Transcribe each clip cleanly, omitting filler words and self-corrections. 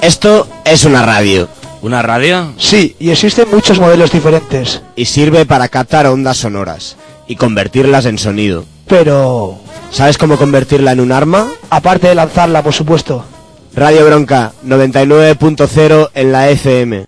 Esto es una radio. ¿Una radio? Sí, y existen muchos modelos diferentes. Y sirve para captar ondas sonoras y convertirlas en sonido. Pero... ¿sabes cómo convertirla en un arma? aparte de lanzarla, por supuesto. Radio Bronca 99.0 en la FM.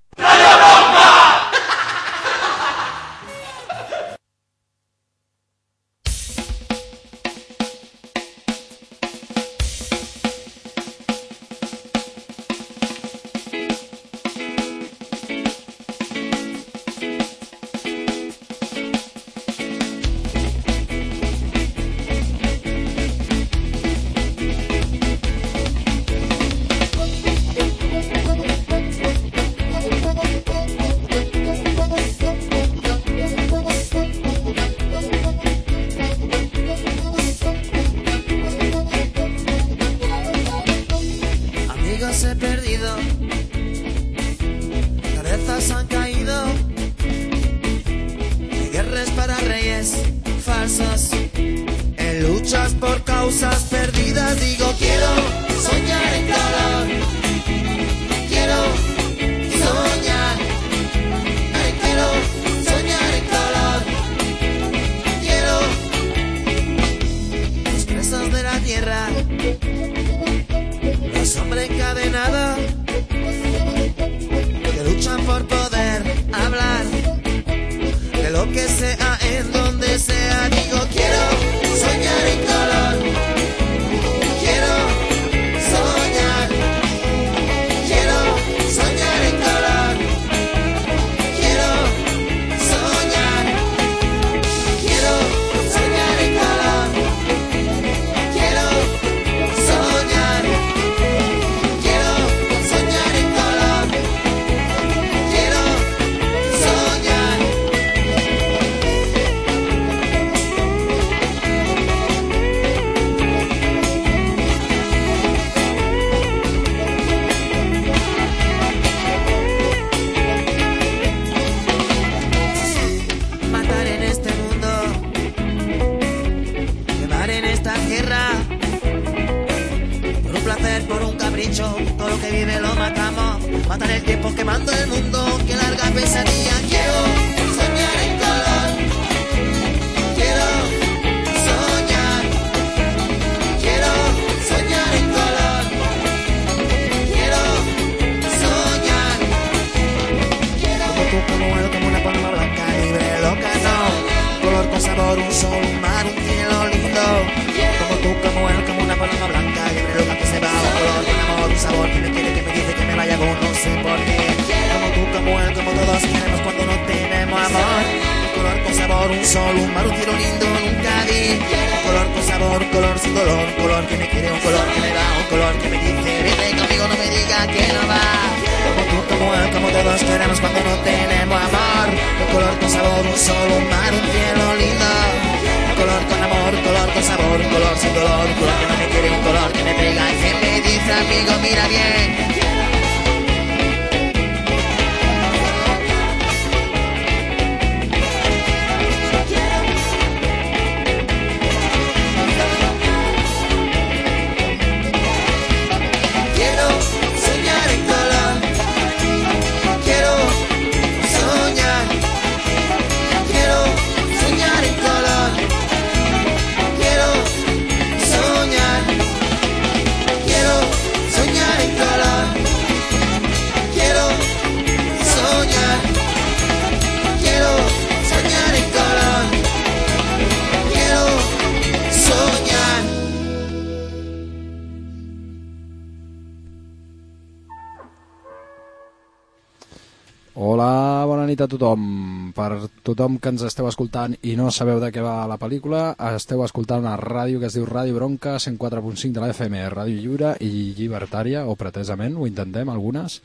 Hola, bona nit a tothom. Per tothom que ens esteu escoltant i no sabeu de què va la pel·lícula, esteu escoltant una ràdio que es diu Ràdio Bronca 104.5 de la FM, ràdio lliure i llibertària, o pretesament, ho intentem algunes.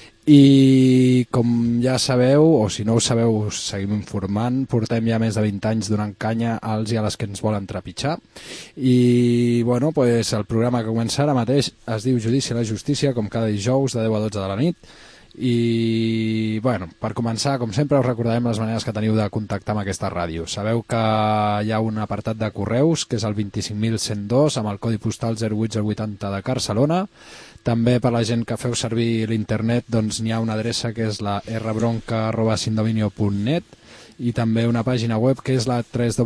I com ja sabeu, o si no ho sabeu, us seguim informant, portem ja més de 20 anys donant canya als i a les que ens volen trepitjar. I bueno, pues el programa que comença ara mateix es diu Judici a la Justícia, com cada dijous de 10 a 12 de la nit. I, bueno, per començar, com sempre, us recordarem les maneres que teniu de contactar amb aquesta ràdio. Sabeu que hi ha un apartat de correus, que és el 25.102, amb el codi postal 08080 de Barcelona. També per la gent que feu servir l'internet, doncs n'hi ha una adreça que és la rbronca@sindominio.net i també una pàgina web que és la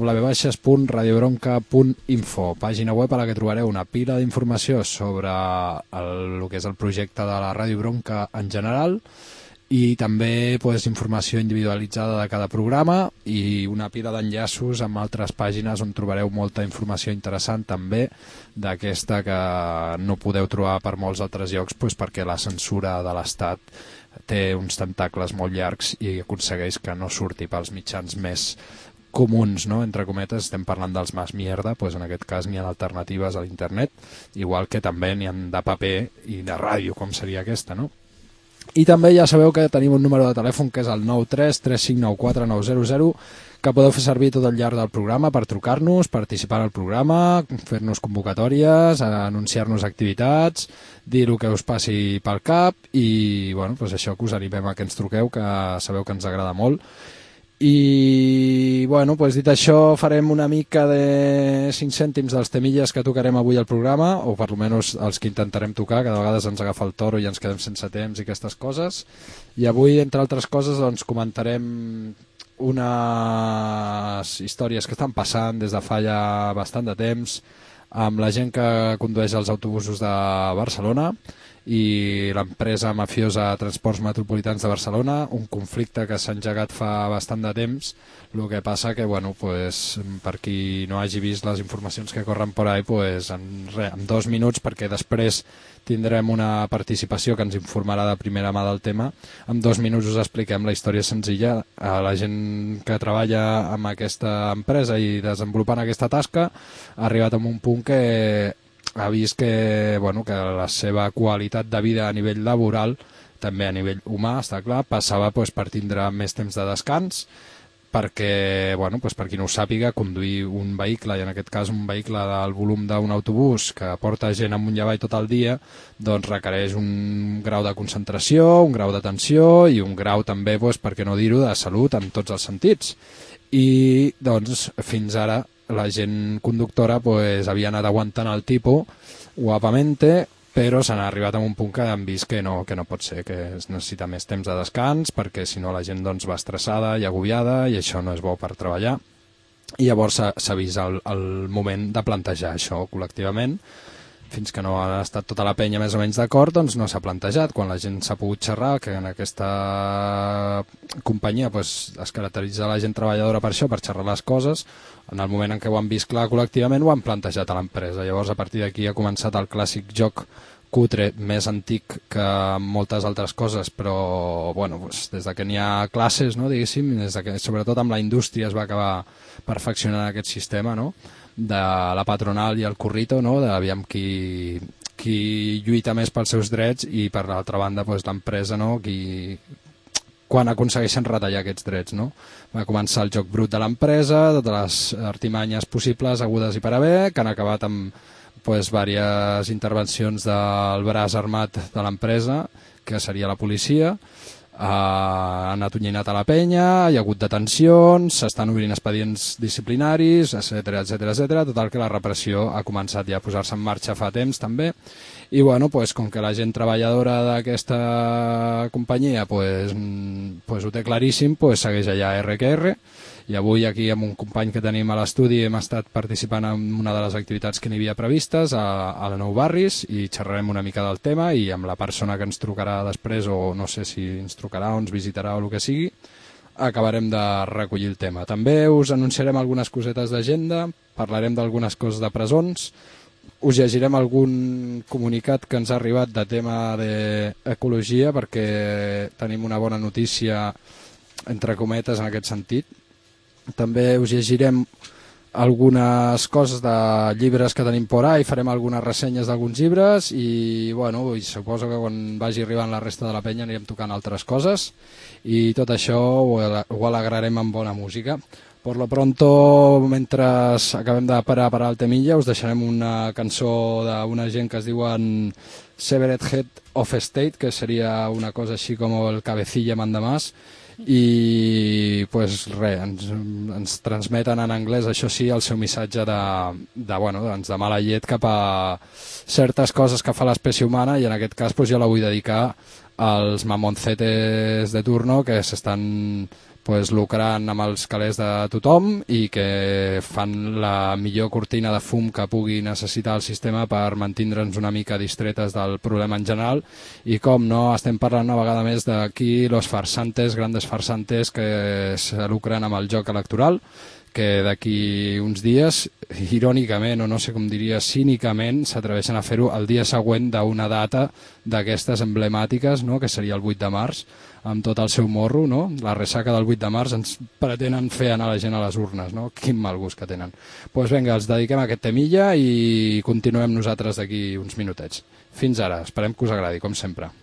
www.radiobronca.info, pàgina web a la que trobareu una pila d'informació sobre el que és el projecte de la Ràdio Bronca en general i també informació individualitzada de cada programa i una pila d'enllaços amb altres pàgines on trobareu molta informació interessant també d'aquesta que no podeu trobar per molts altres llocs perquè la censura de l'Estat té uns tentacles molt llargs i aconsegueix que no surti pels mitjans més comuns, no? Entre cometes, estem parlant dels más mierda, en aquest cas n'hi ha alternatives a l'internet, igual que també n'hi ha de paper i de ràdio, com seria aquesta, no? I també ja sabeu que tenim un número de telèfon que és el 93 3594 900 que podeu fer servir tot el llarg del programa per trucar-nos, participar al programa, fer-nos convocatòries, anunciar-nos activitats, dir el que us passi pel cap i això que us animem a que ens truqueu, que sabeu que ens agrada molt. I dit això, farem una mica de 5 cèntims dels temilles que tocarem avui al programa, o per almenys els que intentarem tocar, que de vegades ens agafa el toro i ens quedem sense temps i aquestes coses. I avui, entre altres coses, comentarem unes històries que estan passant des de fa ja bastant de temps amb la gent que condueix els autobusos de Barcelona i l'empresa mafiosa Transports Metropolitans de Barcelona, un conflicte que s'ha engegat fa bastant de temps. El que passa que, per qui no hagi vist les informacions que corren per ahí, en 2 minuts, perquè després tindrem una participació que ens informarà de primera mà del tema, en 2 minuts us expliquem la història senzilla. La gent que treballa amb aquesta empresa i desenvolupant aquesta tasca ha arribat a un punt que ha vist que la seva qualitat de vida a nivell laboral, també a nivell humà, està clar, passava per tindre més temps de descans, perquè, per qui no ho sàpiga, conduir un vehicle, i en aquest cas un vehicle del volum d'un autobús que porta gent amunt i avall tot el dia, doncs requereix un grau de concentració, un grau d'atenció i un grau també, per què no dir-ho, de salut en tots els sentits. I fins ara la gent conductora havia anat aguantant el tipus guapamente, però s'han arribat a un punt que han vist que no pot ser, que es necessita més temps de descans, perquè si no la gent va estressada i agobiada i això no és bo per treballar. I llavors s'ha vist el moment de plantejar això col·lectivament. Fins que no ha estat tota la penya més o menys d'acord, no s'ha plantejat. Quan la gent s'ha pogut xerrar, que en aquesta companyia es caracteritza la gent treballadora per això, per xerrar les coses, en el moment en què ho han vist clar col·lectivament ho han plantejat a l'empresa. Llavors a partir d'aquí ha començat el clàssic joc cutre, més antic que moltes altres coses, però des de que n'hi ha classes, no, diguéssim, des de que sobretot amb la indústria es va acabar perfeccionant aquest sistema, no?, de la patronal i el currito, no?, d'aviam qui lluita més pels seus drets i per l'altra banda l'empresa, no?, quan aconsegueixen retallar aquests drets, no? Va començar el joc brut de l'empresa, totes les artimanyes possibles, agudes i per haver, que han acabat amb diverses intervencions del braç armat de l'empresa, que seria la policia. Han atonyinat a la penya, hi ha hagut detencions, s'estan obrint expedients disciplinaris, etc. Total que la repressió ha començat ja a posar-se en marxa fa temps també. I com que la gent treballadora d'aquesta companyia ho té claríssim, segueix allà RQR. I avui aquí amb un company que tenim a l'estudi hem estat participant en una de les activitats que n'hi havia previstes a la Nou Barris i xerrarem una mica del tema i amb la persona que ens trucarà després, o no sé si ens trucarà o ens visitarà o el que sigui, acabarem de recollir el tema. També us anunciarem algunes cosetes d'agenda, parlarem d'algunes coses de presons, us llegirem algun comunicat que ens ha arribat de tema d'ecologia perquè tenim una bona notícia entre cometes en aquest sentit. També us llegirem algunes coses de llibres que tenim por ahí, farem algunes ressenyes d'alguns llibres i suposo que quan vagi arribant la resta de la penya anirem tocant altres coses i tot això ho alegrarem amb bona música. Por lo pronto, mentre acabem de parar el temilla, us deixarem una cançó d'una gent que es diuen Severed Head of State, que seria una cosa així com el cabecilla mandamás, i pues res, ens transmeten en anglès, això sí, el seu missatge de mala llet cap a certes coses que fa l'espècie humana, i en aquest cas pues, jo la vull dedicar als mamoncetes de turno que s'estan lucrant amb els calés de tothom i que fan la millor cortina de fum que pugui necessitar el sistema per mantindre'ns una mica distretes del problema en general. I com no, estem parlant una vegada més d'aquí los farsantes, grandes farsantes que se lucren amb el joc electoral, que d'aquí uns dies, irònicament, o no sé com diria, cínicament, s'atreveixen a fer-ho el dia següent d'una data d'aquestes emblemàtiques, no?, que seria el 8 de març, amb tot el seu morro, no? La ressaca del 8 de març ens pretenen fer anar la gent a les urnes, no? Quin mal gust que tenen. Doncs vinga, els dediquem a aquest temilla i continuem nosaltres d'aquí uns minutets. Fins ara, esperem que us agradi, com sempre.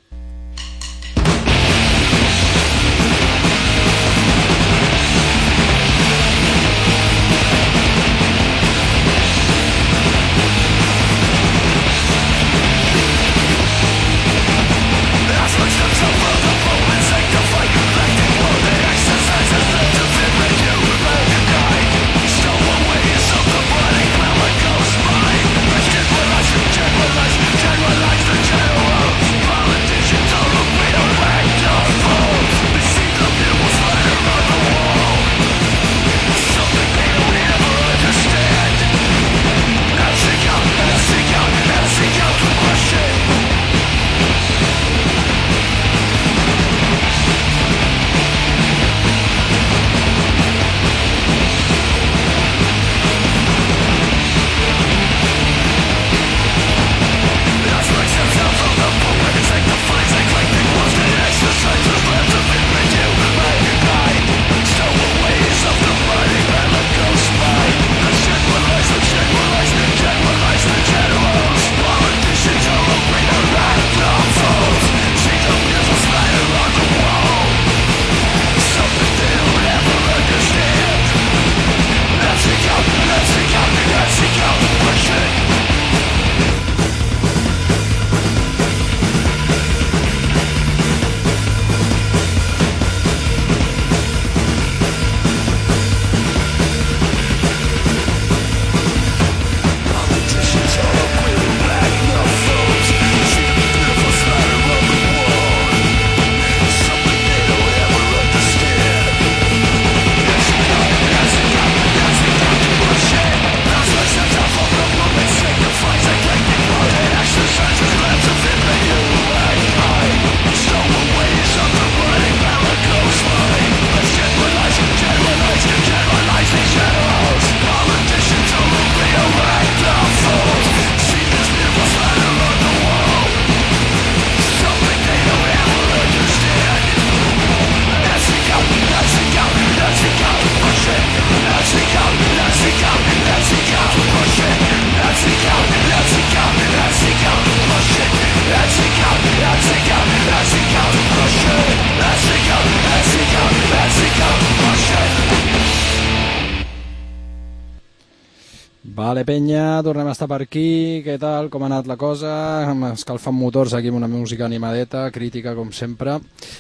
Vale, penya, tornem a estar per aquí. Què tal? Com ha anat la cosa? Escalfant motors aquí amb una música animadeta, crítica com sempre.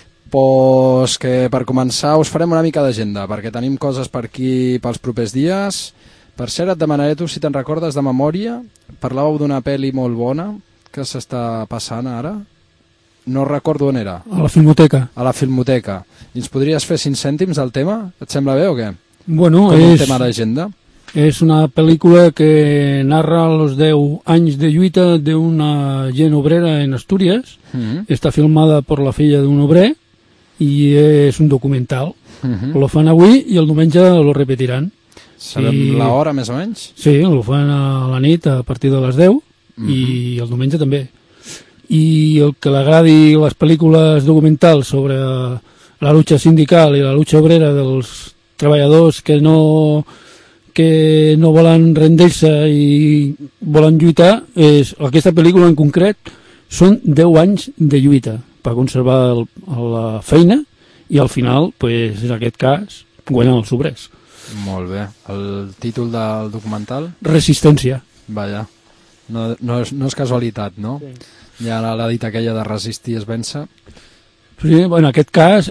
Pues que per començar us farem una mica d'agenda, perquè tenim coses per aquí pels propers dies. Per cert, et demanaré tu si te'n recordes de memòria. Parlàveu d'una pel·li molt bona que s'està passant ara. No recordo on era. A la Filmoteca. A la Filmoteca. I ens podries fer 5 cèntims del tema? Et sembla bé o què? Bueno, com un tema d'agenda? És una pel·lícula que narra els 10 anys de lluita d'una gent obrera en Astúries. Està filmada per la filla d'un obrer i és un documental. Lo fan avui i el diumenge lo repetiran. Sabem l'hora més o menys? Sí, lo fan a la nit a partir de les 10 i el diumenge també. I el que l'agradi les pel·lícules documentals sobre la lucha sindical i la lucha obrera dels treballadors que no volen rendir-se i volen lluitar, aquesta pel·lícula en concret són 10 anys de lluita per conservar la feina i al final, pues, en aquest cas, guanyen els obrers. Molt bé. El títol del documental? Resistència. Vaja, no és casualitat, no? Sí. Ja l'ha dit aquella de resistir es vèncer. Sí, en aquest cas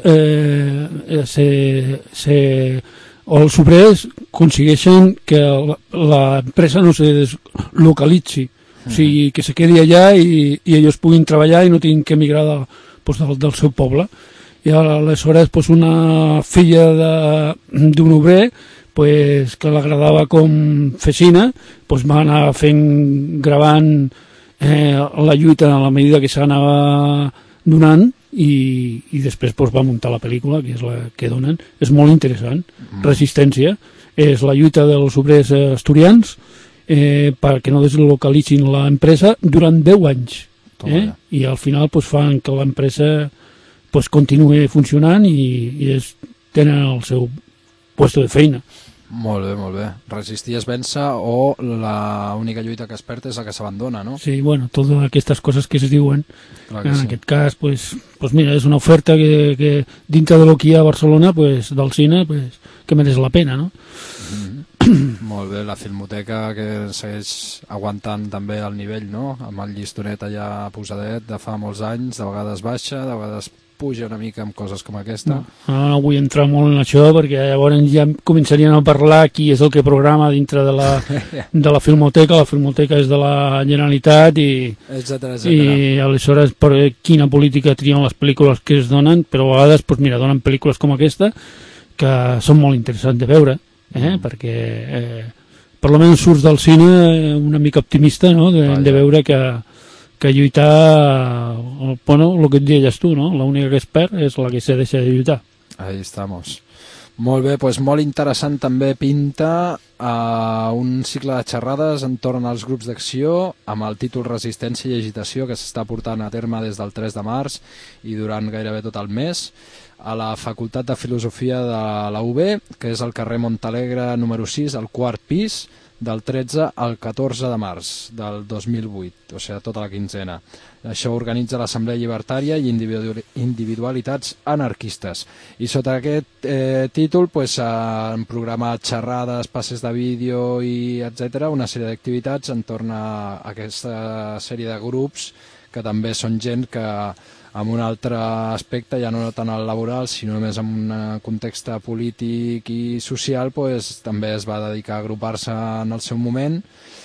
els obrers aconsegueixen que l'empresa no se deslocalitzi, o sigui, que se quedi allà i ells puguin treballar i no tinguin que emigrar del seu poble. I aleshores una filla d'un obrer que l'agradava com fecina va anar gravant la lluita a la medida que s'anava donant i després va muntar la pel·lícula, que és la que donen. És molt interessant. Resistència és la lluita dels obrers asturians perquè no deslocalitzin l'empresa durant 10 anys. I al final fan que l'empresa continuï funcionant i tenen el seu puesto de feina. Molt bé, molt bé. Resistir es vèncer o l'única lluita que es perd és la que s'abandona, no? Sí, bueno, totes aquestes coses que es diuen. En aquest cas, mira, és una oferta que dintre de lo que hi ha a Barcelona, del cine, que mereix la pena, no? Molt bé, la Filmoteca que segueix aguantant també el nivell, no? Amb el llistonet allà posadet de fa molts anys, de vegades baixa, de vegades puja una mica amb coses com aquesta. No vull entrar molt en això perquè llavors ja començarien a parlar qui és el que programa dintre de la Filmoteca. La Filmoteca és de la Generalitat i aleshores per quina política trien les pel·lícules que es donen, però a vegades donen pel·lícules com aquesta que són molt interessants de veure, perquè per almenys surts del cine una mica optimista, no? de veure que lluitar, el que et deies tu, no? L'única que es perd és la que se deixa de lluitar. Ahí estamos. Molt bé, molt interessant també pinta un cicle de xerrades entorn als grups d'acció amb el títol Resistència i Agitació que s'està portant a terme des del 3 de març i durant gairebé tot el mes a la Facultat de Filosofia de la UB, que és al carrer Montalegre número 6, al quart pis, del 13 al 14 de març del 2008, o sigui, tota la quinzena. Això organitza l'Assemblea Llibertària i Individualitats Anarquistes. I sota aquest títol han programat xerrades, passes de vídeo i etc. Una sèrie d'activitats entorn a aquesta sèrie de grups que també són gent que amb un altre aspecte, ja no tant el laboral, sinó més en un context polític i social, també es va dedicar a agrupar-se en el seu moment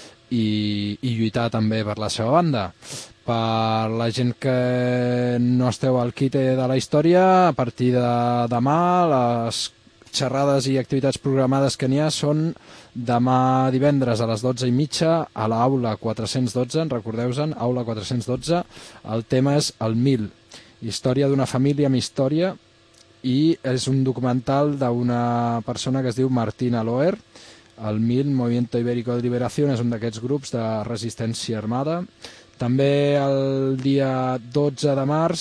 i lluitar també per la seva banda. Per la gent que no esteu al quite de la història, a partir de demà les xerrades i activitats programades que n'hi ha són demà divendres a les 12:30 a l'Aula 412, recordeu-se'n, Aula 412. El tema és el 1000, història d'una família amb història, i és un documental d'una persona que es diu Martina Loer. El 1000, Movimiento Ibérico de Liberación, és un d'aquests grups de resistència armada. També el dia 12 de març,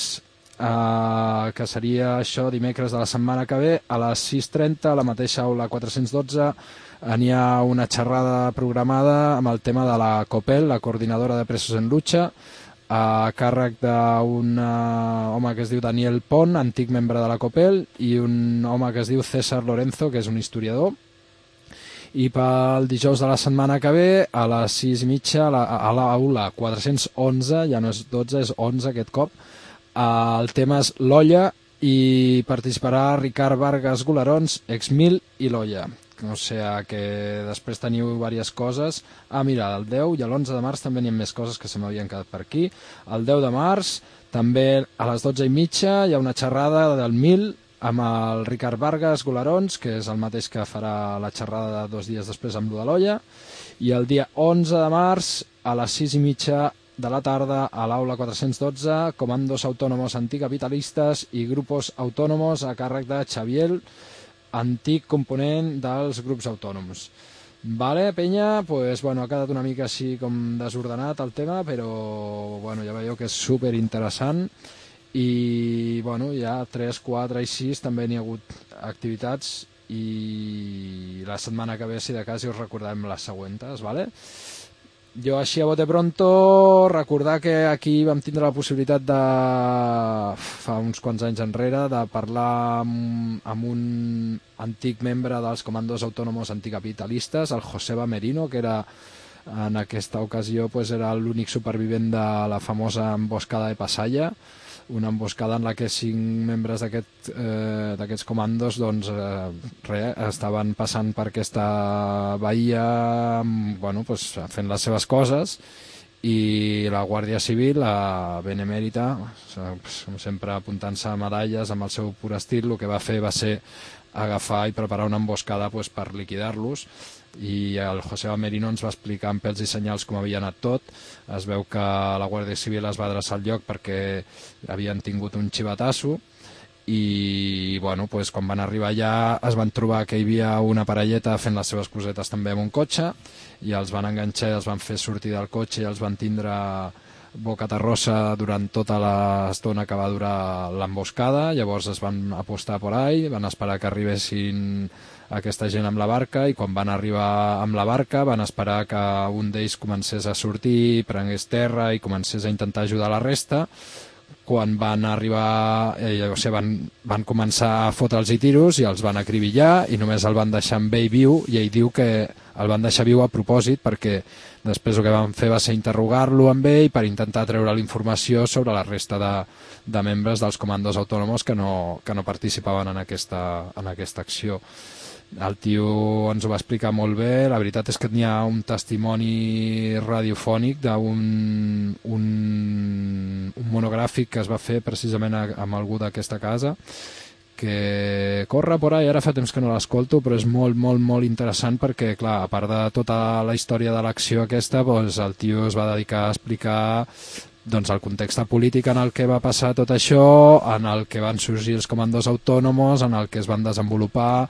que seria això dimecres de la setmana que ve, a les 6:30 a la mateixa aula 412 n'hi ha una xerrada programada amb el tema de la COPEL, la Coordinadora de Presos en Lucha, a càrrec d'un home que es diu Daniel Pont, antic membre de la COPEL, i un home que es diu César Lorenzo, que és un historiador. I pel dijous de la setmana que ve, a les 6:30 a l'aula 411, ja no és 12, és 11 aquest cop. El tema és l'Olla i participarà Ricard Vargas Gularons, ex-1000 i l'Olla. O sigui que després teniu diverses coses. Mira, el 10 i l'11 de març també n'hi ha més coses que se m'havien quedat per aquí. El 10 de març, també a les 12:30, hi ha una xerrada del 1000 amb el Ricard Vargas Gularons, que és el mateix que farà la xerrada de 2 dies després amb lo de l'Olla. I el dia 11 de març, a les 6:30 de la tarda, a l'aula 412, Comandos Autónomos Anticapitalistes i Grupos Autónomos a càrrec de Xavier, antic component dels grups autònoms. Vale, penya, ha quedat una mica així com desordenat el tema, però ja veieu que és superinteressant i ja 3, 4 i 6 també n'hi ha hagut activitats i la setmana que ve, si de cas, us recordarem les següents, vale? jo així a bote pronto recordar que aquí vam tindre la possibilitat de, fa uns quants anys enrere, de parlar amb un antic membre dels comandos autònomos anticapitalistes, el Joseba Merino, que era en aquesta ocasió pues, era l'únic supervivent de la famosa emboscada de Passalla, una emboscada en la que 5 membres d'aquests comandos doncs, estaven passant per aquesta bahia bueno, pues, fent les seves coses, i la Guàrdia Civil, la Benemèrita, com sempre apuntant-se a medalles amb el seu pur estil, el que va fer va ser agafar i preparar una emboscada pues, per liquidar-los, i el José Merino ens va explicar amb pèls i senyals com havia anat tot. Es veu que la Guàrdia Civil es va adreçar al lloc perquè havien tingut un xivatasso i bueno, pues, quan van arribar allà es van trobar que hi havia una parelleta fent les seves cosetes també amb un cotxe i els van enganxar, els van fer sortir del cotxe i els van tindre bocaterrossa durant tota l'estona que va durar l'emboscada. Llavors es van apostar por ahí, van esperar que arribessin aquesta gent amb la barca, i quan van arribar amb la barca van esperar que un d'ells comencés a sortir, prengués terra i comencés a intentar ajudar la resta. Quan van arribar, o sigui, van començar a fotre'ls i tiros i els van acribillar i només el van deixar amb ell viu, i ell diu que el van deixar viu a propòsit perquè després el que van fer va ser interrogar-lo amb ell per intentar treure la informació sobre la resta de membres dels comandos autònoms que no participaven en aquesta acció. El tio ens ho va explicar molt bé. La veritat és que n'hi ha un testimoni radiofònic d'un monogràfic que es va fer precisament amb algú d'aquesta casa, que corre por ahí, ara fa temps que no l'escolto, però és molt, molt, molt interessant perquè, clar, a part de tota la història de l'acció aquesta, doncs, el tio es va dedicar a explicar doncs, el context polític en el que va passar tot això, en el que van sorgir els comandos autònoms, en el que es van desenvolupar,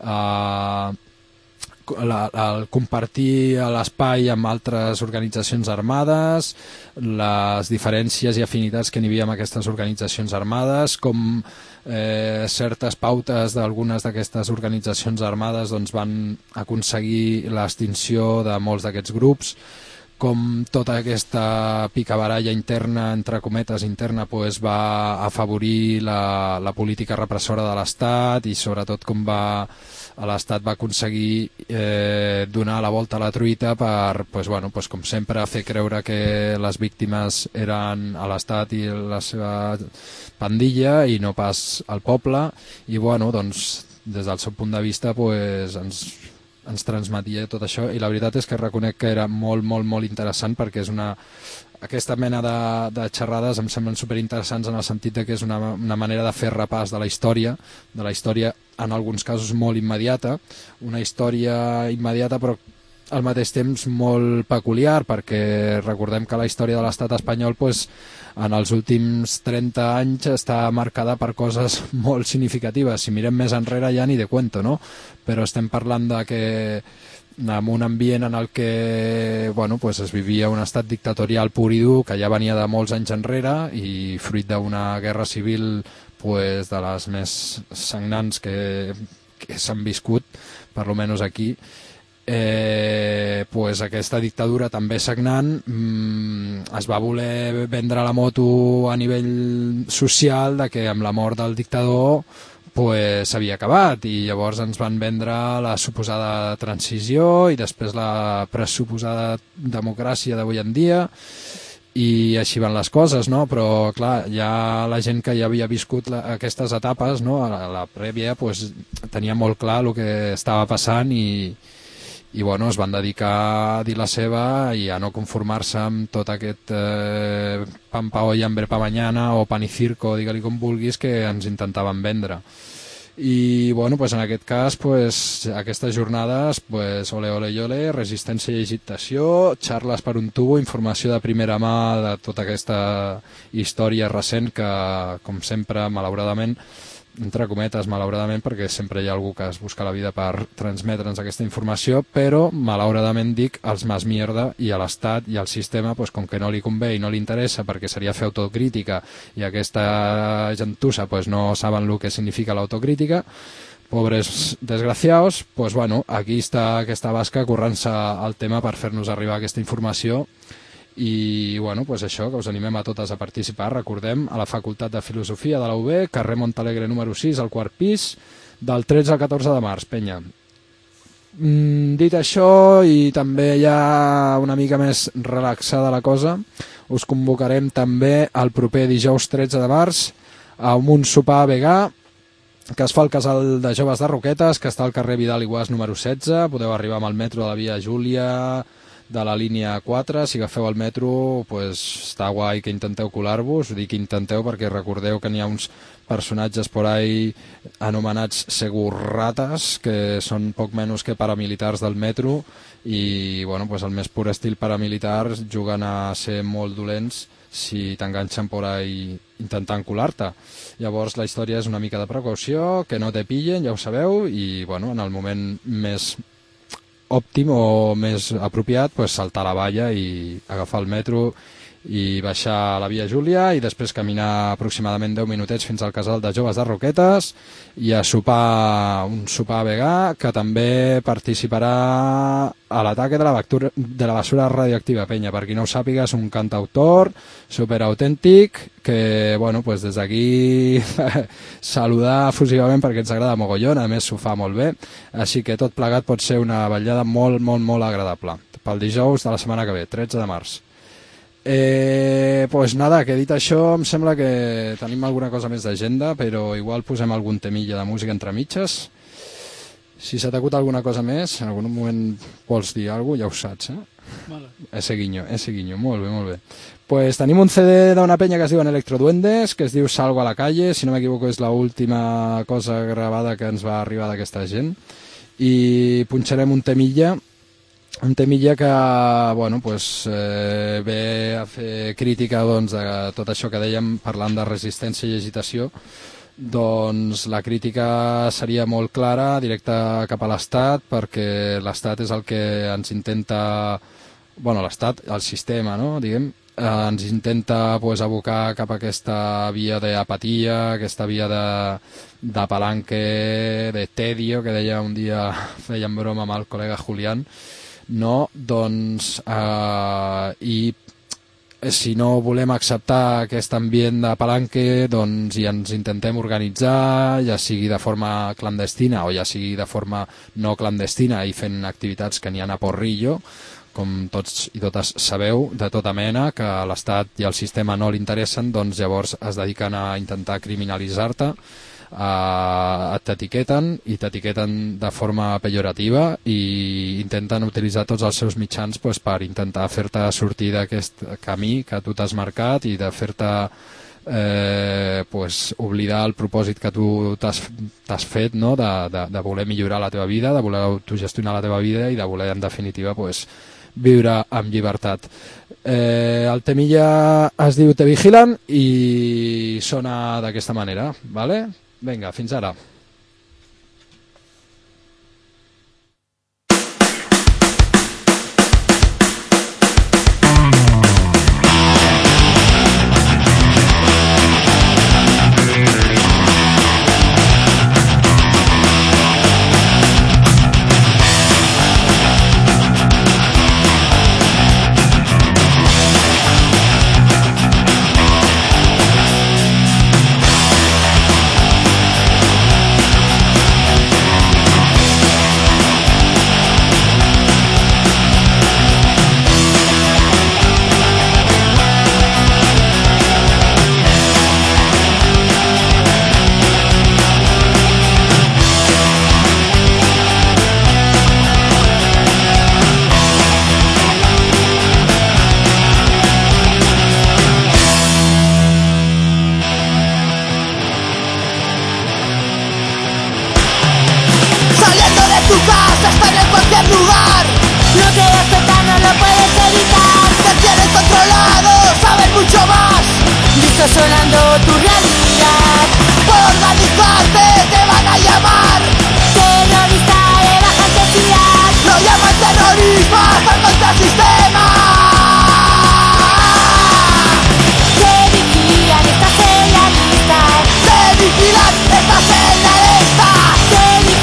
el compartir l'espai amb altres organitzacions armades, les diferències i afinitats que n'hi havia amb aquestes organitzacions armades, com certes pautes d'algunes d'aquestes organitzacions armades doncs, van aconseguir l'extinció de molts d'aquests grups, com tota aquesta picabaralla interna, entre cometes interna, pues, va afavorir la política repressora de l'Estat, i sobretot com l'Estat va aconseguir donar la volta a la truita per, pues, bueno, pues, com sempre, fer creure que les víctimes eren a l'Estat i la seva pandilla i no pas al poble, i bueno, doncs, des del seu punt de vista pues, ens transmetia tot això, i la veritat és que reconec que era molt, molt, molt interessant perquè és aquesta mena de xerrades em semblen superinteressants en el sentit que és una manera de fer repàs de la història en alguns casos molt immediata, una història immediata però al mateix temps molt peculiar, perquè recordem que la història de l'estat espanyol pues, en els últims 30 anys està marcada per coses molt significatives. Si mirem més enrere ja ni de cuento, no? Però estem parlant de que en un ambient en el que bueno, pues es vivia un estat dictatorial pur i dur que ja venia de molts anys enrere i fruit d'una guerra civil pues, de les més sagnants que s'han viscut, per lo menos aquí. Pues aquesta dictadura també sagnant es va voler vendre la moto a nivell social de que amb la mort del dictador pues, s'havia acabat, i llavors ens van vendre la suposada transició i després la pressuposada democràcia d'avui en dia, i així van les coses, no? Però clar, ja la gent que ja havia viscut aquestes etapes, no? A la prèvia pues, tenia molt clar el que estava passant i bueno, es van dedicar a dir la seva i a no conformar-se amb tot aquest pan pa hoy, hambre pa mañana o pan y circo, digue-li com vulguis, que ens intentaven vendre. I bueno, pues en aquest cas pues, aquestes jornades pues, ole ole i ole, resistència i agitació, xarles per un tubo, informació de primera mà de tota aquesta història recent que, com sempre, malauradament, entre cometes, malauradament, perquè sempre hi ha algú que es busca la vida per transmetre'ns aquesta informació, però, malauradament dic, els mas mierda i a l'Estat i al sistema, pues, com que no li convé i no li interessa perquè seria fer autocrítica i aquesta gentussa pues, no saben el que significa l'autocrítica, pobres desgraciados, pues bueno, aquí està aquesta basca currant-se el tema per fer-nos arribar aquesta informació i bueno, pues això, que us animem a totes a participar. Recordem, a la Facultat de Filosofia de la UB, carrer Montalegre número 6, al quart pis, del 13 al 14 de març, penya. Dit això, i també ja una mica més relaxada la cosa, us convocarem també el proper dijous 13 de març a un sopar vegà que es fa al Casal de Joves de Roquetes, que està al carrer Vidal i Guàs número 16. Podeu arribar amb el metro de la Via Júlia de la línia 4. Si agafeu el metro, pues, està guai que intenteu colar-vos. Dic intenteu perquè recordeu que n'hi ha uns personatges por ahí anomenats segurrates, que són poc menys que paramilitars del metro, i bueno, pues, el més pur estil paramilitar juguen a ser molt dolents si t'enganxen por ahí intentant colar-te. Llavors la història és una mica de precaució, que no te pillen, ja ho sabeu, i bueno, en el moment més òptim o més apropiat, pues, saltar la valla i agafar el metro i baixar a la Via Júlia i després caminar aproximadament 10 minutets fins al Casal de Joves de Roquetes i a sopar un sopar vegà, que també participarà a l'ataque de la basura radioactiva, penya. Per qui no ho sàpiga, és un cantautor superautèntic que, bueno, pues des d'aquí saludar efusivament perquè ens agrada mogollon, a més s'ho fa molt bé, així que tot plegat pot ser una vetllada molt, molt, molt agradable pel dijous de la setmana que ve, 13 de març. Pues nada, que dit això, em sembla que tenim alguna cosa més d'agenda, però igual posem algun temilla de música entre mitges. Si s'ha t'acut alguna cosa més, en algun moment vols dir alguna cosa, ja ho saps, Vale. Ese guinyo, molt bé, molt bé. Pues tenim un CD d'una penya que es diuen Electroduendes, que es diu Salgo a la calle, si no m'equivoco és l'última cosa gravada que ens va arribar d'aquesta gent, i punxarem un temilla que, bueno, pues, ve a fer crítica, doncs, de tot això que dèiem parlant de resistència i agitació. Doncs la crítica seria molt clara, directa cap a l'Estat, perquè l'Estat és el que ens intenta, bueno, l'Estat, el sistema, no?, diguem, ens intenta, pues, abocar cap a aquesta via d'apatia, aquesta via de palanque, de tedio, que deia un dia, feien broma amb el col·lega Julián, no? Doncs, i si no volem acceptar aquest ambient de palanque, doncs i ens intentem organitzar, ja sigui de forma clandestina o ja sigui de forma no clandestina i fent activitats que n'hi ha a Porrillo, com tots i totes sabeu, de tota mena, que a l'Estat i al sistema no li interessen, doncs llavors es dediquen a intentar criminalitzar-te, t'etiqueten i t'etiqueten de forma pejorativa i intenten utilitzar tots els seus mitjans, pues, per intentar fer-te sortir d'aquest camí que tu t'has marcat i de fer-te pues, oblidar el propòsit que tu t'has fet, no? de voler millorar la teva vida, de voler autogestionar la teva vida i de voler, en definitiva, pues, viure amb llibertat. El temilla es diu Te Vigilan i sona d'aquesta manera, ¿vale? Vinga, fins ara. Sonando tu realidad. Por organizarte te van a llamar terrorista de baja intensidad. Lo llaman terrorismo por contra el sistema. Te vigilan, estás en la lista. Te vigilan, estás en la lista.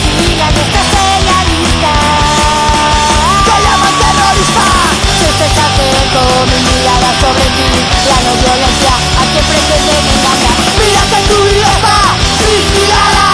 la no violencia a quien pretenden engañar. Mira que tu vida está vigilada.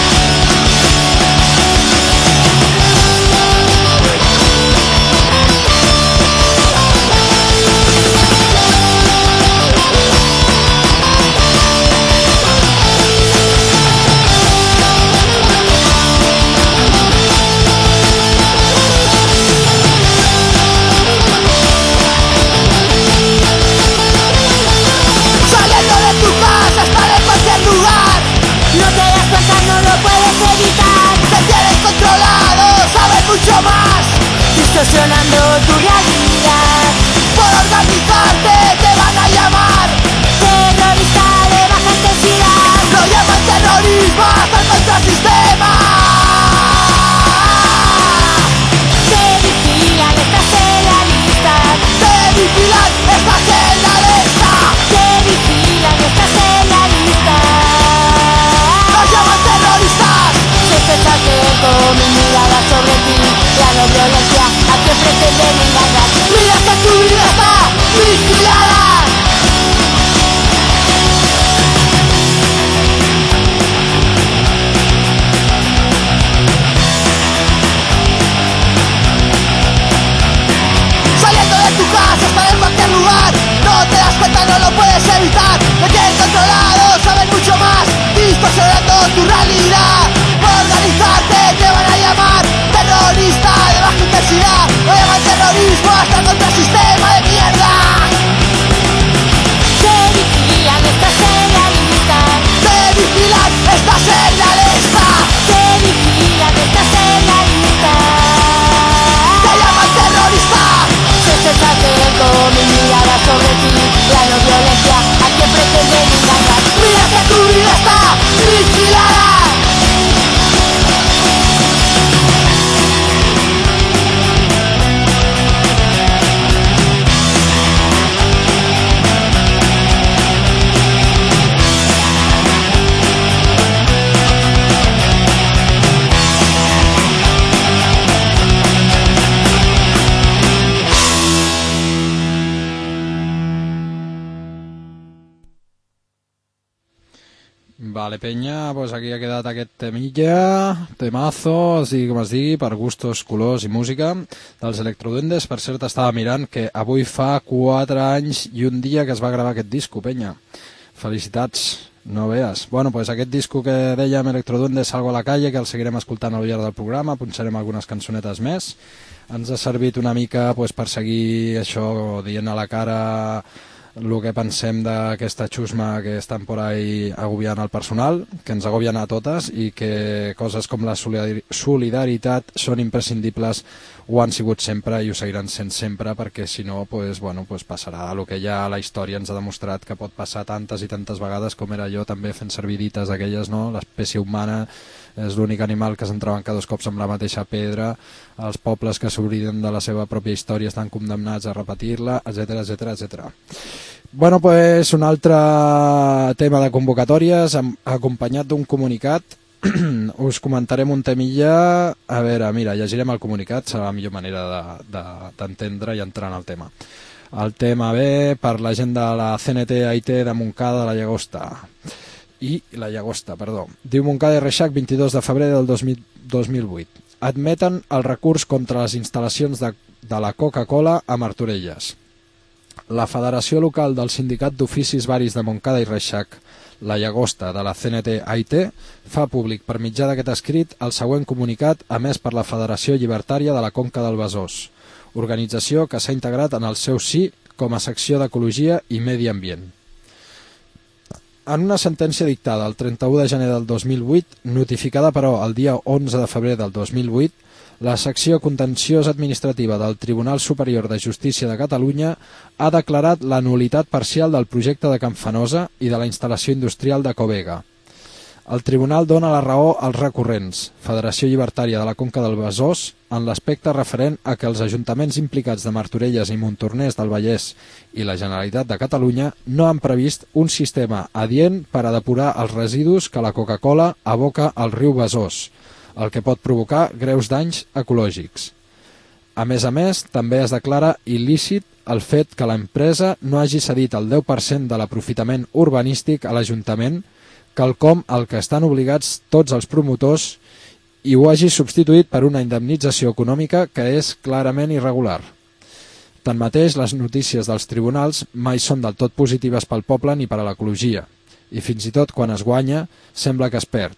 Mucho más, distorsionando tu realidad. Por organizarte te van a llamar terrorista de baja intensidad. Lo llaman terrorismo hasta el contrasistema. Te vigilan estas serialistas. Te vigilan estas serialistas. Te vigilan estas serialistas. Lo llaman terroristas. Sospechaste con mi mirada sobre ti, la no violencia a quien pretenden engañar. Mira que tu vida está vigilada. Saliendo de tu casa hasta en cualquier lugar, no te das cuenta, no lo puedes evitar. Me tienen controlado, saben mucho más, distorsionando tu realidad. Por organizarte te van a llamar terrorista de baja intensidad. Lo llaman terrorismo hasta el contrasistema de mierda. Te vigilan estas serialistas. Te vigilan estas serialistas. Te vigilan estas serialistas. Te llaman terrorista. Sospechaste con mi mirada sobre ti, la no violencia a quien pretenden engañar. Mira que tu vida está vigilada. Vale, penya, pues aquí ha quedat aquest temilla, temazo, es digui com es digui, per gustos, colors i música, dels Electroduendes. Per cert, estava mirant que avui fa 4 anys i un dia que es va gravar aquest disco, penya. Felicitats, no veas. Bueno, pues aquest disco que dèiem Electroduendes, Salgo a la calle, que el seguirem escoltant al llarg del programa, punxarem algunes cançonetes més. Ens ha servit una mica pues, per seguir això, dient a la cara el que pensem d'aquesta xusma que estan por ahí agobiant el personal, que ens agobien a totes i que coses com la solidaritat són imprescindibles, ho han sigut sempre i ho seguiran sent sempre, perquè si no pues, bueno, pues passarà el que ja la història ens ha demostrat que pot passar tantes i tantes vegades, com era jo també fent servir dites aquelles, no? L'espècie humana és l'únic animal que s'entrebanca 2 cops amb la mateixa pedra, els pobles que s'obliden de la seva pròpia història estan condemnats a repetir-la, etc etc etc. Bueno, pues un altre tema de convocatòries acompanyat d'un comunicat. Us comentarem un temilla. A veure, mira, llegirem el comunicat, serà la millor manera d'entendre i entrar en el tema. El tema ve per la gent de la CNT-AIT de Montcada de la Llagosta. Diu Montcada i Reixac, 22 de febrer del 2008. Admeten el recurs contra les instal·lacions de la Coca-Cola a Martorelles. La Federació Local del Sindicat d'Oficis Varis de Montcada i Reixac, la Llagosta de la CNT-AIT, fa públic per mitjà d'aquest escrit el següent comunicat emès per la Federació Llibertària de la Conca del Besòs, organització que s'ha integrat en el seu si com a secció d'Ecologia i Medi Ambient. En una sentència dictada el 31 de gener del 2008, notificada però el dia 11 de febrer del 2008, la secció contenciosa administrativa del Tribunal Superior de Justícia de Catalunya ha declarat la nul·litat parcial del projecte de Campfanosa i de la instal·lació industrial de Covega. El tribunal dona la raó als recurrents, Federació Llibertària de la Conca del Besòs, en l'aspecte referent a que els ajuntaments implicats de Martorelles i Montornès del Vallès i la Generalitat de Catalunya no han previst un sistema adient per a depurar els residus que la Coca-Cola aboca al riu Besòs, el que pot provocar greus danys ecològics. A més, també es declara il·lícit el fet que l'empresa no hagi cedit el 10% de l'aprofitament urbanístic a l'Ajuntament, quelcom al que estan obligats tots els promotors, i ho hagi substituït per una indemnització econòmica que és clarament irregular. Tanmateix, les notícies dels tribunals mai són del tot positives pel poble ni per a l'ecologia, i fins i tot quan es guanya sembla que es perd.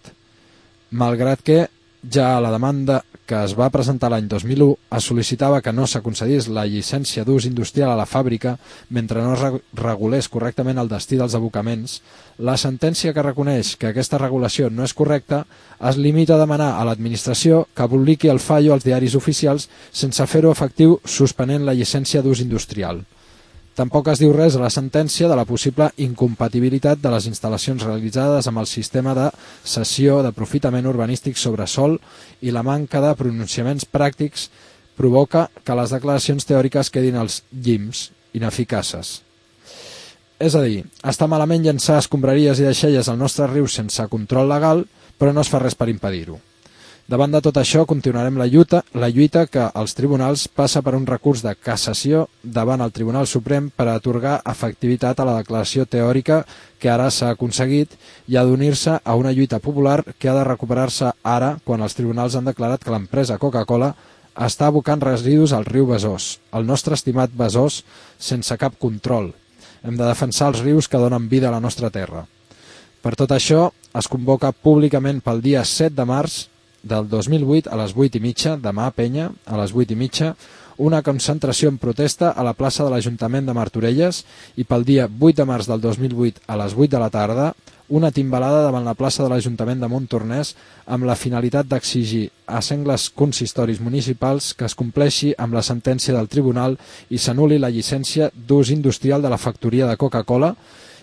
Malgrat que ja a la demanda que es va presentar l'any 2001 es sol·licitava que no s'aconcedís la llicència d'ús industrial a la fàbrica mentre no es regulés correctament el destí dels abocaments, la sentència que reconeix que aquesta regulació no és correcta es limita a demanar a l'administració que publiqui el fallo als diaris oficials sense fer-ho efectiu suspenent la llicència d'ús industrial. Tampoc es diu res a la sentència de la possible incompatibilitat de les instal·lacions realitzades amb el sistema de cessió d'aprofitament urbanístic sobre sòl i la manca de pronunciaments pràctics provoca que les declaracions teòriques quedin als llims, ineficaces. És a dir, està malament llançar escombraries i deixalles al nostre riu sense control legal, però no es fa res per impedir-ho. Davant de tot això, continuarem la lluita que als tribunals passa per un recurs de cassació davant el Tribunal Suprem per a atorgar efectivitat a la declaració teòrica que ara s'ha aconseguit i ha d'unir-se a una lluita popular que ha de recuperar-se ara quan els tribunals han declarat que l'empresa Coca-Cola està abocant residus al riu Besòs, el nostre estimat Besòs, sense cap control. Hem de defensar els rius que donen vida a la nostra terra. Per tot això, es convoca públicament pel dia 7 de març del 2008 a les 8:30, demà a Penya, a les 8:30, una concentració en protesta a la plaça de l'Ajuntament de Martorelles i pel dia 8 de març del 2008 a les 8 de la tarda, una timbalada davant la plaça de l'Ajuntament de Montornès amb la finalitat d'exigir a sengles consistoris municipals que es compleixi amb la sentència del tribunal i s'anul·li la llicència d'ús industrial de la factoria de Coca-Cola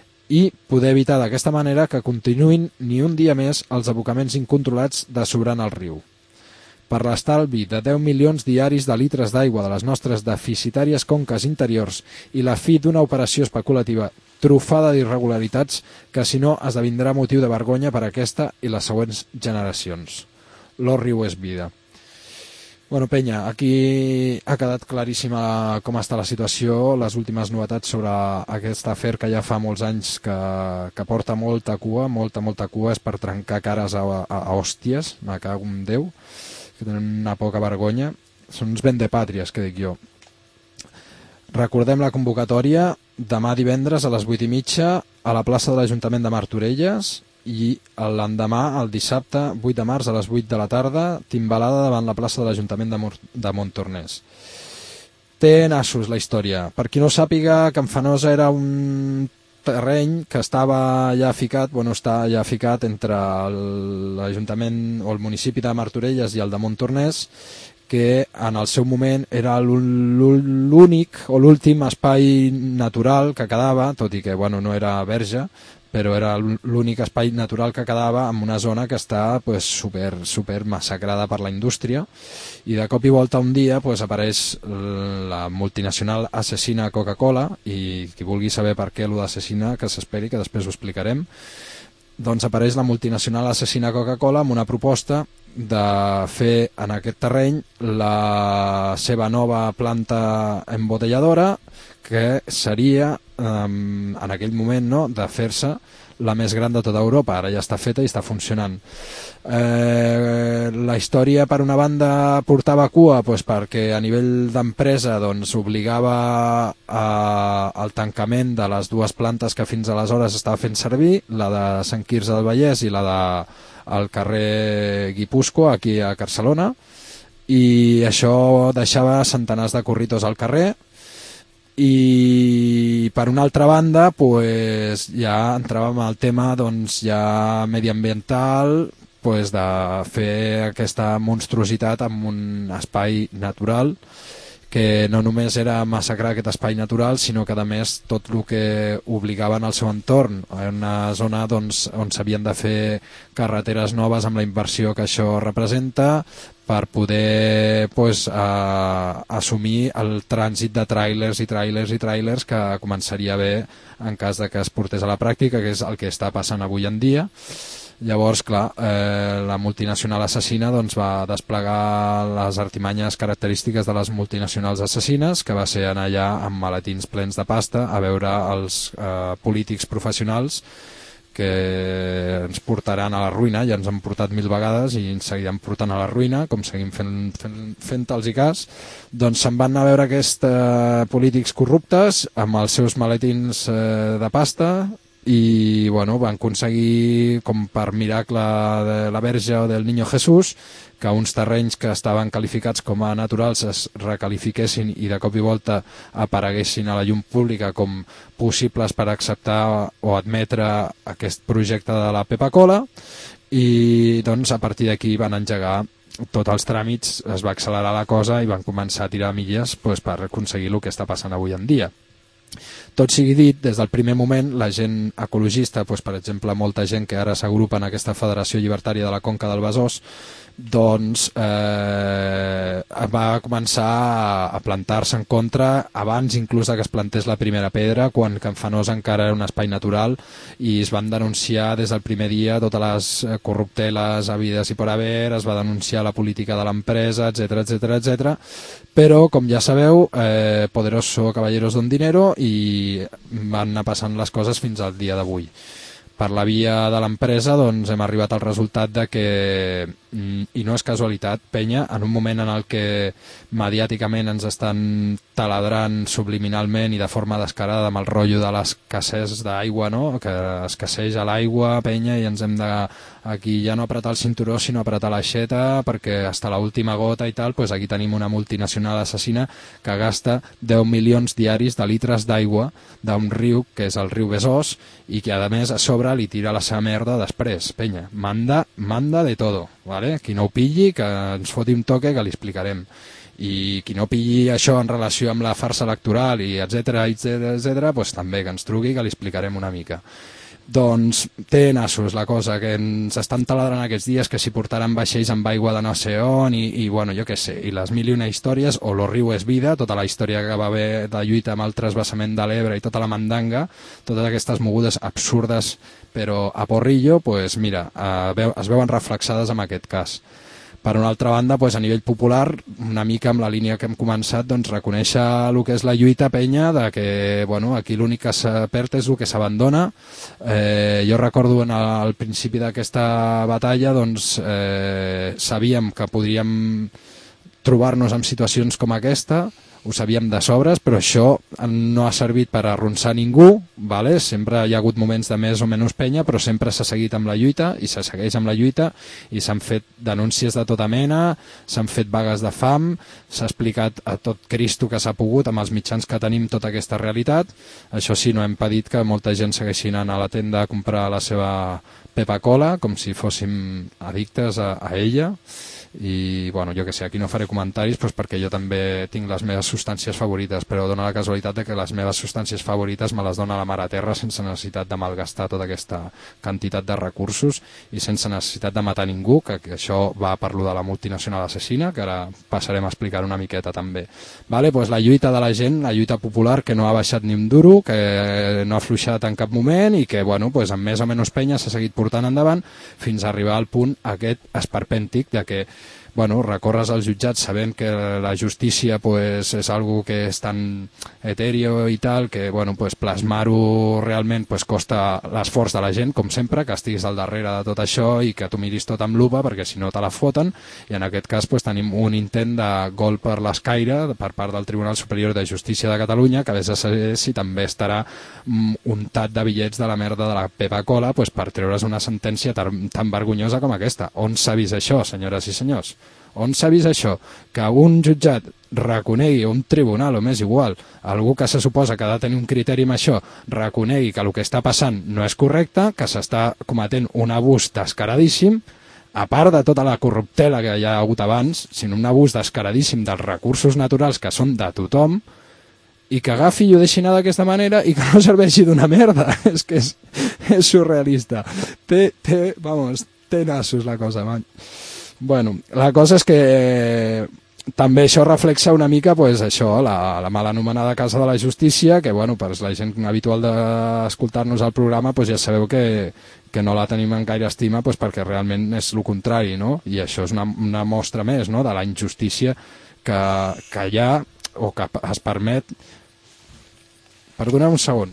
i poder evitar d'aquesta manera que continuïn ni un dia més els abocaments incontrolats dessobrant el riu. Per l'estalvi de 10 milions diaris de litres d'aigua de les nostres deficitàries conques interiors i la fi d'una operació especulativa trufada d'irregularitats que si no esdevindrà motiu de vergonya per a aquesta i les següents generacions. L'or riu és vida. Bueno, Penya, aquí ha quedat claríssima com està la situació, les últimes novetats sobre aquest afer que ja fa molts anys que porta molta cua és per trencar cares a hòsties, me cago en Déu, que tenen una poca vergonya. Són uns vendepàtries, que dic jo. Recordem la convocatòria demà divendres a les 8:30 a la plaça de l'Ajuntament de Martorelles i l'endemà, el dissabte 8 de març a les 8 de la tarda, timbalada davant la plaça de l'Ajuntament de Montornès. Té nassos la història. Per qui no sàpiga, Can Fenosa era un terreny que estava ja ficat, està ja ficat entre l'Ajuntament o el municipi de Martorelles i el de Montornès, que en el seu moment era l'únic o l'últim espai natural que quedava, tot i que no era verge, però era l'únic espai natural que quedava en una zona que està super massacrada per la indústria, i de cop i volta un dia apareix la multinacional assassina Coca-Cola, i qui vulgui saber per què allò d'assassina, que s'esperi, que després ho explicarem. Doncs apareix la multinacional assassina Coca-Cola amb una proposta de fer en aquest terreny la seva nova planta embotelladora, que seria en aquell moment de fer-se la més gran de tota Europa. Ara ja està feta i està funcionant. La història, per una banda, portava cua perquè a nivell d'empresa obligava al tancament de les dues plantes que fins aleshores estava fent servir, la de Sant Quirze del Vallès i la del carrer Guipúscoa, aquí a Barcelona, i això deixava centenars de corritos al carrer. I per una altra banda ja entràvem al tema ja mediambiental, de fer aquesta monstruositat en un espai natural, que no només era massacrar aquest espai natural, sinó que a més tot el que obligaven al seu entorn, en una zona on s'havien de fer carreteres noves amb la inversió que això representa, per poder assumir el trànsit de tràilers que començaria a haver en cas de que es portés a la pràctica, que és el que està passant avui en dia. Llavors, clar, la multinacional assassina doncs, va desplegar les artimanyes característiques de les multinacionals assassines, que va ser anar allà amb maletins plens de pasta a veure els polítics professionals que ens portaran a la ruïna. Ja ens han portat 1000 vegades i ens seguiran portant a la ruïna, com seguim fent-los i cas. Doncs se'n van anar a veure aquests polítics corruptes amb els seus maletins de pasta i bueno, van aconseguir, com per miracle de la Verge o del Niño Jesús, que uns terrenys que estaven qualificats com a naturals es recalifiquessin i de cop i volta apareguessin a la llum pública com possibles per acceptar o admetre aquest projecte de la Pepa-Cola, i doncs a partir d'aquí van engegar tots els tràmits, es va accelerar la cosa i van començar a tirar milles doncs, per aconseguir el que està passant avui en dia. Tot sigui dit, des del primer moment la gent ecologista, doncs, per exemple molta gent que ara s'agrupa en aquesta Federació Llibertària de la Conca del Besòs, doncs va començar a plantar-se en contra abans inclús que es plantés la primera pedra, quan Can Fanosa encara era un espai natural, i es van denunciar des del primer dia totes les corrupteles havides i per haver, es va denunciar la política de l'empresa, etc. Però, com ja sabeu, poderoso caballeros don dinero, i van anar passant les coses fins al dia d'avui. Per la via de l'empresa doncs, hem arribat al resultat de que, i no és casualitat, penya, en un moment en el que mediàticament ens estan taladrant subliminalment i de forma descarada amb el rotllo de l'escassez d'aigua, no? Que escasseja l'aigua, penya, i ens hem de aquí ja no apretar el cinturó sinó apretar l'aixeta perquè hasta l'última gota i tal, doncs aquí tenim una multinacional assassina que gasta 10 milions diaris de litres d'aigua d'un riu que és el riu Besòs i que a més a sobre li tira la seva merda després, penya, manda de todo, ¿vale? Qui no ho pilli que ens foti un toque que li explicarem, i qui no pilli això en relació amb la farsa electoral i etc, doncs també que ens truqui que li explicarem una mica. Doncs té nassos la cosa, que ens estan taladrant aquests dies que si portaran vaixells amb aigua de no sé on i bueno, jo què sé, i les mil i una històries, o lo riu és vida, tota la història que va haver de lluita amb el trasbassament de l'Ebre i tota la mandanga, totes aquestes mogudes absurdes però a porrillo, pues mira, es veuen reflexades en aquest cas. Per una altra banda, doncs, a nivell popular, una mica amb la línia que hem començat, doncs, reconèixer el que és la lluita, penya, de que bueno, aquí l'únic que s'ha perd és el que s'abandona. Jo recordo al principi d'aquesta batalla doncs, sabíem que podríem trobar-nos en situacions com aquesta, ho sabíem de sobres, però això no ha servit per arronsar ningú, vale? Sempre hi ha hagut moments de més o menys penya, però sempre s'ha seguit amb la lluita i se segueix amb la lluita i s'han fet denúncies de tota mena, s'han fet vagues de fam, s'ha explicat a tot Cristo que s'ha pogut amb els mitjans que tenim tota aquesta realitat. Això sí, no ha impedit que molta gent segueixi anant a la tenda a comprar la seva Pepa-Cola com si fóssim addictes a ella. I bueno, jo que sé, aquí no faré comentaris doncs perquè jo també tinc les meves substàncies favorites, però dona la casualitat de que les meves substàncies favorites me les dona la mare terra sense necessitat de malgastar tota aquesta quantitat de recursos i sense necessitat de matar ningú, que això va per lo de la multinacional assassina, que ara passarem a explicar una miqueta també. Vale, doncs la lluita de la gent, la lluita popular, que no ha baixat ni un duro, que no ha afluixat en cap moment i que bueno, doncs amb més o menys penya s'ha seguit portant endavant fins a arribar al punt aquest esperpèntic de que bueno, recorres als jutjats sabent que la justícia pues, és algo que és tan etèreo i tal, que bueno, pues, plasmar-ho realment pues, costa l'esforç de la gent, com sempre, que estiguis al darrere de tot això i que tu miris tot amb lupa, perquè si no te la foten, i en aquest cas pues, tenim un intent de gol per l'escaire per part del Tribunal Superior de Justícia de Catalunya, que vés a saber si també estarà untat de bitllets de la merda de la Pepa-Cola pues, per treure's una sentència tan vergonyosa com aquesta. On s'ha vist això, senyores i senyors? On s'ha vist això? Que un jutjat reconegui, un tribunal o més igual, algú que se suposa que ha de tenir un criteri amb això, reconegui que el que està passant no és correcte, que s'està cometent un abús descaradíssim, a part de tota la corruptela que hi ha hagut abans, sinó un abús descaradíssim dels recursos naturals que són de tothom, i que agafi i ho deixi anar d'aquesta manera i que no serveixi d'una merda. És que és surrealista. Té nassos la cosa, man. Bueno, la cosa és que també això reflexa una mica pues, això, la mal anomenada Casa de la Justícia, que bueno, per la gent habitual d'escoltar-nos al programa pues, ja sabeu que no la tenim en gaire estima pues, perquè realment és el contrari, no? I això és una mostra més, no?, de la injustícia que hi ha o que es permet. Perdoneu un segon.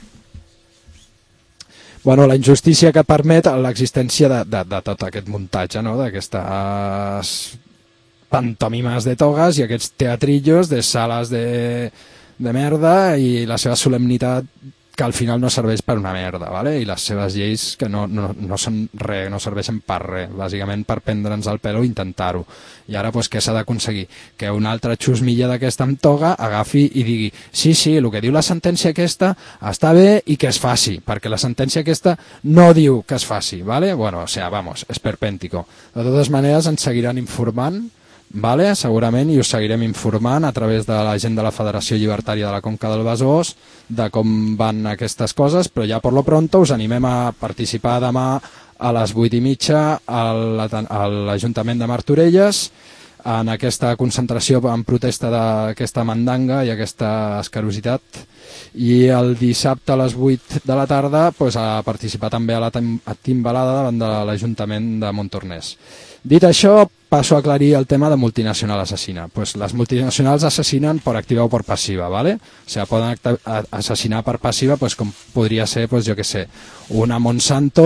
Bueno, la injustícia que permet l'existència de tot aquest muntatge, no?, d'aquestes pantomimes de togues i aquests teatrillos de sales de merda i la seva solemnitat que al final no serveix per una merda, ¿vale? I les seves lleis que no són res, no serveixen per res, bàsicament per prendre'ns el pèl o intentar-ho. I ara, pues, què s'ha d'aconseguir? Que una altra xusmilla d'aquesta amb toga agafi i digui sí, el que diu la sentència aquesta està bé i que es faci, perquè la sentència aquesta no diu que es faci, ¿vale? Bueno, o sea, vamos, esperpéntico. De totes maneres, ens seguiran informant, vale? Segurament, i us seguirem informant a través de la gent de la Federació Llibertària de la Conca del Besòs de com van aquestes coses, però ja per lo pronto us animem a participar demà a les 8:30 a l'Ajuntament de Martorelles en aquesta concentració en protesta d'aquesta mandanga i aquesta escarositat, i el dissabte a les 8 de la tarda pues, a participar també a la timbalada davant de l'Ajuntament de Montornès. Dit això, passo a aclarir el tema de multinacional assassina. Pues les multinacionals assassinen per activa o per passiva, ¿vale? O sea, poden assassinar per passiva, pues, com podria ser, pues, jo que sé, una Monsanto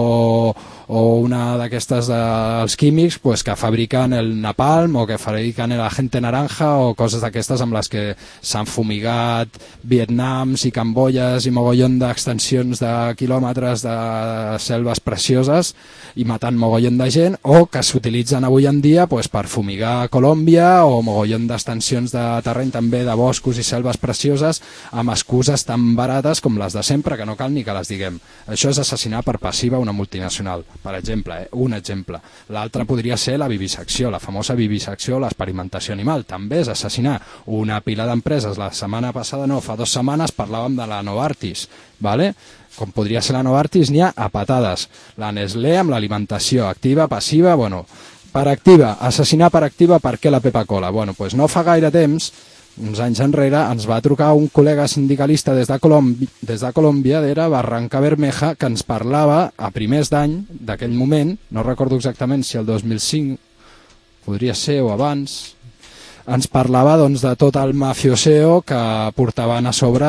o una d'aquestes dels químics pues, que fabriquen el napalm o que fabriquen l'agente naranja o coses d'aquestes amb les que s'han fumigat Vietnams i Camboyes i mogollon d'extensions de quilòmetres de selves precioses i matant mogollon de gent, o que s'utilitzen avui en dia pues, per fumigar Colòmbia o mogollon d'extensions de terreny també de boscos i selves precioses amb excuses tan barates com les de sempre que no cal ni que les diguem. Això és assassinar per passiva una multinacional, per exemple, un exemple. L'altre podria ser la vivisecció, la famosa vivisecció, l'experimentació animal. També és assassinar una pila d'empreses. La setmana passada, no, fa 2 setmanes parlàvem de la Novartis, ¿vale? Com podria ser la Novartis, n'hi ha a patades. La Nestlé amb l'alimentació activa, passiva, bueno, per activa, assassinar per activa, per què la Coca-Cola? Bueno, pues no fa gaire temps, uns anys enrere, ens va trucar un col·lega sindicalista des de Colòmbia, d'era Barranca Bermeja, que ens parlava a primers d'any d'aquell moment, no recordo exactament si el 2005, podria ser, o abans, ens parlava doncs, de tot el mafioseo que portaven a sobre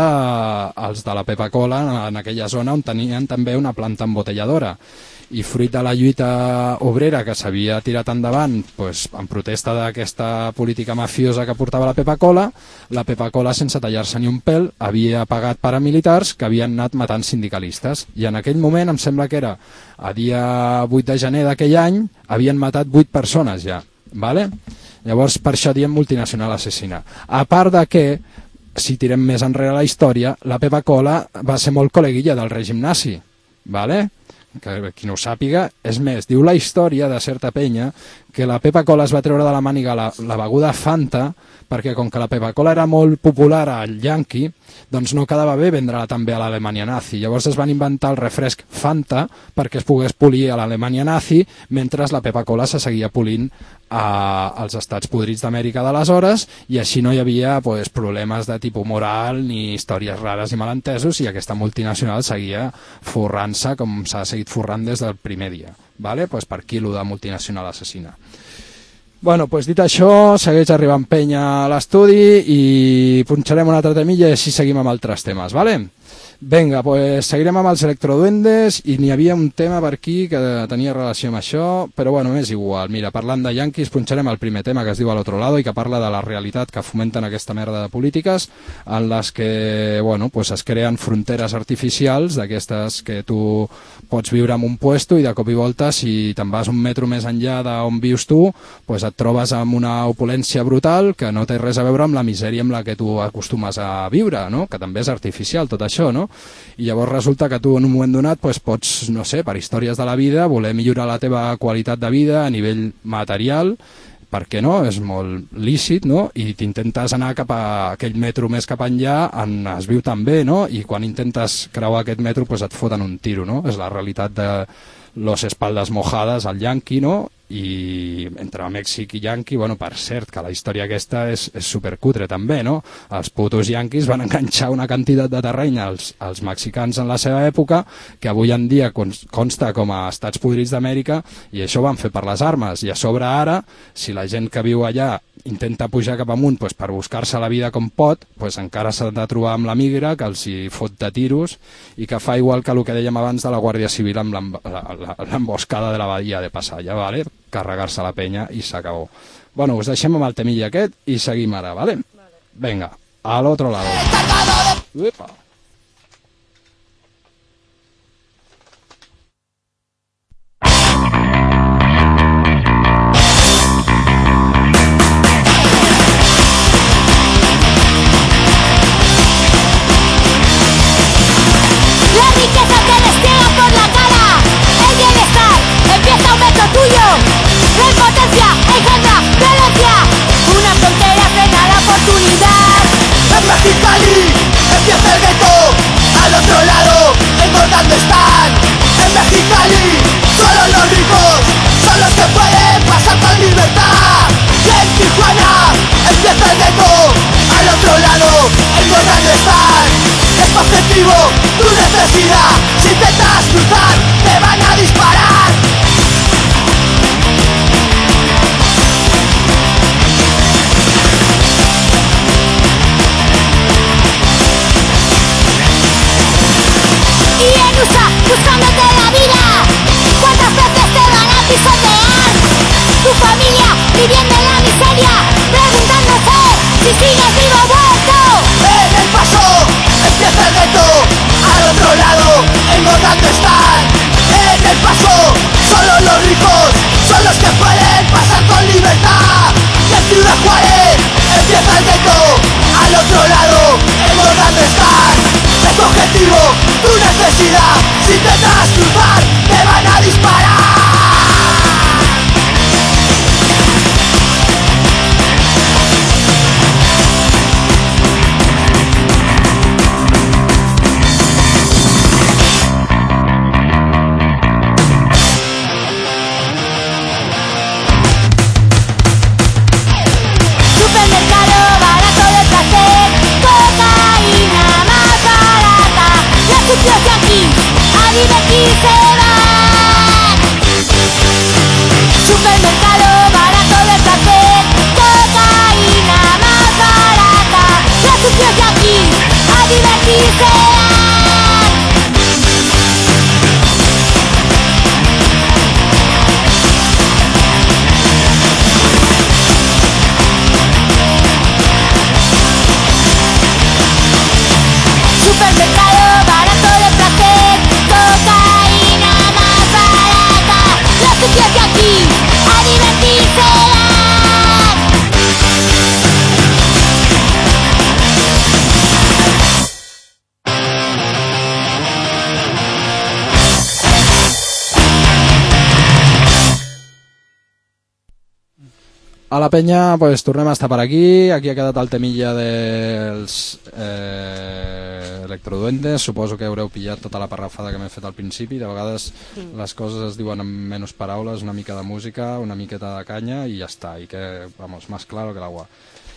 els de la Coca-Cola en aquella zona on tenien també una planta embotelladora. I fruit de la lluita obrera que s'havia tirat endavant pues, en protesta d'aquesta política mafiosa que portava la Coca-Cola, la Coca-Cola, sense tallar-se ni un pèl, havia pagat paramilitars que havien anat matant sindicalistes. I en aquell moment, em sembla que era a dia 8 de gener d'aquell any, havien matat 8 persones ja. ¿Vale? Llavors, per això diem multinacional assassina. A part de que, si tirem més enrere la història, la Coca-Cola va ser molt col·leguilla del règim nazi. ¿Vale? Que qui no ho sàpiga, és més, diu la història de certa penya que la Coca-Cola es va treure de la màniga la beguda Fanta perquè com que la Coca-Cola era molt popular al Yankee, doncs no quedava bé vendre-la també a l'Alemanya nazi. Llavors es van inventar el refresc Fanta perquè es pogués polir a l'Alemanya nazi mentre la Coca-Cola se seguia polint als estats podrits d'Amèrica d'aleshores, i així no hi havia pues, problemes de tipus moral ni històries rares i malentesos, i aquesta multinacional seguia forrant-se com s'ha seguit forrant des del primer dia. ¿Vale? Pues per aquí lo de multinacional assassina. Bueno, pues dit això, segueix arribant penya a l'estudi i punxarem una altra temilla i així seguim amb altres temes, ¿vale? Vinga, pues seguirem amb els electroduendes, i n'hi havia un tema per aquí que tenia relació amb això, però bueno, és igual. Mira, parlant de yanquis, punxarem el primer tema que es diu Al otro lado i que parla de la realitat que fomenten aquesta merda de polítiques en les que, bueno, pues es creen fronteres artificials d'aquestes que tu pots viure en un puesto i de cop i volta, si te'n vas un metro més enllà d'on vius tu, pues et trobes amb una opulència brutal que no té res a veure amb la misèria amb la que tu acostumes a viure, no? Que també és artificial tot això, no? I llavors resulta que tu en un moment donat pues, pots, no sé, per històries de la vida, voler millorar la teva qualitat de vida a nivell material, perquè no, és molt lícit, no? I t'intentes anar cap a aquell metro més cap enllà on es viu tan bé, no? I quan intentes creuar aquest metro pues, et foten un tiro, no? És la realitat de los espaldas mojades al Yankee, no? i entre Mèxic i Yankee, bueno, per cert, que la història aquesta és supercutre també, no? Els putos yanquis van enganxar una quantitat de terreny als mexicans en la seva època, que avui en dia consta com a estats podrits d'Amèrica, i això ho van fer per les armes, i a sobre ara, si la gent que viu allà intenta pujar cap amunt pues, per buscar-se la vida com pot, pues, encara s'ha de trobar amb la migra, que els hi fot de tiros, i que fa igual que el que dèiem abans de la Guàrdia Civil amb l'emboscada de la Badia de Passalla, ¿vale? Carregar-se la penya i s'acabó. Bueno, us deixem amb el temilla aquest i seguim ara, ¿vale? Venga, al otro lado. Uepa. La riqueza te despliega por la cara, el bienestar empieza un veto tuyo. La impotencia engendra violencia, una frontera frena la oportunidad. En Mexicali empieza el gueto, al otro lado engordando están. En Mexicali solo los ricos son los que pueden pasar con libertad. Y en Tijuana empieza el gueto, al otro lado engordando están. Es objetivo tu necesidad, si intentas cruzar te van a disparar. Y en USA, buscándote la vida, ¿cuántas veces te van a pisotear? Tu familia viviendo en la miseria, preguntándose si sigues vivo o muerto. En El Paso empieza el gueto, al otro lado engordando están. En El Paso solo los ricos son los que pueden pasar con libertad. Y en Ciudad Juárez empieza el gueto, al otro lado engordando están. Es tu objetivo, tu necesidad, si intentas cruzar te van a disparar. Supermercado barato de placer, cocaína más barata. Los sucios de aquí a divertirse van. Supermercado barato de placer, cocaína más barata. Los sucios de aquí a divertirse van. Supermercado barato de placer, cocaína más barata. Los sucios de aquí a divertirse van. A la penya, pues, tornem a estar per aquí. Aquí ha quedat el temilla dels electroduendes. Suposo que haureu pillat tota la parrafada que m'he fet al principi. De vegades les coses es diuen amb menys paraules, una mica de música, una miqueta de canya i ja està. I que, vamos, más claro que l'agua.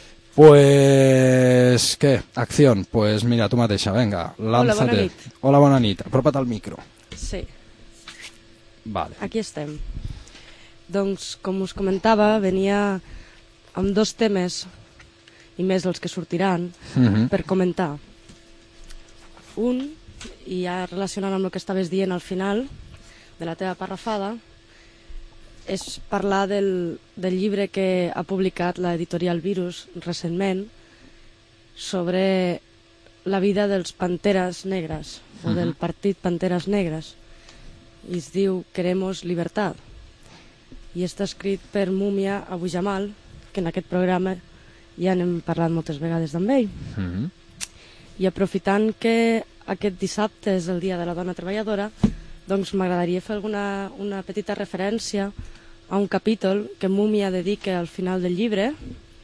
Pues, què? Acción. Pues mira, tu mateixa, venga, lánzate. Hola, bona nit. Hola, bona nit. Apropa't al micro. Sí, Vale. aquí estem. Doncs, com us comentava, venia amb dos temes, i més els que sortiran, per comentar. Un, i ja relacionant amb el que estaves dient al final de la teva parrafada, és parlar del llibre que ha publicat l'editorial Virus recentment sobre la vida dels Panteres Negres, o del partit Panteres Negres, i es diu Queremos Libertad, i està escrit per Múmia Abu Jamal, que en aquest programa ja n'hem parlat moltes vegades amb ell. I aprofitant que aquest dissabte és el Dia de la Dona Treballadora, doncs m'agradaria fer una petita referència a un capítol que Múmia dedica al final del llibre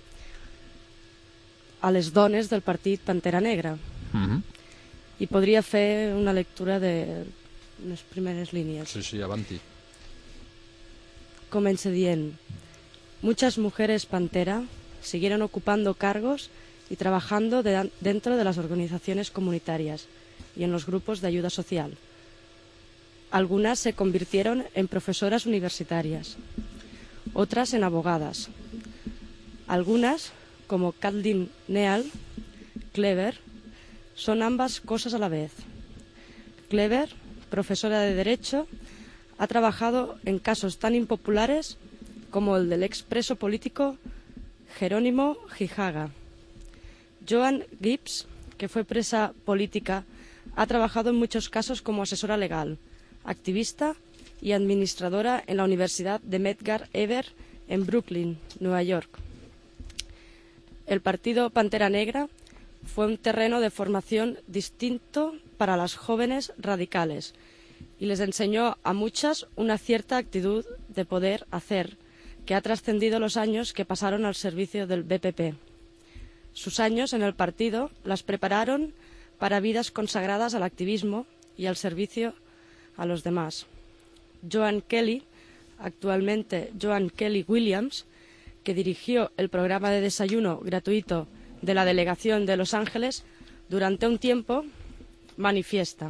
a les dones del partit Pantera Negra. I podria fer una lectura de les primeres línies. Sí, avanti. comença dient: muchas mujeres Pantera siguieron ocupando cargos y trabajando dentro de las organizaciones comunitarias y en los grupos de ayuda social. Algunas se convirtieron en profesoras universitarias, otras en abogadas. Algunas, como Kathleen Neal Clever, son ambas cosas a la vez. Clever, profesora de Derecho, ha trabajado en casos tan impopulares como el del expreso político Jerónimo Gijaga. Joan Gibbs, que fue presa política, ha trabajado en muchos casos como asesora legal, activista y administradora en la Universidad de Medgar Evers en Brooklyn, Nueva York. El partido Pantera Negra fue un terreno de formación distinto para las jóvenes radicales y les enseñó a muchas una cierta actitud de poder hacer que ha trascendido los años que pasaron al servicio del BPP. Sus años en el partido las prepararon para vidas consagradas al activismo y al servicio a los demás. Joan Kelly, actualmente Joan Kelly Williams, que dirigió el programa de desayuno gratuito de la delegación de Los Ángeles durante un tiempo, manifiesta: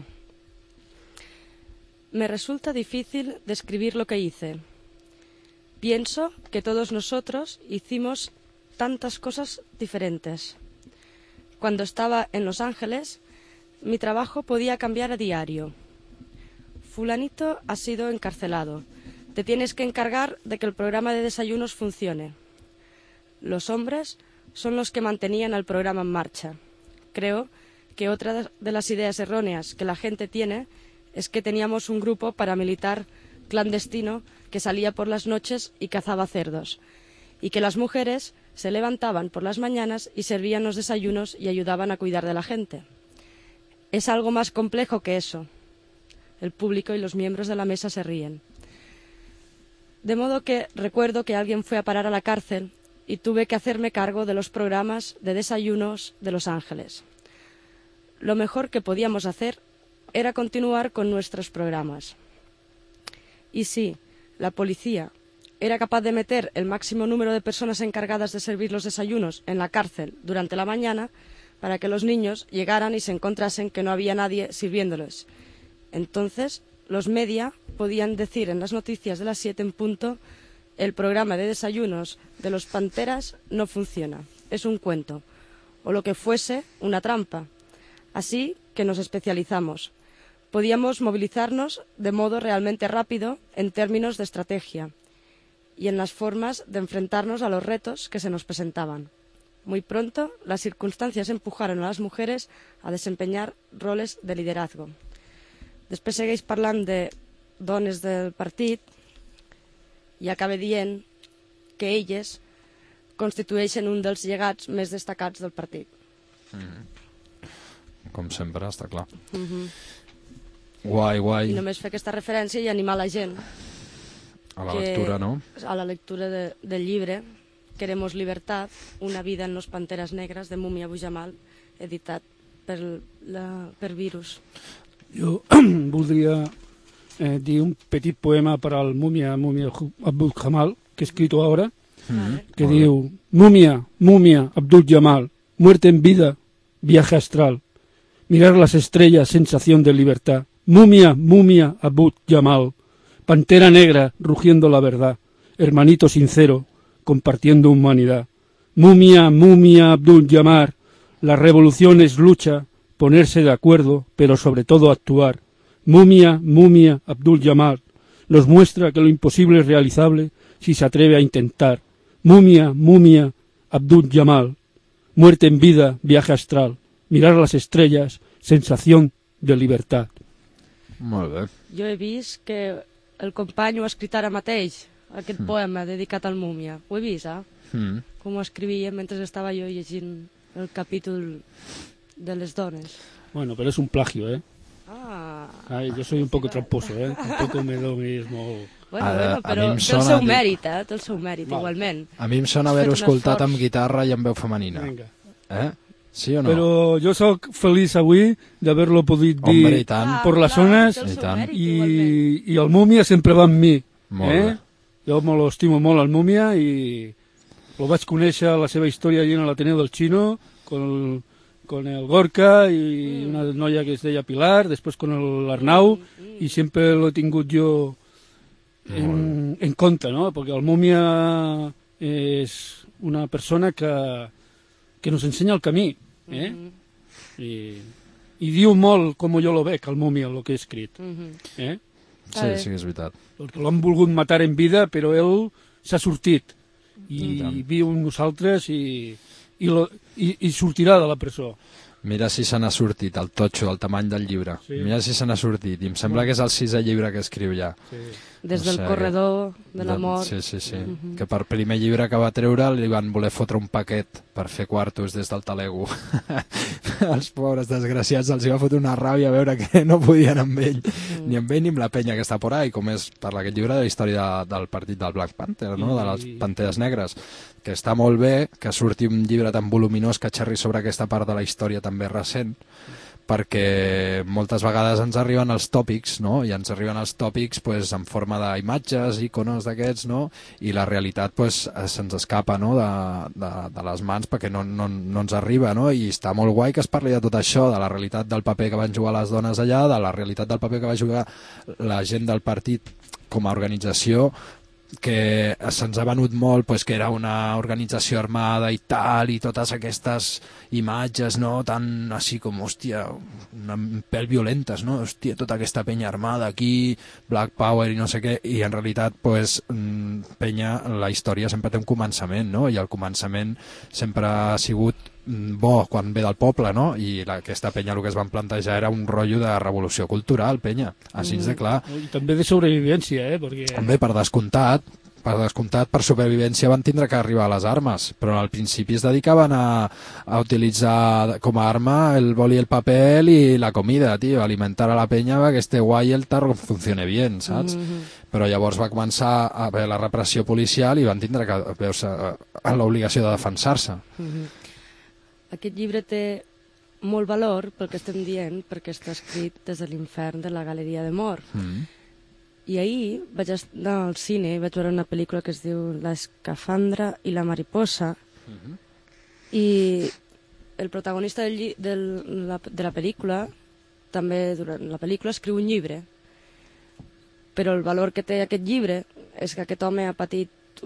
me resulta difícil describir lo que hice. Pienso que todos nosotros hicimos tantas cosas diferentes. Cuando estaba en Los Ángeles, mi trabajo podía cambiar a diario. Fulanito ha sido encarcelado. Te tienes que encargar de que el programa de desayunos funcione. Los hombres son los que mantenían el programa en marcha. Creo que otra de las ideas erróneas que la gente tiene es que teníamos un grupo paramilitar clandestino que salía por las noches y cazaba cerdos, y que las mujeres se levantaban por las mañanas y servían los desayunos y ayudaban a cuidar de la gente. Es algo más complejo que eso. El público y los miembros de la mesa se ríen. De modo que recuerdo que alguien fue a parar a la cárcel y tuve que hacerme cargo de los programas de desayunos de Los Ángeles. Lo mejor que podíamos hacer era continuar con nuestros programas. Y sí, la policía era capaz de meter el máximo número de personas encargadas de servir los desayunos en la cárcel durante la mañana para que los niños llegaran y se encontrasen que no había nadie sirviéndoles. Entonces, los media podían decir en las noticias de las 7 en punto: el programa de desayunos de los Panteras no funciona, es un cuento, o lo que fuese, una trampa. Así que nos especializamos. Podíamos movilizarnos de modo realmente rápido en términos de estrategia y en las formas de enfrentarnos a los retos que se nos presentaban. Muy pronto, las circunstancias empujaron a las mujeres a desempeñar roles de liderazgo. Després segueix parlant de dones del partit i acaba dient que elles constitueixen un dels llegats més destacats del partit. Com sempre, està clar. Guai, guai. I només fer aquesta referència i animar la gent a la lectura, no? A la lectura del llibre Queremos libertad, una vida en los Panteras Negras, de Mumia Abu-Jamal, editat per Virus. Jo voldria dir un petit poema per al Mumia Abu-Jamal, que he escrito ahora, que diu: Mumia, Mumia Abdul-Jamal, muerte en vida, viaje astral, mirar las estrellas, sensación de libertad. Mumia, Mumia Abu-Jamal, pantera negra, rugiendo la verdad, hermanito sincero, compartiendo humanidad. Mumia, Mumia Abdul-Jamal, la revolución es lucha, ponerse de acuerdo, pero sobre todo actuar. Mumia, Mumia Abdul-Jamal, nos muestra que lo imposible es realizable si se atreve a intentar. Mumia, Mumia Abdul-Jamal, muerte en vida, viaje astral, mirar las estrellas, sensación de libertad. Molt bé. Jo he vist que el company ho ha escrit ara mateix, aquest poema dedicat al Múmia. Ho he vist, com ho escrivia mentre estava jo llegint el capítol de les dones. Bueno, pero es un plagio, ¿eh? Ay, yo soy un poco tramposo, ¿eh? Tampoco me lo mismo. Bueno, però té el seu mèrit, té el seu mèrit, igualment. A mi em sona haver-ho escoltat amb guitarra i amb veu femenina. ¿Sí o no? Pero yo soy feliz avui d'haver-lo pogut dir. Hombre, i tant. Por las zonas, i y el Múmia sempre va amb mi. Molt bé. Jo me l'estimo molt, el Múmia, i lo vaig conèixer la seva història allí en l'Ateneu del Chino, con el Gorka i una noia que es deia Pilar, després con l'Arnau, i sempre l'he tingut jo en compte, no? Perquè el Múmia és una persona que nos ensenya el camí, i diu molt com jo lo veig, el Múmia, el que he escrit. Sí, és veritat. Perquè l'han volgut matar en vida, però ell s'ha sortit i viu amb nosaltres i sortirà de la presó. Mira si se n'ha sortit, el totxo, el tamany del llibre. Sí. Mira si se n'ha sortit. I em sembla que és el 6è llibre que escriu ja. Sí. Des del corredor de la mort. Sí. Que per primer llibre que va treure li van voler fotre un paquet per fer quartos des del talego. Els pobres desgraciats els hi va fotre una ràbia a veure que no podien amb ell, ni amb ell ni amb la penya que està por ahí, com és per aquest llibre de la història del partit del Black Panther, no? De les Panteres Negres, que està molt bé que surti un llibre tan voluminós que xerri sobre aquesta part de la història també recent, perquè moltes vegades ens arriben els tòpics, no? I ens arriben els tòpics pues, en forma d'imatges, iconos d'aquests, no? I la realitat pues, se'ns escapa, no? de les mans perquè no ens arriba, no? I està molt guai que es parli de tot això, de la realitat del paper que van jugar les dones allà, de la realitat del paper que va jugar la gent del partit com a organització, que se'ns ha venut molt pues, que era una organització armada i tal, i totes aquestes imatges, no? Tan així com, hòstia, un pèl violentes, no? Hòstia, tota aquesta penya armada aquí, Black Power i no sé què, i en realitat, pues, penya, la història sempre té un començament, no? I el començament sempre ha sigut bo quan ve del poble, no? I aquesta penya el que es van plantejar era un rotllo de revolució cultural, penya, així de clar. I també de sobrevivència, perquè... També, per descomptat, per supervivència van tindre que arribar a les armes, però al principi es dedicaven a utilitzar com a arma el boli i el paper i la comida, tio, alimentar a la penya perquè este guai el tarro funcione bien, saps? Però llavors va començar a haver la repressió policial i van tindre que veure l'obligació de defensar-se. Aquest llibre té molt valor pel que estem dient, perquè està escrit des de l'infern de la Galeria de Mort. I ahir vaig anar al cine i vaig veure una pel·lícula que es diu La escafandra i la mariposa, i el protagonista de la pel·lícula també durant la pel·lícula escriu un llibre, però el valor que té aquest llibre és que aquest home ha patit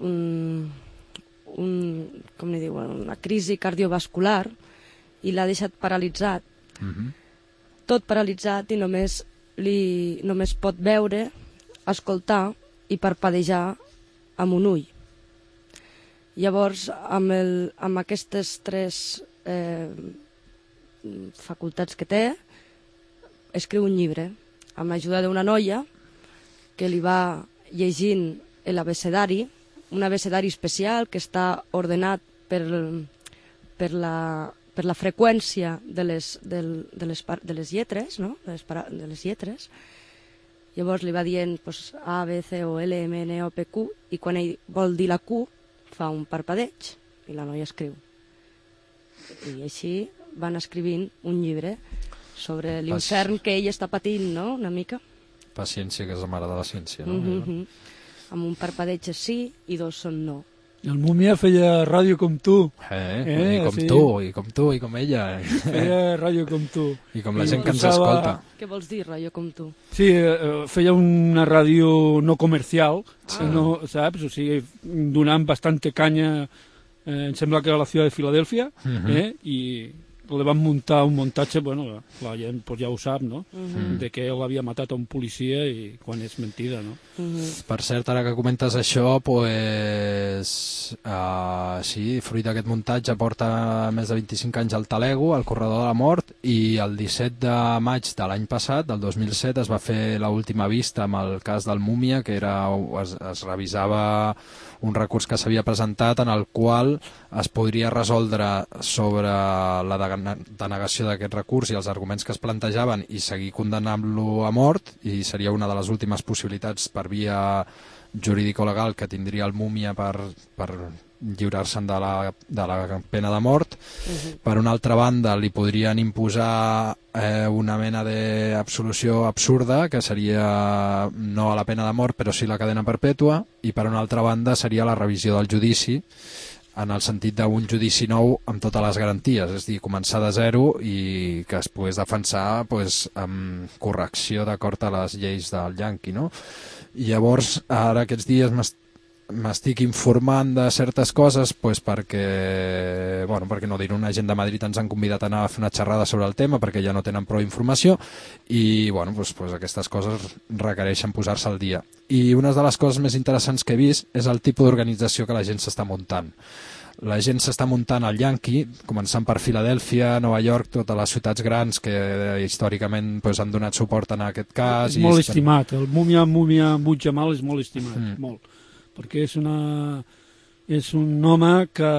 com li diuen, una crisi cardiovascular i l'ha deixat paralitzat, tot paralitzat, i només pot veure, escoltar i parpadejar amb un ull. Llavors, amb aquestes 3 facultats que té, escriu un llibre amb ajuda d'una noia que li va llegint l'abecedari, un abecedari especial que està ordenat per la freqüència de les lletres, no? De les lletres. Llavors li va dient A, B, C, O, L, M, N, O, P, Q, i quan ell vol dir la Q fa un parpadeig i la noia escriu. I així van escrivint un llibre sobre l'infern que ell està patint, no? Una mica. Paciència, que és la mare de la ciència, no? Amb un parpadeig és sí i 2 són no. El Múmia feia ràdio com tu. I com tu, i com ella. Feia ràdio com tu. I com la gent que ens escolta. Què vols dir, ràdio com tu? Sí, feia una ràdio no comercial, no, saps? O sigui, donant bastante canya, em sembla que era la ciutat de Filadèlfia, i li van muntar un muntatge, bueno, la gent ja ho sap, no? De que ell havia matat a un policia i quan és mentida, no? Per cert, ara que comentes això, pues, sí, fruit d'aquest muntatge porta més de 25 anys al Talego, al Corredor de la Mort, i el 17 de maig de l'any passat, del 2007, es va fer l'última vista amb el cas del Múmia, que es revisava un recurs que s'havia presentat en el qual es podria resoldre sobre la denegació d'aquest recurs i els arguments que es plantejaven i seguir condemnant-lo a mort, i seria una de les últimes possibilitats per via jurídico-legal que tindria el Múmia per lliurar-se'n de la pena de mort. Per una altra banda, li podrien imposar una mena d'absolució absurda, que seria no a la pena de mort, però sí la cadena perpètua, i per una altra banda seria la revisió del judici, en el sentit d'un judici nou amb totes les garanties, és a dir, començar de zero i que es pogués defensar amb correcció d'acord a les lleis del Yankee, no? I llavors, ara aquests dies m'estic informant de certes coses perquè no dir una gent de Madrid ens han convidat a anar a fer una xerrada sobre el tema perquè ja no tenen prou informació i aquestes coses requereixen posar-se al dia. I una de les coses més interessants que he vist és el tipus d'organització que la gent s'està muntant. La gent s'està muntant al Yankee, començant per Filadèlfia, Nova York, totes les ciutats grans que històricament han donat suport en aquest cas. És molt estimat, el Múmia Mujjamal és molt estimat, molt, perquè és un home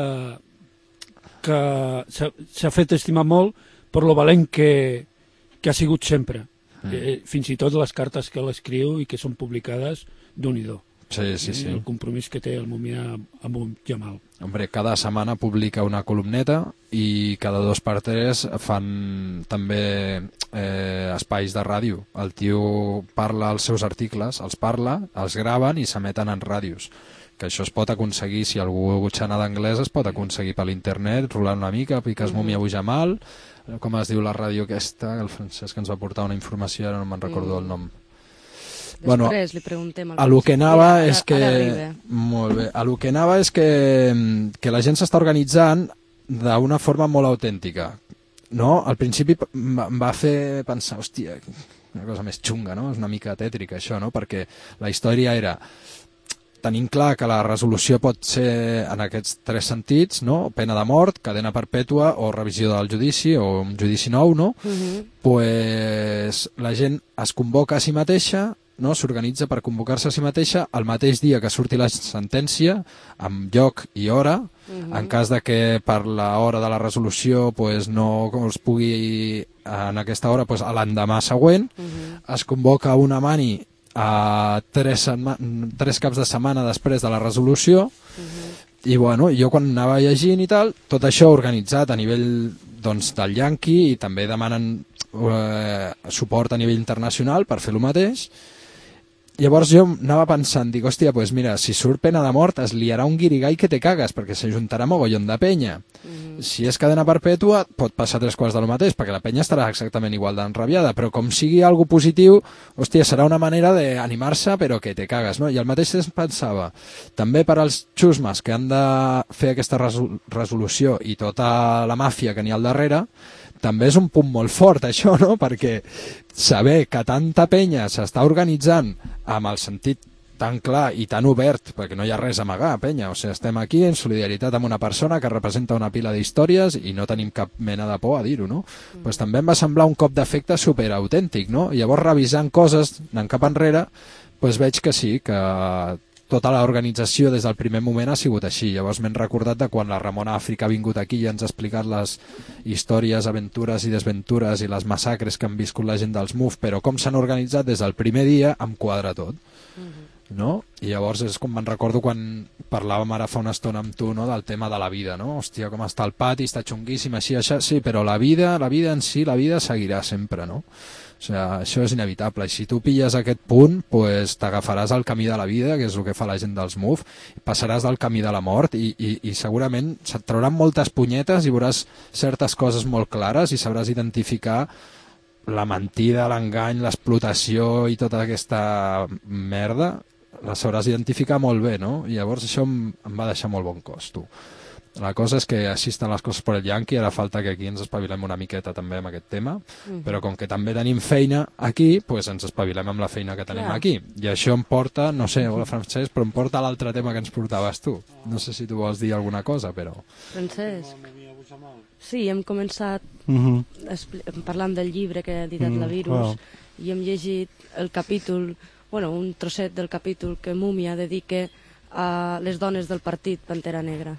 que s'ha fet estimar molt per lo valent que ha sigut sempre. Fins i tot les cartes que l'escriu i que són publicades, Déu-n'hi-do. Sí. El compromís que té el Múmia Mujjamal. Hombre, cada setmana publica una columneta i cada 2 per 3 fan també espais de ràdio. El tio parla els seus articles, els parla, els graven i s'emeten en ràdios. Que això es pot aconseguir, si algú xana d'anglès, es pot aconseguir per l'internet, rolant una mica, piques Múmia Mujjamal, com es diu la ràdio aquesta, el Francesc ens va portar una informació, ara no me'n recordo el nom. Després li preguntem a lo que anava és que molt bé, a lo que anava és que la gent s'està organitzant d'una forma molt autèntica, no? Al principi em va fer pensar, hòstia, una cosa més xunga, no? És una mica tètrica això, no? Perquè la història era tenim clar que la resolució pot ser en aquests 3 sentits, no? Pena de mort, cadena perpètua o revisió del judici o un judici nou, no? Pues la gent es convoca a si mateixa, no? S'organitza per convocar-se a si mateixa el mateix dia que surti la sentència, amb lloc i hora. En cas de que per l'hora de la resolució no es pugui en aquesta hora, a l'endemà següent es convoca una mani a 3 caps de setmana després de la resolució. I jo quan anava llegint i tal, tot això organitzat a nivell del Yankee, i també demanen suport a nivell internacional per fer el mateix. Llavors jo anava pensant, dic, hòstia, mira, si surt pena de mort es liarà un guirigall que te cagues, perquè s'ajuntarà mogollon de penya. Si és cadena perpètua pot passar 3/4 del mateix, perquè la penya estarà exactament igual d'enrabiada, però com sigui algo positiu, hòstia, serà una manera d'animar-se, però que te cagues, no? I al mateix temps pensava, també per als xusmes que han de fer aquesta resolució i tota la màfia que n'hi ha al darrere, també és un punt molt fort, això, no? Perquè saber que tanta penya s'està organitzant amb el sentit tan clar i tan obert, perquè no hi ha res a amagar, penya, o sigui, estem aquí en solidaritat amb una persona que representa una pila d'històries i no tenim cap mena de por a dir-ho, no? Pues també em va semblar un cop d'efecte superautèntic, no? I llavors revisant coses, anant cap enrere, veig que sí, que tota l'organització des del primer moment ha sigut així. Llavors m'he recordat de quan la Ramona Àfrica ha vingut aquí i ens ha explicat les històries, aventures i desventures i les massacres que han viscut la gent dels MUF, però com s'han organitzat des del primer dia em quadra tot. No? I llavors és com me'n recordo quan parlàvem ara fa una estona amb tu, no? Del tema de la vida, no? Hòstia, com està el pati, està xunguíssim, així, sí, però la vida en si, la vida seguirà sempre, no? O sigui, això és inevitable, i si tu pilles aquest punt, pues, t'agafaràs al camí de la vida, que és el que fa la gent dels MUF, passaràs del camí de la mort i segurament se't trauran moltes punyetes i veuràs certes coses molt clares i sabràs identificar la mentida, l'engany, l'explotació i tota aquesta merda, la sabràs identificar molt bé, no? I llavors això em va deixar molt bon cos, tu. La cosa és que així estan les coses per el Yankee, ara falta que aquí ens espavilem una miqueta també amb aquest tema, però com que també tenim feina aquí, doncs ens espavilem amb la feina que tenim aquí. I això em porta, no sé, hola Francesc, però em porta a l'altre tema que ens portaves tu. No sé si tu vols dir alguna cosa, però... Francesc, sí, hem començat parlant del llibre que ha editat la Virus i hem llegit el capítol, un trosset del capítol que Múmia dedica a les dones del partit Pantera Negra.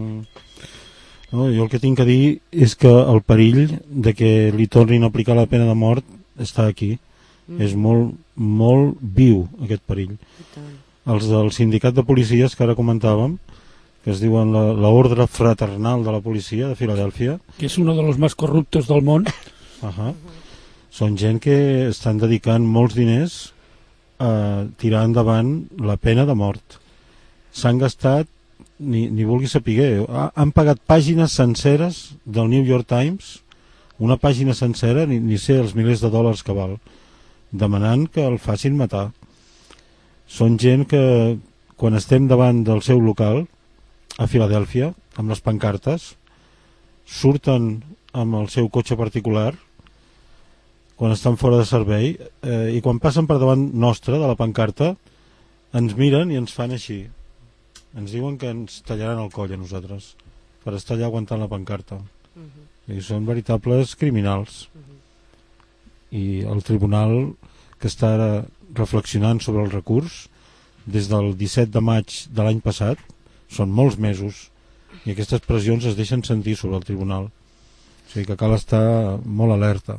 Jo el que tinc a dir és que el perill de que li tornin a aplicar la pena de mort està aquí. És molt, molt viu aquest perill. Els del sindicat de policies que ara comentàvem que es diuen la Ordre Fraternal de la Policia de Filadèlfia. Que és uno de los más corruptos del món. Són gent que estan dedicant molts diners a tirar endavant la pena de mort. S'han gastat, ni vulgui saber, han pagat pàgines senceres del New York Times, una pàgina sencera, ni sé els milers de dòlars que val, demanant que el facin matar. Són gent que, quan estem davant del seu local a Filadèlfia, amb les pancartes, surten amb el seu cotxe particular quan estan fora de servei, i quan passen per davant nostre de la pancarta ens miren i ens fan així, ens diuen que ens tallaran el coll a nosaltres per estar allà aguantant la pancarta. I són veritables criminals. I el tribunal, que està ara reflexionant sobre el recurs des del 17 de maig de l'any passat, són molts mesos, i aquestes pressions es deixen sentir sobre el tribunal. O sigui que cal estar molt alerta.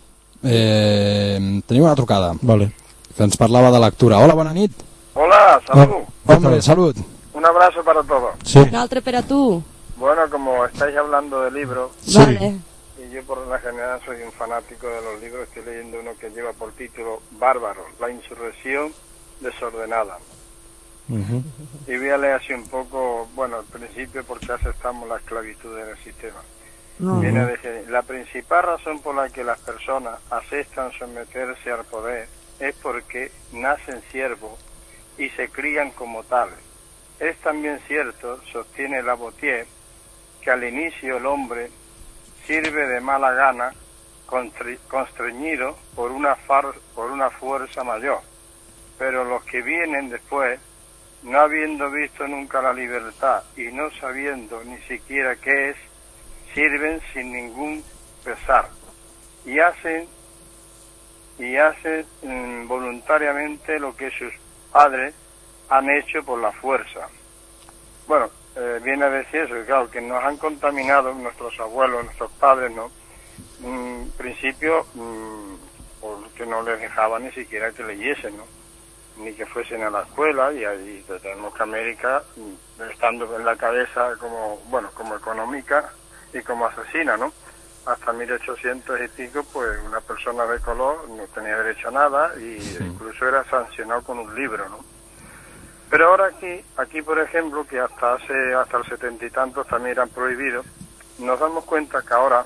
Tenim una trucada. Vale. Que ens parlava de lectura. Hola, bona nit. Hola, salud. Hombre, salud. Un abrazo para todos. Sí. Un altre per a tu. Bueno, como estáis hablando de libros, Sí. Vale. y yo por la general soy un fanático de los libros, estoy leyendo uno que lleva por título Bárbaros, la insurrección desordenada. Y voy a leer así un poco, bueno, al principio, porque aceptamos la esclavitud en el sistema. Viene a decir, la principal razón por la que las personas aceptan someterse al poder es porque nacen siervos y se crían como tales. Es también cierto, sostiene Lavoisier, que al inicio el hombre sirve de mala gana, constreñido por una fuerza mayor, pero los que vienen después, no habiendo visto nunca la libertad y no sabiendo ni siquiera qué es, sirven sin ningún pesar y hacen voluntariamente lo que sus padres han hecho por la fuerza. Bueno, viene a decir eso, que claro, que nos han contaminado nuestros abuelos, nuestros padres, ¿no? En principio, porque no les dejaban ni siquiera que leyesen, ¿no? Ni que fuesen a la escuela, y ahí tenemos que América, estando en la cabeza como económica y como asesina, ¿no? Hasta 1800 y pico, pues una persona de color no tenía derecho a nada, y incluso era sancionado con un libro, ¿no? Pero ahora aquí por ejemplo, que hasta el 70 y tantos también eran prohibidos, nos damos cuenta que ahora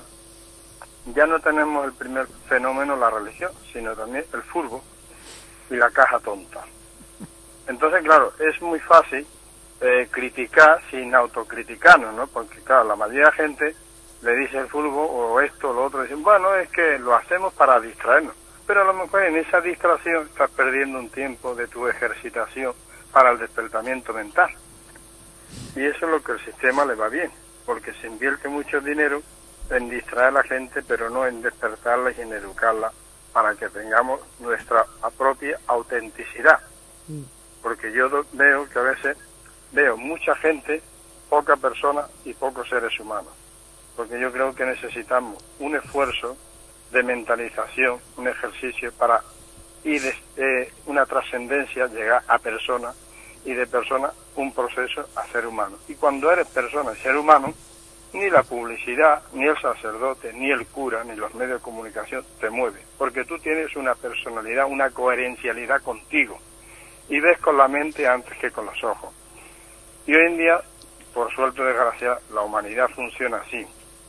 ya no tenemos el primer fenómeno, la religión, sino también el fútbol y la caja tonta. Entonces, claro, es muy fácil criticar sin autocriticarnos, ¿no? Porque, claro, la mayoría de la gente le dice el fútbol o esto o lo otro, dicen, bueno, es que lo hacemos para distraernos. Pero a lo mejor en esa distracción estás perdiendo un tiempo de tu ejercitación para el despertamiento mental. Y eso es lo que el sistema le va bien, porque se invierte mucho dinero en distraer a la gente, pero no en despertarla y en educarla para que tengamos nuestra propia autenticidad. Porque yo veo que a veces veo mucha gente, poca persona y pocos seres humanos. Porque yo creo que necesitamos un esfuerzo de mentalización, un ejercicio para ir una trascendencia, llegar a persona, y de persona un proceso a ser humano. Y cuando eres persona y ser humano, ni la publicidad, ni el sacerdote, ni el cura, ni los medios de comunicación te mueven, porque tú tienes una personalidad, una coherencialidad contigo, y ves con la mente antes que con los ojos. Y hoy en día, por suerte o desgracia, la humanidad funciona así.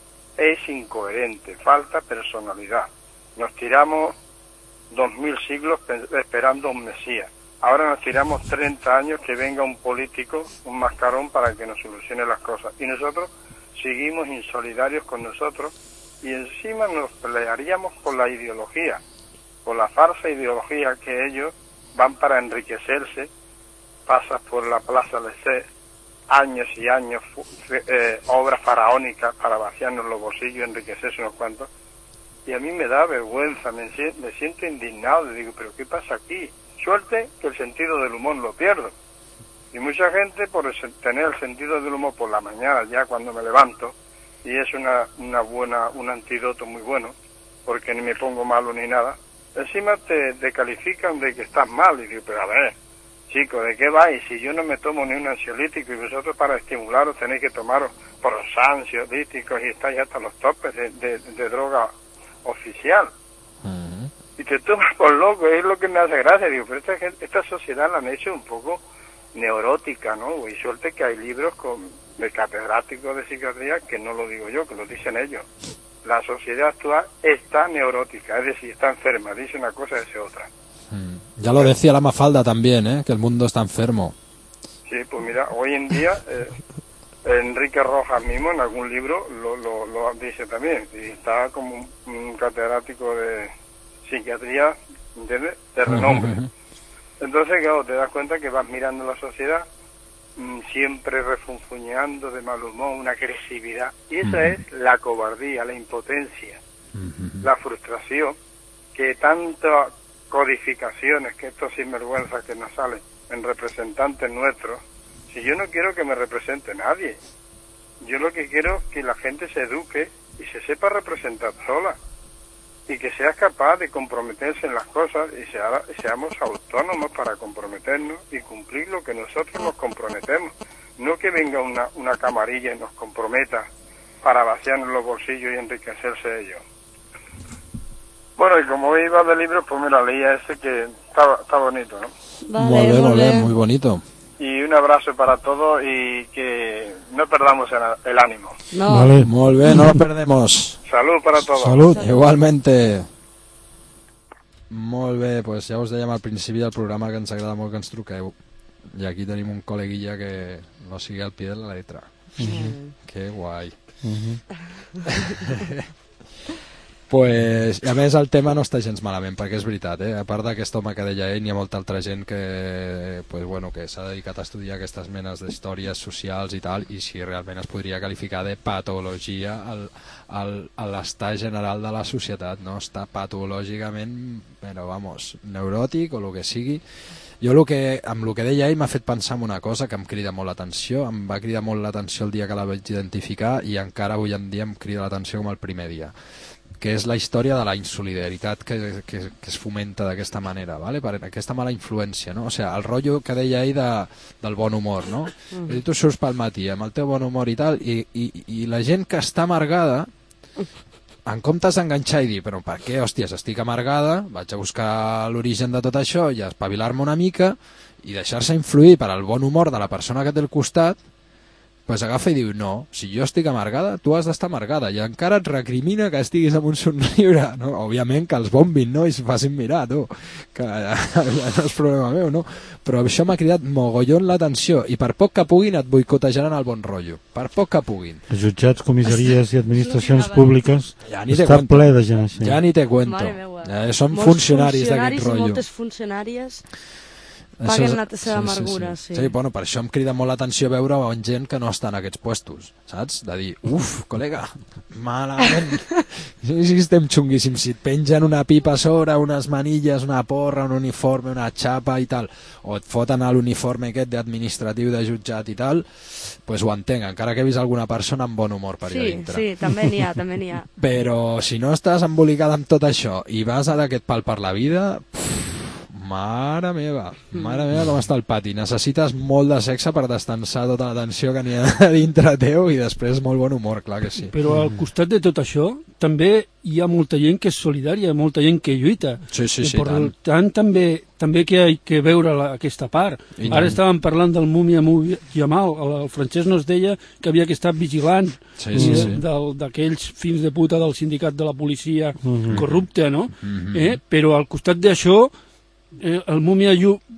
Es incoherente, falta personalidad. Nos tiramos 2000 siglos esperando un Mesías. Ahora nos tiramos 30 años que venga un político, un mascarón, para que nos solucione las cosas. Y nosotros seguimos insolidarios con nosotros, y encima nos pelearíamos por la ideología, por la falsa ideología que ellos van para enriquecerse. Pasas por la Plaza Lesseps, años y años, obras faraónicas para vaciarnos los bolsillos y enriquecerse unos cuantos. Y a mí me da vergüenza, me siento indignado, le digo, pero ¿qué pasa aquí? Suerte que el sentido del humor lo pierdo. Y mucha gente, por tener el sentido del humor por la mañana, ya cuando me levanto, y es un antídoto muy bueno, porque ni me pongo malo ni nada, encima te califican de que estás mal. Y digo, pero a ver, chicos, ¿de qué vais? Si yo no me tomo ni un ansiolítico y vosotros para estimularos tenéis que tomaros por los ansiolíticos y estáis hasta los topes de droga oficial. Y te tomas por loco, es lo que me hace gracia. Digo, pero esta sociedad la han hecho un poco neurótica, ¿no? Y suerte que hay libros de catedráticos de psiquiatría, que no lo digo yo, que lo dicen ellos. La sociedad actual está neurótica, es decir, está enferma, dice una cosa y dice otra. Ya lo decía la Mafalda también, que el mundo está enfermo. Sí, pues mira, hoy en día Enrique Rojas mismo en algún libro lo dice también, y está como un catedrático de psiquiatría, ¿entiendes?, de renombre. Entonces, claro, te das cuenta que vas mirando la sociedad siempre refunfuñando de mal humor, una agresividad, y esa es la cobardía, la impotencia, la frustración, que tantas codificaciones que estos sinvergüenzas que nos salen en representantes nuestros, si yo no quiero que me represente nadie, yo lo que quiero es que la gente se eduque y se sepa representar sola, y que seas capaz de comprometerse en las cosas y seamos autónomos para comprometernos y cumplir lo que nosotros nos comprometemos. No que venga una camarilla y nos comprometa para vaciarnos los bolsillos y enriquecerse ellos. Bueno, y como iba de libros, pues mira, leía ese que está bonito, ¿no? Vale, Molt bé, muy bonito. Y un abrazo para todos y que no perdamos el ánimo. No. Vale. Molt bé, no lo perdemos. Salud para todos. Salut. Igualmente. Molt bé, pues ja us dèiem al principi del programa que ens agrada molt que ens truqueu. I aquí tenim un col·leguilla que no sigui al pie de la letra. Que guai. Pues, a més, el tema no està gens malament, perquè és veritat, a part d'aquest home que deia ell, hi ha molta altra gent que, pues, bueno, que s'ha dedicat a estudiar aquestes menes d'històries socials i tal, i si realment es podria qualificar de patologia a l'estat general de la societat, no? Està patològicament, però vamos, neuròtic o el que sigui. Jo amb el que deia ell m'ha fet pensar en una cosa que em crida molt l'atenció, em va cridar molt l'atenció el dia que la vaig identificar i encara avui en dia em crida l'atenció com el primer dia, que és la història de la insolidaritat que es fomenta d'aquesta manera, ¿vale? Per aquesta mala influència, no? O sigui, el rotllo que deia ell del bon humor, no? I tu surts pel matí amb el teu bon humor i tal, i la gent que està amargada, en comptes d'enganxar i dir, però per què, hòsties, estic amargada, vaig a buscar l'origen de tot això i espavilar-me una mica i deixar-se influir per al bon humor de la persona que té al costat, pues agafa i diu, no, si jo estic amargada, tu has d'estar amargada, i encara et recrimina que estiguis amb un somriure, no? Òbviament que els bombin, no?, i es facin mirar, tu, que ja no és problema meu, no? Però això m'ha cridat mogollon l'atenció, i per poc que puguin et boicotejaran el bon rotllo, per poc que puguin. Els jutjats, comissaries i administracions públiques està ple de gent així. Ja ni te cuento. Són funcionaris d'aquest rotllo. Moltes funcionàries paguen la seva amargura, sí. Sí, bueno, per això em crida molt l'atenció veure gent que no està en aquests puestos, saps? De dir, uf, col·lega, malament. Sí, estem xunguíssims. Si et pengen una pipa a sobre, unes manilles, una porra, un uniforme, una xapa i tal, o et foten a l'uniforme aquest d'administratiu de jutjat i tal, pues ho entenc, encara que he vist alguna persona amb bon humor per allà dintre. Sí, també n'hi ha. Però si no estàs embolicada amb tot això i vas a d'aquest pal per la vida... Mare meva com està el pati. Necessites molt de sexe per destensar tota la tensió que n'hi ha dintre teu i després molt bon humor, clar que sí. Però al costat de tot això també hi ha molta gent que és solidària, molta gent que lluita. Sí, per tant també que hi ha que veure aquesta part. Ara estàvem parlant del Múmia Jamal, el Francesc nos deia que havia que estar vigilant d'aquells fills de puta del sindicat de la policia corrupte, no? Però al costat d'això el Múmia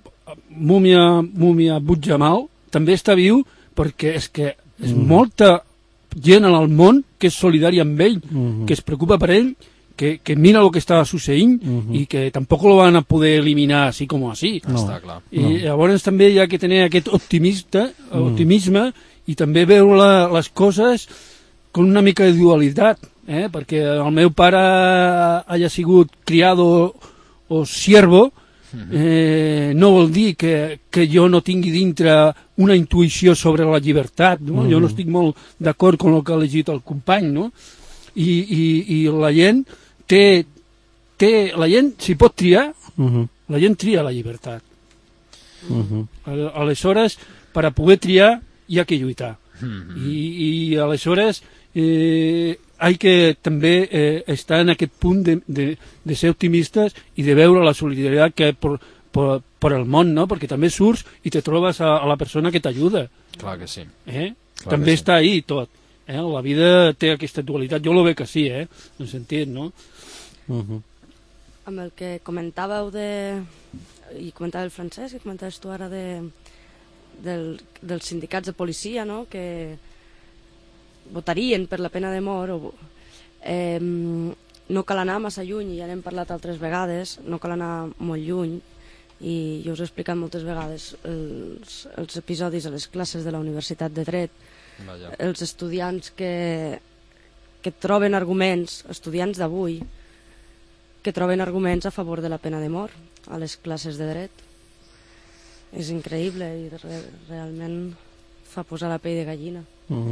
Jamal també està viu perquè és que és molta gent en el món que és solidària amb ell, que es preocupa per ell, que mira el que estava succeint i que tampoc lo van a poder eliminar així com així. Està clar. I llavors també hi ha que tenir aquest optimisme i també veure les coses con una mica de dualitat, perquè el meu pare haya sigut criado o siervo no vol dir que jo no tingui dintre una intuïció sobre la llibertat, no? Jo no estic molt d'acord amb el que ha llegit el company, no? I la gent la gent, si pot triar, la gent tria la llibertat. Aleshores, per a poder triar hi ha que lluitar. I aleshores hay que també estar en aquest punt de ser optimistes i de veure la solidaritat que per el món, no? Perquè també surts i te trobes a la persona que t'ajuda. Clar que sí. També està ahí tot. La vida té aquesta dualitat. Jo lo veig així, en sentit, no? Amb el que comentàveu i comentava el Francesc i comentaves tu ara dels sindicats de policia, no? Que votarien per la pena de mort. No cal anar massa lluny, ja n'hem parlat altres vegades, no cal anar molt lluny, i jo us he explicat moltes vegades els episodis a les classes de la Universitat de Dret. Els estudiants que troben arguments, estudiants d'avui, que troben arguments a favor de la pena de mort a les classes de dret. És increïble i realment fa posar la pell de gallina.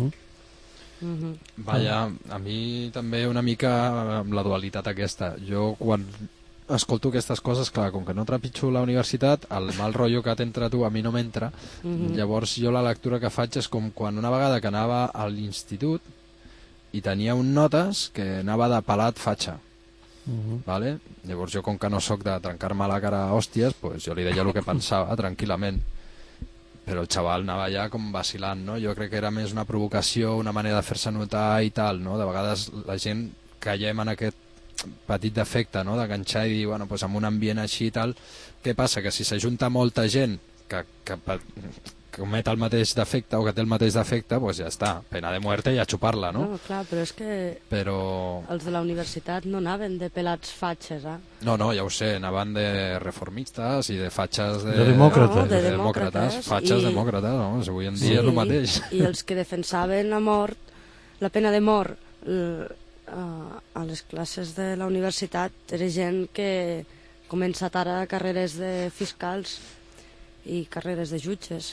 Vaja, a mi també una mica amb la dualitat aquesta. Jo quan escolto aquestes coses, clar, com que no trepitjo la universitat, el mal rotllo que t'entra tu a mi no m'entra. Llavors jo la lectura que faig és com quan una vegada que anava a l'institut i tenia un notes que anava de pelat fatxa. Vale? Llavors jo, com que no sóc de trencar-me la cara a hòsties, pues jo li deia el que pensava tranquil·lament, però el xaval anava ja com vacilant, no? Jo crec que era més una provocació, una manera de fer-se notar i tal, no? De vegades la gent caiem en aquest petit defecte, no? D'enganxar i dir, bueno, pues en un ambient així i tal, què passa? Que si s'ajunta molta gent que comet el mateix defecte o que té el mateix defecte, pues ja està, pena de muerte i a xupar-la, no? No, clar, però és que els de la universitat no anaven de pelats fatxes, No, ja ho sé, anaven de reformistes i de fatxes de demòcrates. De demòcrates. Fatxes demòcrates, no? Avui en dia és el mateix. I els que defensaven la pena de mort a les classes de la universitat era gent que comença ara carreres de fiscals i carreres de jutges.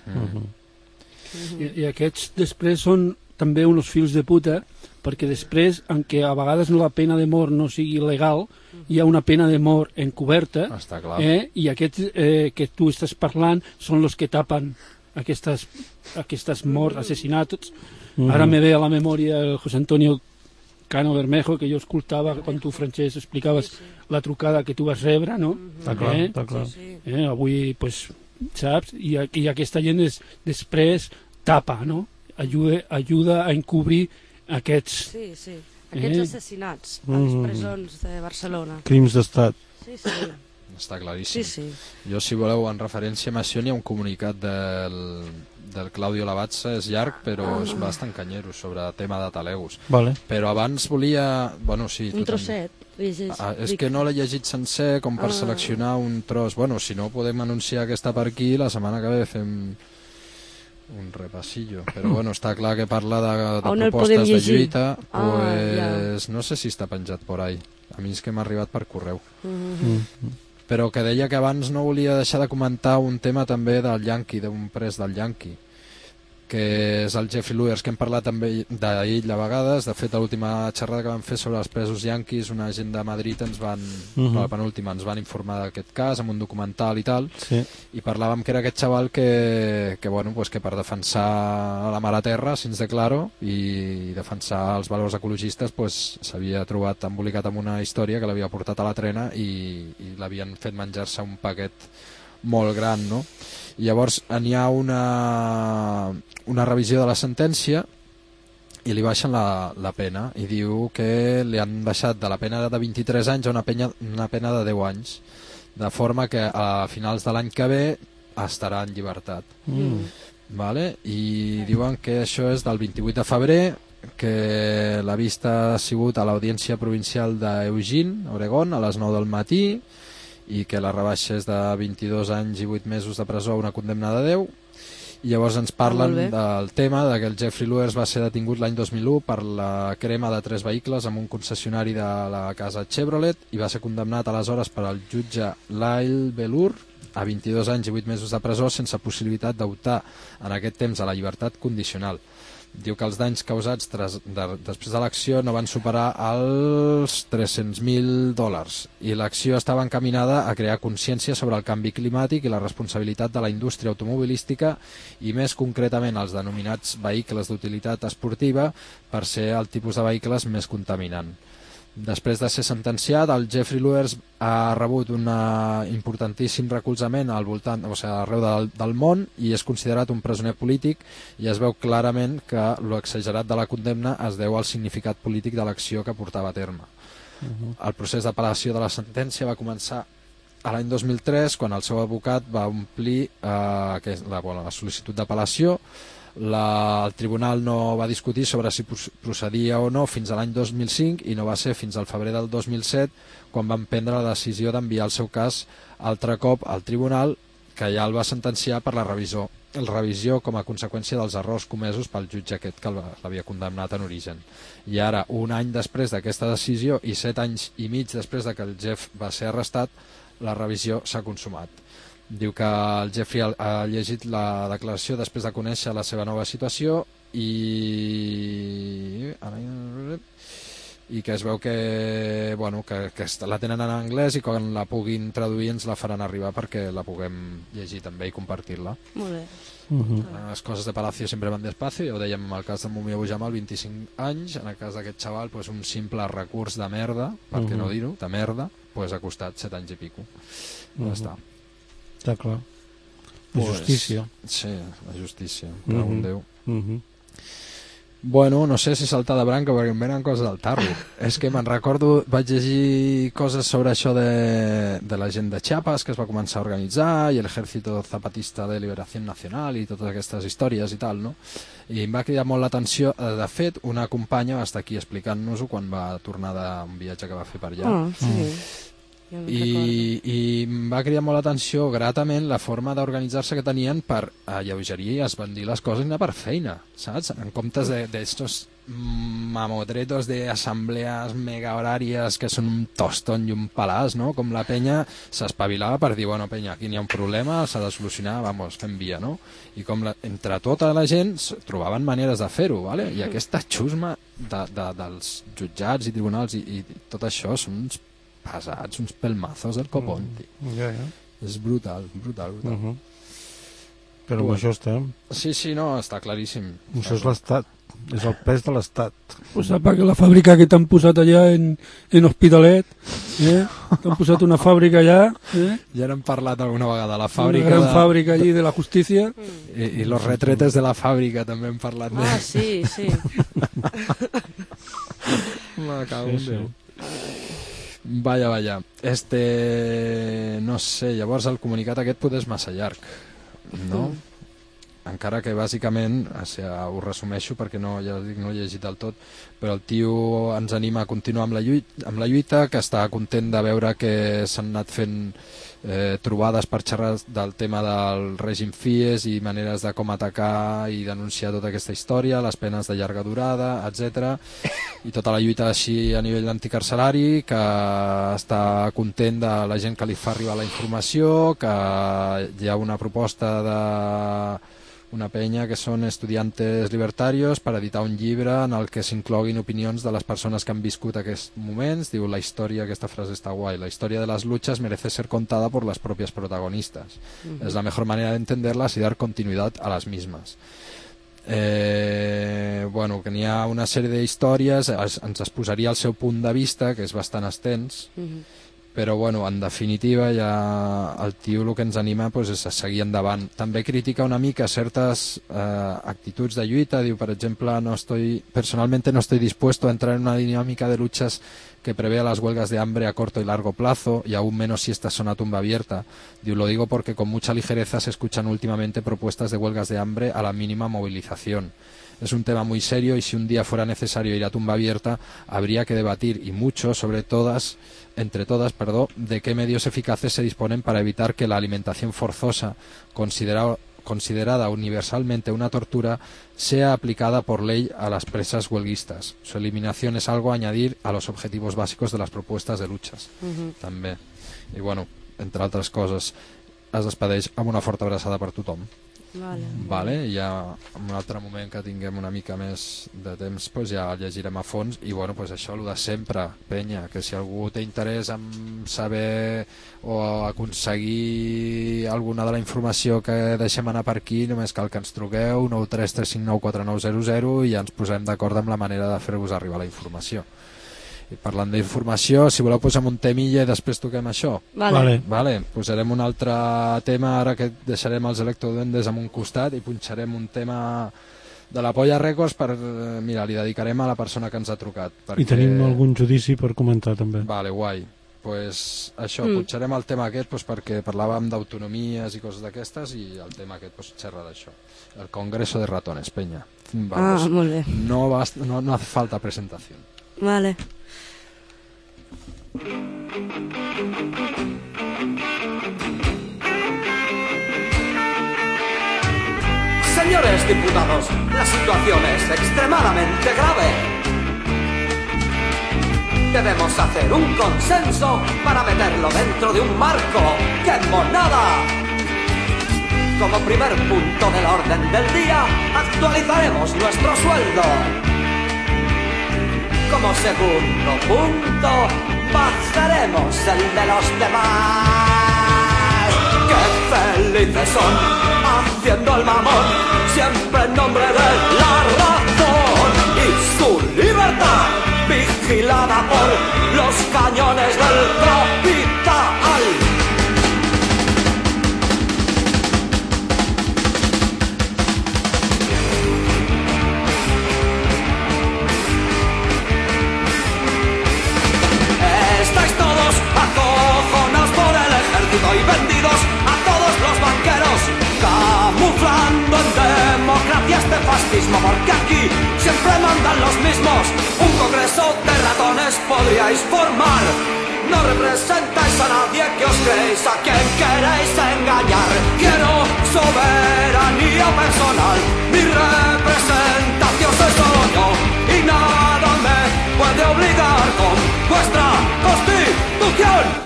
I aquests després són també uns fills de puta, perquè després, en què a vegades la pena de mort no sigui legal, hi ha una pena de mort encoberta, i aquests que tu estàs parlant són els que tapen aquestes morts, assassinats. Ara me ve a la memòria el José Antonio Cano Bermejo, que jo escoltava quan tu, Francesc, explicaves la trucada que tu vas rebre, no? Està clar. Avui, pues, saps? I aquesta gent després tapa, no? Ajuda a encobrir aquests... Sí, aquests assassinats a les presons de Barcelona. Crims d'estat. Sí. Està claríssim. Sí. Jo, si voleu, en referència a això, n'hi ha un comunicat del Claudio Lavazza, és llarg, però és bastant canyero, sobre el tema de Taleus. Però abans volia... Bueno, sí, un trosset. És que no l'he llegit sencer com per seleccionar un tros. Bueno, si no, podem anunciar que està per aquí, la setmana que ve fem un repassillo. Però bueno, està clar que parla de propostes de lluita, pues no sé si està penjat por ahí. A mi és que m'ha arribat per correu. Però que deia que abans no volia deixar de comentar un tema també del Yankee, d'un pres del Yankee, que és el Jeffrey Luers, que hem parlat també d'ell a vegades. De fet, a l'última xerrada que vam fer sobre els presos yanquis, una gent de Madrid la penúltima ens van informar d'aquest cas amb un documental i tal, i parlàvem que era aquest xaval que per defensar la mare terra, si ens declaro, i defensar els valors ecologistes, s'havia trobat embolicat amb una història que l'havia portat a la trena i l'havien fet menjar-se un paquet molt gran, no? I llavors n'hi ha una revisió de la sentència i li baixen la pena i diu que li han baixat de la pena de 23 anys a una pena de 10 anys, de forma que a finals de l'any que ve estarà en llibertat. Vale? I diuen que això és del 28 de febrer, que la vista ha sigut a l'Audiència Provincial d'Eugene, Oregon, a les 9 del matí, i que la rebaixa és de 22 anys i 8 mesos de presó a una condemna de 10. I llavors ens parlen del tema de que el Jeffrey Luers va ser detingut l'any 2001 per la crema de 3 vehicles en un concessionari de la casa Chevrolet i va ser condemnat aleshores per al jutge Lyle Belur a 22 anys i 8 mesos de presó sense possibilitat d'optar en aquest temps a la llibertat condicional. Diu que els danys causats després de l'acció no van superar els $300.000 i l'acció estava encaminada a crear consciència sobre el canvi climàtic i la responsabilitat de la indústria automobilística i més concretament els denominats vehicles d'utilitat esportiva per ser el tipus de vehicles més contaminant. Després de ser sentenciat, el Jeffrey Luers ha rebut un importantíssim recolzament al voltant, o sigui, arreu del món i és considerat un presoner polític i es veu clarament que l'exagerat de la condemna es deu al significat polític de l'acció que portava a terme. El procés d'apel·lació de la sentència va començar a l'any 2003 quan el seu advocat va omplir la sol·licitud d'apel·lació. El tribunal no va discutir sobre si procedia o no fins a l'any 2005 i no va ser fins al febrer del 2007 quan van prendre la decisió d'enviar el seu cas altre cop al tribunal, que ja el va sentenciar per la revisió com a conseqüència dels errors comesos pel jutge aquest que l'havia condemnat en origen. I ara, un any després d'aquesta decisió i 7 anys i mig després de que el Jeff va ser arrestat, la revisió s'ha consumat. Diu que el Jeffrey ha llegit la declaració després de conèixer la seva nova situació i que es veu que la tenen en anglès i quan la puguin traduir ens la faran arribar perquè la puguem llegir també i compartir-la. Molt bé. Les coses de Palacio sempre van despacio, ja ho dèiem en el cas de Mumia Abu-Jamal, 25 anys, en el cas d'aquest xaval un simple recurs de merda, per què no dir-ho, de merda, ha costat 7 anys i pico. Ja està. Està clar. La justícia. Sí, la justícia, pregun Déu. Bueno, no sé si saltar de branca perquè em venen coses del tarro. És que me'n recordo, vaig llegir coses sobre això de la gent de Chiapas que es va començar a organitzar i l'Ejército Zapatista de Liberación Nacional i totes aquestes històries i tal, no? I em va cridar molt l'atenció. De fet, una companya va estar aquí explicant-nos-ho quan va tornar d'un viatge que va fer per allà. I em va cridar molt l'atenció gratament la forma d'organitzar-se que tenien per alleugerir i esbandir les coses i anar per feina, saps? En comptes d'estos mamotretos de asamblees mega horàries que són un tostón i un palàs, no? Com la penya s'espavilava per dir, bueno, penya, aquí n'hi ha un problema, s'ha de solucionar, vamos, fem via, no? I com entre tota la gent trobaven maneres de fer-ho, ¿vale? I aquesta xusma dels jutjats i tribunals i tot això són uns pesats, uns pelmazos del copón, tio. És brutal. Però amb això estem. Sí, no, està claríssim. Això és l'Estat, és el pes de l'Estat. Pues sapa que la fàbrica que t'han posat allà en Hospitalet, t'han posat una fàbrica allà, ja n'hem parlat alguna vegada, la fàbrica una gran fàbrica allí de la justícia. I los retretes de la fàbrica també hem parlat. Sí. Me cago en Déu. Vaya. No sé, llavors el comunicat aquest potser és massa llarg, no? Encara que bàsicament, ho resumeixo perquè no he llegit del tot, però el tio ens anima a continuar amb la lluita, que està content de veure que s'han anat fent trobades per xerrar del tema del règim FIES i maneres de com atacar i denunciar tota aquesta història, les penes de llarga durada, etc. I tota la lluita així a nivell anticarcerari, que està content de la gent que li fa arribar la informació, que hi ha una proposta de una penya que són estudiantes libertarios per editar un llibre en el que s'incloguin opinions de les persones que han viscut aquests moments. Diu, la història, aquesta frase està guai, la historia de las luchas merece ser contada por las propias protagonistas. Es la mejor manera de entenderlas y dar continuidad a las mismas. Bueno, que n'hi ha una sèrie d'històries, ens exposaria el seu punt de vista, que és bastant extens, però bueno, en definitiva ja el tio el que ens anima és a seguir endavant. També critica una mica certes actituds de lluita, diu, per exemple, personalmente no estoy dispuesto a entrar en una dinámica de luchas que prevea las huelgas de hambre a corto y largo plazo, y aún menos si estas son a tumba abierta. Diu, lo digo porque con mucha ligereza se escuchan últimamente propuestas de huelgas de hambre a la mínima movilización. Es un tema muy serio y si un día fuera necesario ir a tumba abierta, habría que debatir, y mucho, entre todas, de qué medios eficaces se disponen para evitar que la alimentación forzosa, considerada universalmente una tortura, sea aplicada por ley a las presas huelguistas. Su eliminación es algo a añadir a los objetivos básicos de las propuestas de luchas. També. I bueno, entre altres coses, es despedeix amb una forta abraçada per tothom. Vale, ja en un altre moment que tinguem una mica més de temps pues ja llegirem a fons i bueno, pues això, el de sempre, penya, que si algú té interès en saber o aconseguir alguna de la informació que deixem anar per aquí, només cal que ens truqueu 933594900 i ja ens posem d'acord amb la manera de fer-vos arribar la informació. I parlant d'informació, si voleu posem un temilla i després toquem això. Vale. Posarem un altre tema, ara que deixarem els Electroduendes en un costat i punxarem un tema de la Polla Records per, mira, li dedicarem a la persona que ens ha trucat. Perquè... I tenim algun judici per comentar també. Vale, guai. Pues això, punxarem el tema aquest pues, perquè parlàvem d'autonomies i coses d'aquestes i el tema aquest pues, xerra d'això. El Congreso de Ratones, penya. Vamos. Molt bé. No hace falta presentación. Vale. Señores diputados, la situación es extremadamente grave. Debemos hacer un consenso para meterlo dentro de un marco. ¡Qué monada! Como primer punto del orden del día, actualizaremos nuestro sueldo. Como segundo punto, bajaremos el de los demás. ¡Qué felices son! Haciendo el mamón, siempre en nombre de la razón. Y su libertad, vigilada por los cañones del capital. Y vendidos a todos los banqueros, camuflando en democracia este fascismo, porque aquí siempre mandan los mismos. Un congreso de ratones podríais formar. No representáis a nadie que os creéis, a quien queréis engañar. Quiero soberanía personal, mi representación soy solo yo, y nada me puede obligar con vuestra constitución.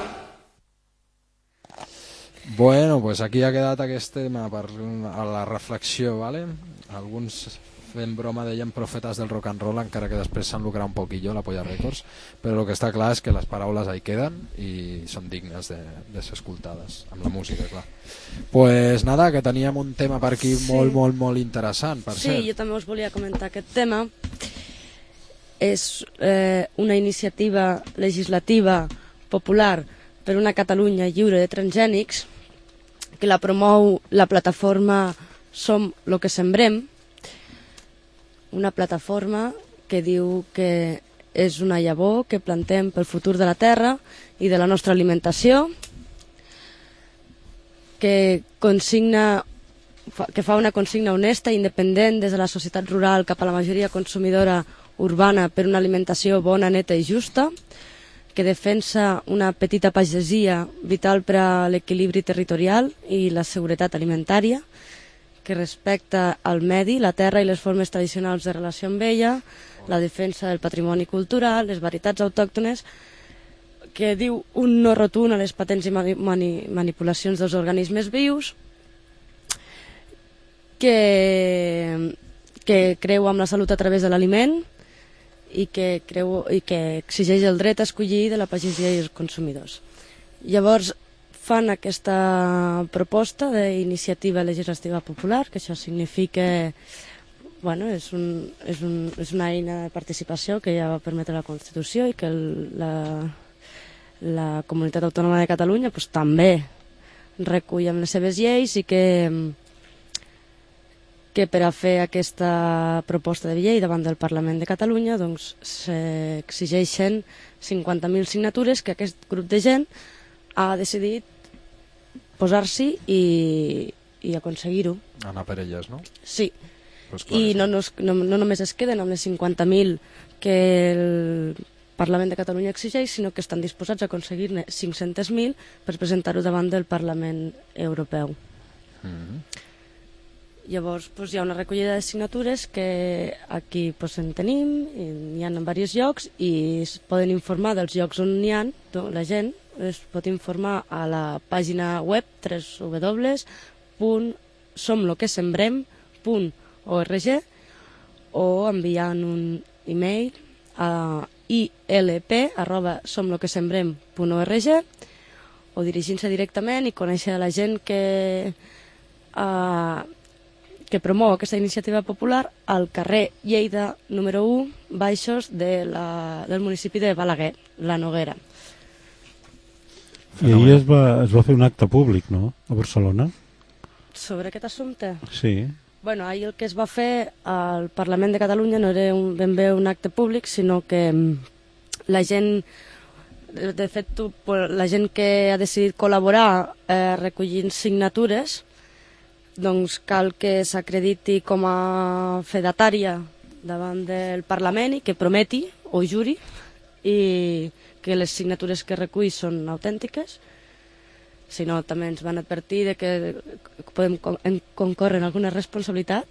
Bueno, pues aquí ha quedat aquest tema per a la reflexió, ¿vale? Alguns fent broma deien profetes del rock and roll, encara que després s'han lucrat un poquillo la Polla Records, però el que està clar és que les paraules ahí queden i són dignes de ser escoltades, amb la música, clar. Pues nada, que teníem un tema per aquí molt interessant, per cert. Sí, jo també us volia comentar aquest tema. És una iniciativa legislativa popular per una Catalunya lliure de transgènics, que la promou la plataforma Som lo que sembrem, una plataforma que diu que és una llavor que plantem pel futur de la terra i de la nostra alimentació, que fa una consigna honesta i independent des de la societat rural cap a la majoria consumidora urbana per una alimentació bona, neta i justa, que defensa una petita pagesia vital per a l'equilibri territorial i la seguretat alimentària, que respecta el medi, la terra i les formes tradicionals de relació amb ella, la defensa del patrimoni cultural, les varietats autòctones, que diu un no rotund a les patents i manipulacions dels organismes vius, que creu amb la salut a través de l'aliment, i que exigeix el dret a escollir de la pagesia i els consumidors. Llavors fan aquesta proposta d'iniciativa legislativa popular, que això significa, bueno, és una eina de participació que ja va permetre la Constitució i que la Comunitat Autònoma de Catalunya pues, també recull amb les seves lleis i que per a fer aquesta proposta de llei davant del Parlament de Catalunya doncs, s'exigeixen 50.000 signatures que aquest grup de gent ha decidit posar-s'hi i aconseguir-ho. Anar per elles, no? Sí. Pues i no només es queden amb les 50.000 que el Parlament de Catalunya exigeix, sinó que estan disposats a aconseguir-ne 500.000 per presentar-ho davant del Parlament Europeu. Llavors hi ha una recollida de signatures que aquí en tenim, n'hi ha en diversos llocs i es poden informar dels llocs on n'hi ha, la gent es pot informar a la pàgina web www.somloquesembrem.cat somloquesembrem.org o enviant un e-mail a ilp@somloquesembrem.org o dirigint-se directament i conèixer la gent que promou aquesta iniciativa popular al carrer Lleida número 1, baixos del municipi de Balaguer, la Noguera. I ahir es va fer un acte públic, no?, a Barcelona. Sobre aquest assumpte? Sí. Bueno, ahir el que es va fer al Parlament de Catalunya no era ben bé un acte públic, sinó que la gent, de fet, la gent que ha decidit col·laborar recollint signatures, doncs cal que s'acrediti com a fedatària davant del Parlament i que prometi o juri i que les signatures que recull són autèntiques. Si no, també ens van advertir de que podem concórrer en alguna responsabilitat.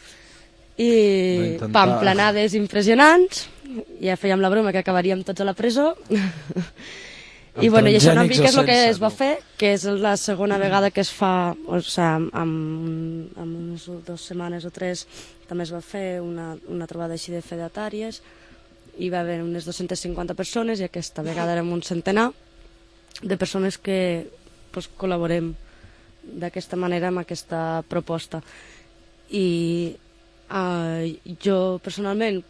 I pamplanades impressionants. Ja fèiem la broma que acabaríem tots a la presó. I bueno, i això una mica és el que es va fer, que és la segona vegada que es fa, o sigui, en unes 2 setmanes o 3 també es va fer una trobada així de fedatàries. Hi va haver unes 250 persones i aquesta vegada érem un centenar de persones que col·laborem d'aquesta manera amb aquesta proposta. I jo personalment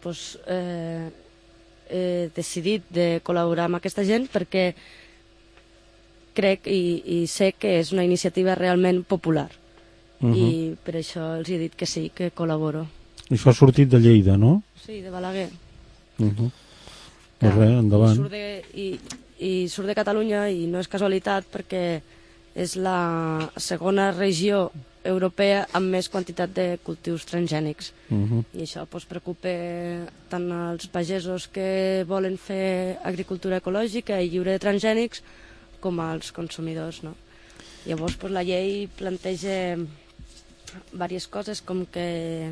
he decidit de col·laborar amb aquesta gent perquè crec i sé que és una iniciativa realment popular. I per això els he dit que sí, que col·laboro. Això ha sortit de Lleida, no? Sí, de Balaguer. Doncs res, endavant. I surt de Catalunya i no és casualitat perquè és la segona regió europea amb més quantitat de cultius transgènics. I això preocupa tant als pagesos que volen fer agricultura ecològica i lliure de transgènics com als consumidors, no? Llavors la llei planteja diverses coses, com que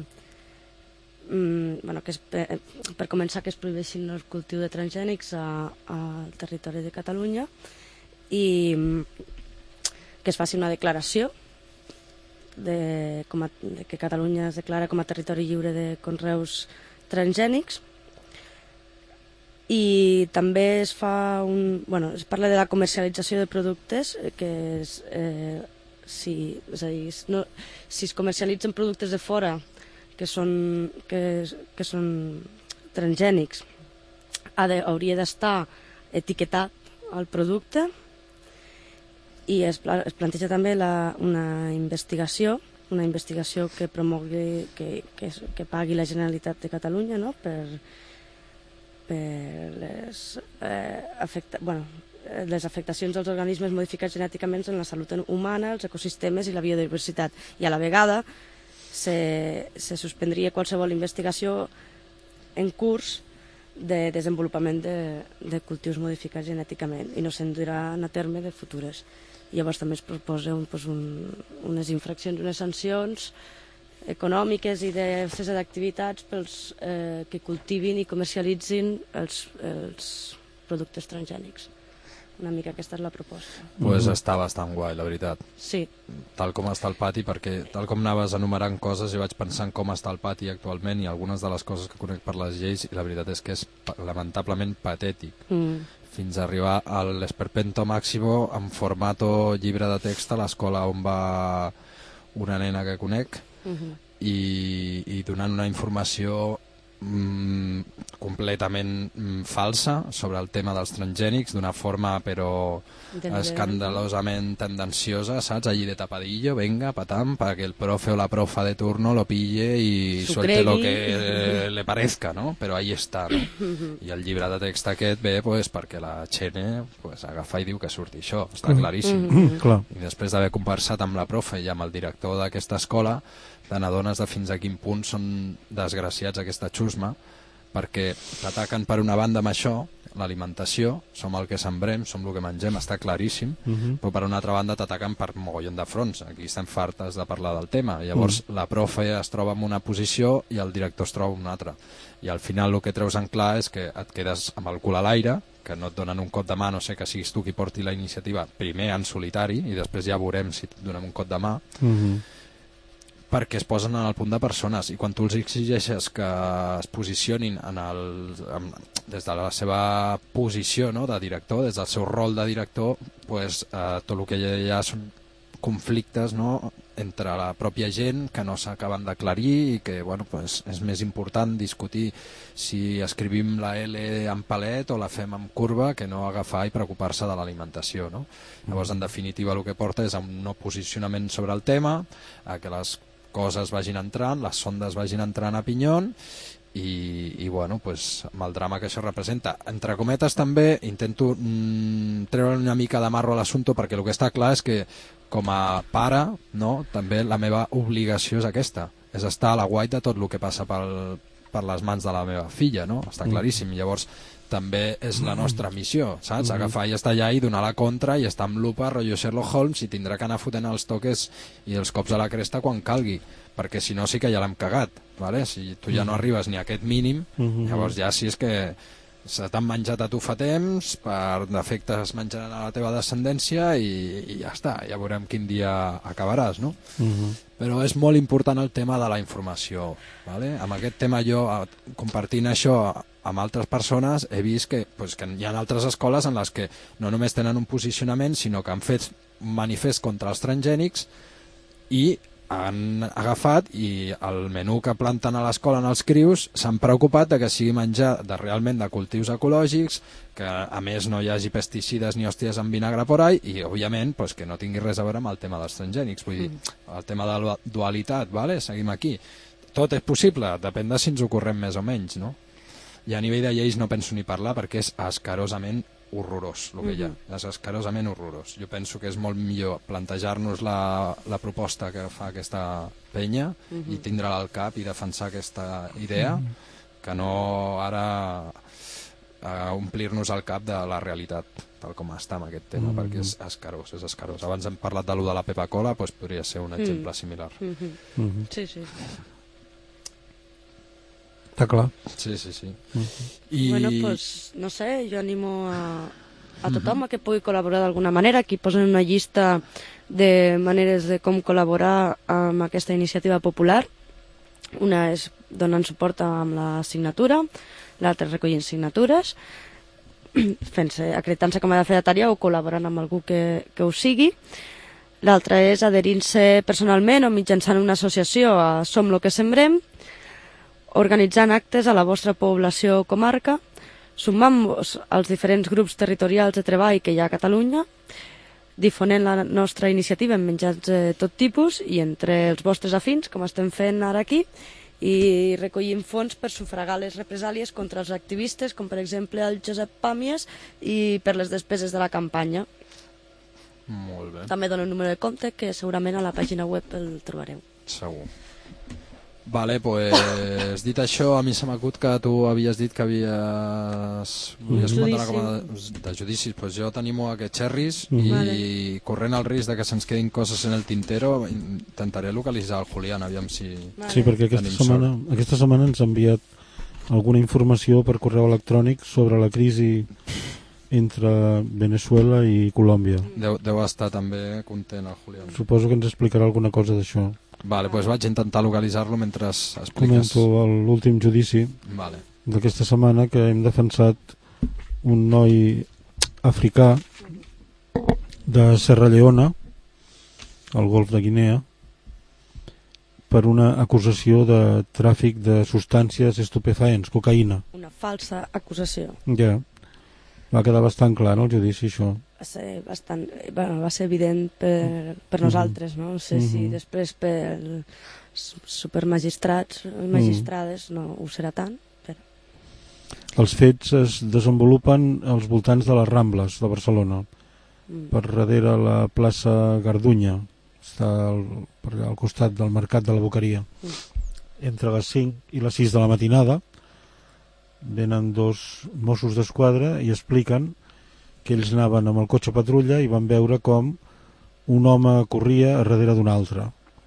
per començar que es prohibeixin el cultiu de transgènics al territori de Catalunya i que es faci una declaració de que Catalunya es declara com a territori lliure de conreus transgènics. I també es parla de la comercialització de productes, que és si es comercialitzen productes de fora que són transgènics, hauria d'estar etiquetat el producte. I es planteja també una investigació que promogui, que pagui la Generalitat de Catalunya, no?, per les afectacions dels organismes modificats genèticament en la salut humana, els ecosistemes i la biodiversitat. I a la vegada se suspendria qualsevol investigació en curs de desenvolupament de cultius modificats genèticament i no se'n duran a terme de futures. Llavors també es proposa unes infraccions, unes sancions econòmiques i de cessa d'activitats pels que cultivin i comercialitzin els productes transgènics. Una mica aquesta és la proposta. Pues està bastant guai, la veritat. Sí. Tal com està el pati, perquè tal com anaves enumerant coses, jo vaig pensant com està el pati actualment i algunes de les coses que conec per les lleis, i la veritat és que és lamentablement patètic. Fins a arribar a l'esperpento màximo en formato llibre de text a l'escola on va una nena que conec i donant una informació completament falsa sobre el tema dels transgènics d'una forma però escandalosament tendenciosa, saps? Allí de tapadillo, venga, patam, para que el profe o la profa de turno lo pille y suelte lo que le parezca, ¿no? Però ahí està, no? I el llibre de text aquest ve pues, perquè la Xene pues, agafa i diu que surti això, està claríssim. I després d'haver conversat amb la profe i amb el director d'aquesta escola, te n'adones de fins a quin punt són desgraciats aquesta xusma, perquè t'ataquen per una banda amb això, l'alimentació, som el que sembrem, som el que mengem, està claríssim, però per una altra banda t'ataquen per mogollon de fronts. Aquí estem fartes de parlar del tema. Llavors la profe es troba en una posició i el director es troba en una altra. I al final el que treus en clar és que et quedes amb el cul a l'aire, que no et donen un cop de mà, no sé, que siguis tu qui porti la iniciativa, primer en solitari, i després ja veurem si et donem un cop de mà. perquè es posen en el punt de persones, i quan tu els exigeixes que es posicionin des de la seva posició, no?, de director, des del seu rol de director, pues, tot el que hi ha són conflictes, no?, entre la pròpia gent que no s'acaben d'aclarir i que, bueno, pues, és més important discutir si escrivim la L en palet o la fem en curva que no agafar i preocupar-se de l'alimentació, no? Llavors, en definitiva, el que porta és a un no posicionament sobre el tema, a que les coses vagin entrant, les sondes vagin entrant a pinyon i bueno, pues, amb el drama que això representa. Entre cometes també intento treure una mica de marro a l'assumpte, perquè el que està clar és que com a pare, no, també la meva obligació és aquesta, és estar a l'aguait de tot el que passa per les mans de la meva filla, no? Està claríssim. Llavors també és la nostra missió, saps? Agafar i estar allà i donar la contra i estar amb lupa, rotllo Sherlock Holmes, i tindrà que anar fotent els toques i els cops a la cresta quan calgui, perquè si no sí que ja l'hem cagat, ¿vale? Si tu ja no arribes ni a aquest mínim, llavors ja sí és que se t'han menjat a tu fa temps, per defecte es menjaran a la teva descendència i ja està, ja veurem quin dia acabaràs, no? Però és molt important el tema de la informació, ¿vale? Amb aquest tema jo, compartint això amb altres persones, he vist que hi ha altres escoles en les que no només tenen un posicionament, sinó que han fet un manifest contra els transgènics i han agafat i el menú que planten a l'escola en els crius s'han preocupat de que sigui menjar realment de cultius ecològics, que a més no hi hagi pesticides ni hòsties en vinagre por ahí, i òbviament pues, que no tingui res a veure amb el tema dels transgènics, vull dir, el tema de la dualitat, ¿vale? Seguim aquí. Tot és possible, depèn de si ens ho correm més o menys, no? I a nivell de lleis no penso ni parlar perquè és escarosament horrorós el que hi ha, és escarosament horrorós. Jo penso que és molt millor plantejar-nos la proposta que fa aquesta penya i tindre-la al cap i defensar aquesta idea que no ara omplir-nos el cap de la realitat tal com està amb aquest tema, perquè és escarós, és escarós. Abans hem parlat de lo de la Pepa-Cola, doncs podria ser un exemple similar. Sí, sí. Està clar. Sí, sí, sí. I... Bueno, pues, no sé, jo animo a tothom a que pugui col·laborar d'alguna manera. Aquí posen una llista de maneres de com col·laborar amb aquesta iniciativa popular. Una és donant suport amb la signatura, l'altra és recollint signatures, acreditant-se com a fedatària o col·laborant amb algú que ho sigui. L'altra és adherint-se personalment o mitjançant una associació a Som lo que sembrem, organitzant actes a la vostra població o comarca, sumant-vos als diferents grups territorials de treball que hi ha a Catalunya, difonent la nostra iniciativa en menjats de tot tipus i entre els vostres afins, com estem fent ara aquí, i recollint fons per sufragar les represàlies contra els activistes, com per exemple el Josep Pàmies, i per les despeses de la campanya. Molt bé. També dono un número de compte que segurament a la pàgina web el trobareu. Segur. Vale, pues dit això, a mi se m'acut que tu havies dit que volies comentar com de judicis, pues jo t'animo a que xerris i corrent el risc de que se'ns quedin coses en el tintero intentaré localitzar el Julián, aviam si... Sí, perquè aquesta setmana ens ha enviat alguna informació per correu electrònic sobre la crisi entre Venezuela i Colòmbia. Deu estar també content el Julián. Suposo que ens explicarà alguna cosa d'això. Vale, doncs vaig intentar localitzar-lo mentre expliques. Comento l'últim judici d'aquesta setmana, que hem defensat un noi africà de Serra Leona, al golf de Guinea, per una acusació de tràfic de substàncies estupefaents, cocaïna. Una falsa acusació. Ja, va quedar bastant clar, no, el judici, això. Va ser evident per nosaltres, no? No sé si després per supermagistrats i magistrades no ho serà tant. Però... Els fets es desenvolupen als voltants de les Rambles de Barcelona, per darrere la plaça Gardunya, està al costat del Mercat de la Boqueria. Entre les 5 i les 6 de la matinada venen 2 Mossos d'Esquadra i expliquen que ells anaven amb el cotxe patrulla i van veure com un home corria a darrere d'un altre.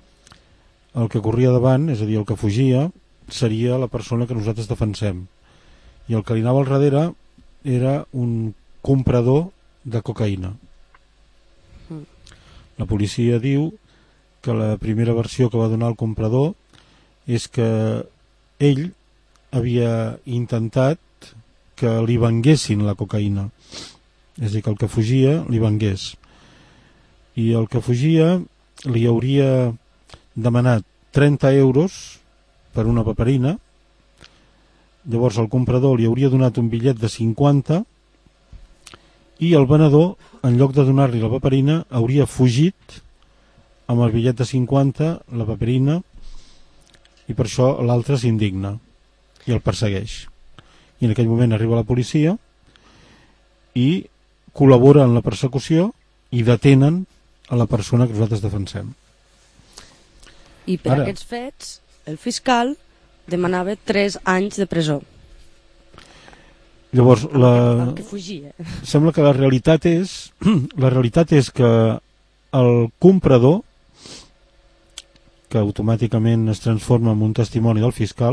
El que corria davant, és a dir, el que fugia, seria la persona que nosaltres defensem. I el que li anava al darrere era un comprador de cocaïna. La policia diu que la primera versió que va donar el comprador és que ell havia intentat que li venguessin la cocaïna, és a dir, que el que fugia li vengués, i el que fugia li hauria demanat 30 euros per una paperina. Llavors el comprador li hauria donat un bitllet de 50 i el venedor, en lloc de donar-li la paperina, hauria fugit amb el bitllet de 50, la paperina, i per això l'altre s'indigna i el persegueix. I en aquell moment arriba la policia i col·labora en la persecució i detenen a la persona que nosaltres defensem. I per aquests fets, el fiscal demanava 3 anys de presó. Llavors, el que fugia. Sembla que la realitat és que el comprador, que automàticament es transforma en un testimoni del fiscal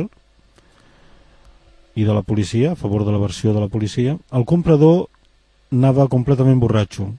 i de la policia, a favor de la versió de la policia, el comprador anava completament borratxo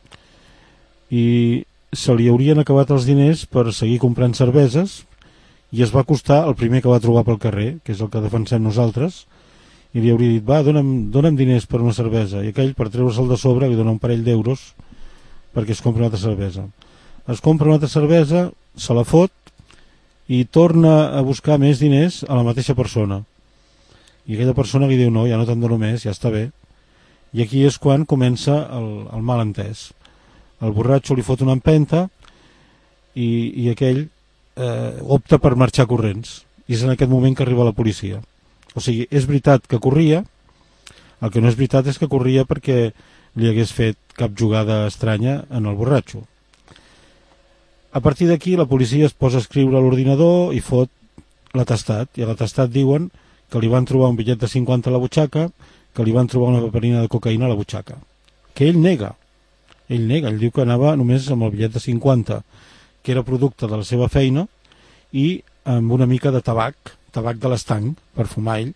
i se li haurien acabat els diners per seguir comprant cerveses i es va acostar el primer que va trobar pel carrer, que és el que defensem nosaltres, i li hauria dit, va, dona'm diners per una cervesa, i aquell, per treure'l de sobre, li dona un parell d'euros perquè es compra una altra cervesa. Es compra una altra cervesa, se la fot i torna a buscar més diners a la mateixa persona. I aquella persona li diu, no, ja no te'n dono més, ja està bé. I aquí és quan comença el malentès. El borratxo li fot una empenta i aquell opta per marxar corrents. I és en aquest moment que arriba la policia. O sigui, és veritat que corria, el que no és veritat és que corria perquè li hagués fet cap jugada estranya en el borratxo. A partir d'aquí la policia es posa a escriure a l'ordinador i fot l'atestat, i a l'atestat diuen que li van trobar un bitllet de 50 a la butxaca, que li van trobar una paperina de cocaïna a la butxaca, que ell nega, ell diu que anava només amb el bitllet de 50, que era producte de la seva feina, i amb una mica de tabac de l'estanc, per fumar ell.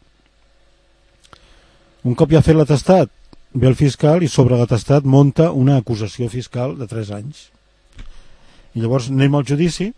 Un cop ja ha fet l'atestat, ve el fiscal i sobre l'atestat monta una acusació fiscal de 3 anys. I llavors anem al judici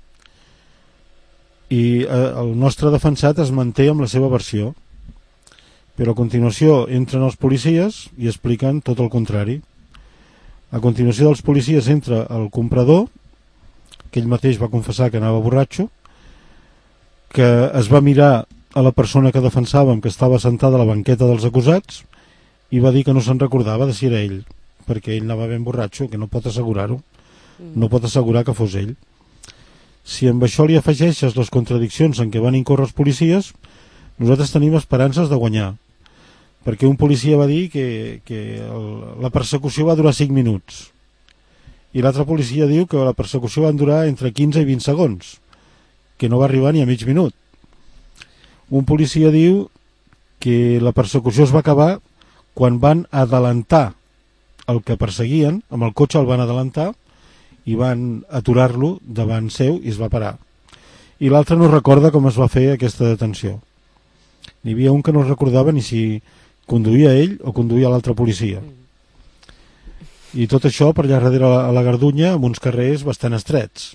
i el nostre defensat es manté amb la seva versió, però a continuació entren els policies i expliquen tot el contrari. A continuació dels policies entra el comprador, que ell mateix va confessar que anava borratxo, que es va mirar a la persona que defensàvem, que estava sentada a la banqueta dels acusats, i va dir que no se'n recordava de si era ell, perquè ell anava ben borratxo, que no pot assegurar-ho, no pot assegurar que fos ell. Si amb això li afegeixes les contradiccions en què van incórrer els policies, nosaltres tenim esperances de guanyar, perquè un policia va dir que la persecució va durar 5 minuts i l'altre policia diu que la persecució va durar entre 15 i 20 segons, que no va arribar ni a mig minut. Un policia diu que la persecució es va acabar quan van adelantar el que perseguien, amb el cotxe el van adelantar i van aturar-lo davant seu i es va parar. I l'altre no recorda com es va fer aquesta detenció. N'hi havia un que no recordava ni si conduïa ell o conduïa l'altre policia. I tot això per allà darrere a la Gardunya, amb uns carrers bastant estrets.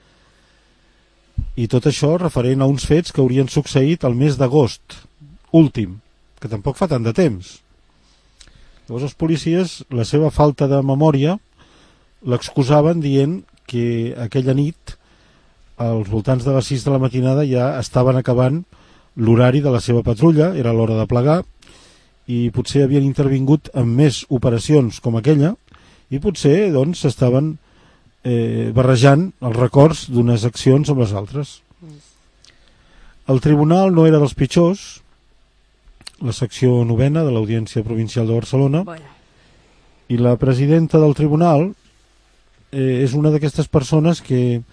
I tot això referent a uns fets que haurien succeït el mes d'agost últim, que tampoc fa tant de temps. Llavors els policies, la seva falta de memòria, l'excusaven dient que aquella nit, als voltants de les 6 de la matinada, ja estaven acabant l'horari de la seva patrulla, era l'hora de plegar, i potser havien intervingut en més operacions com aquella, i potser doncs s'estaven barrejant els records d'unes accions amb les altres. El tribunal no era dels pitjors, la secció 9ª de l'Audiència Provincial de Barcelona, i la presidenta del tribunal és una d'aquestes persones que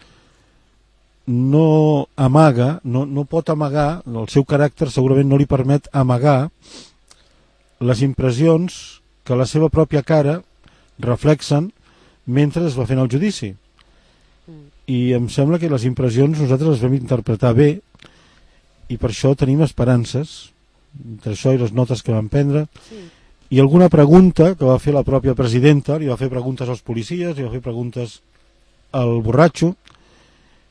no amaga, no pot amagar, el seu caràcter segurament no li permet amagar les impressions que la seva pròpia cara reflexen mentre es va fent el judici. I em sembla que les impressions nosaltres les vam interpretar bé i per això tenim esperances, entre això i les notes que vam prendre, i alguna pregunta que va fer la pròpia presidenta, li va fer preguntes als policies, li va fer preguntes al borratxo,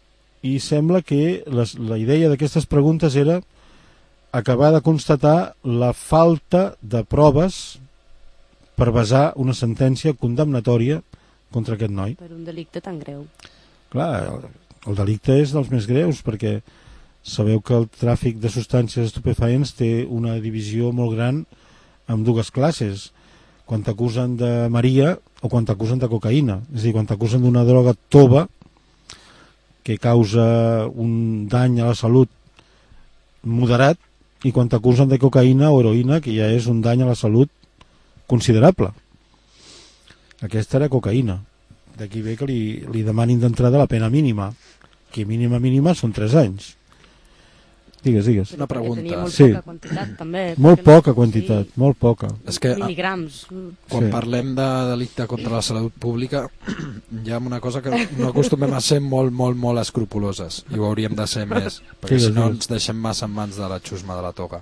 i sembla que la idea d'aquestes preguntes era acabar de constatar la falta de proves per basar una sentència condemnatòria contra aquest noi. Per un delicte tan greu. Clar, el delicte és dels més greus, perquè sabeu que el tràfic de substàncies estupefaents té una divisió molt gran amb dues classes. Quan t'acusen de Maria o quan t'acusen de cocaïna. És a dir, quan t'acusen d'una droga tova que causa un dany a la salut moderat, i quan t'acusen de cocaïna o heroïna, que ja és un dany a la salut considerable. Aquesta era cocaïna. D'aquí ve que li demanin d'entrada la pena mínima, que mínima són 3 anys. Digues. Una pregunta. Tenia molt poca quantitat, també. Molt poca quantitat, molt poca. És que miligrams. Quan parlem de delicte contra la salut pública, hi ha una cosa que no acostumem a ser molt escrupuloses, i ho hauríem de ser més, perquè si no ens deixem massa en mans de la xusma de la toga.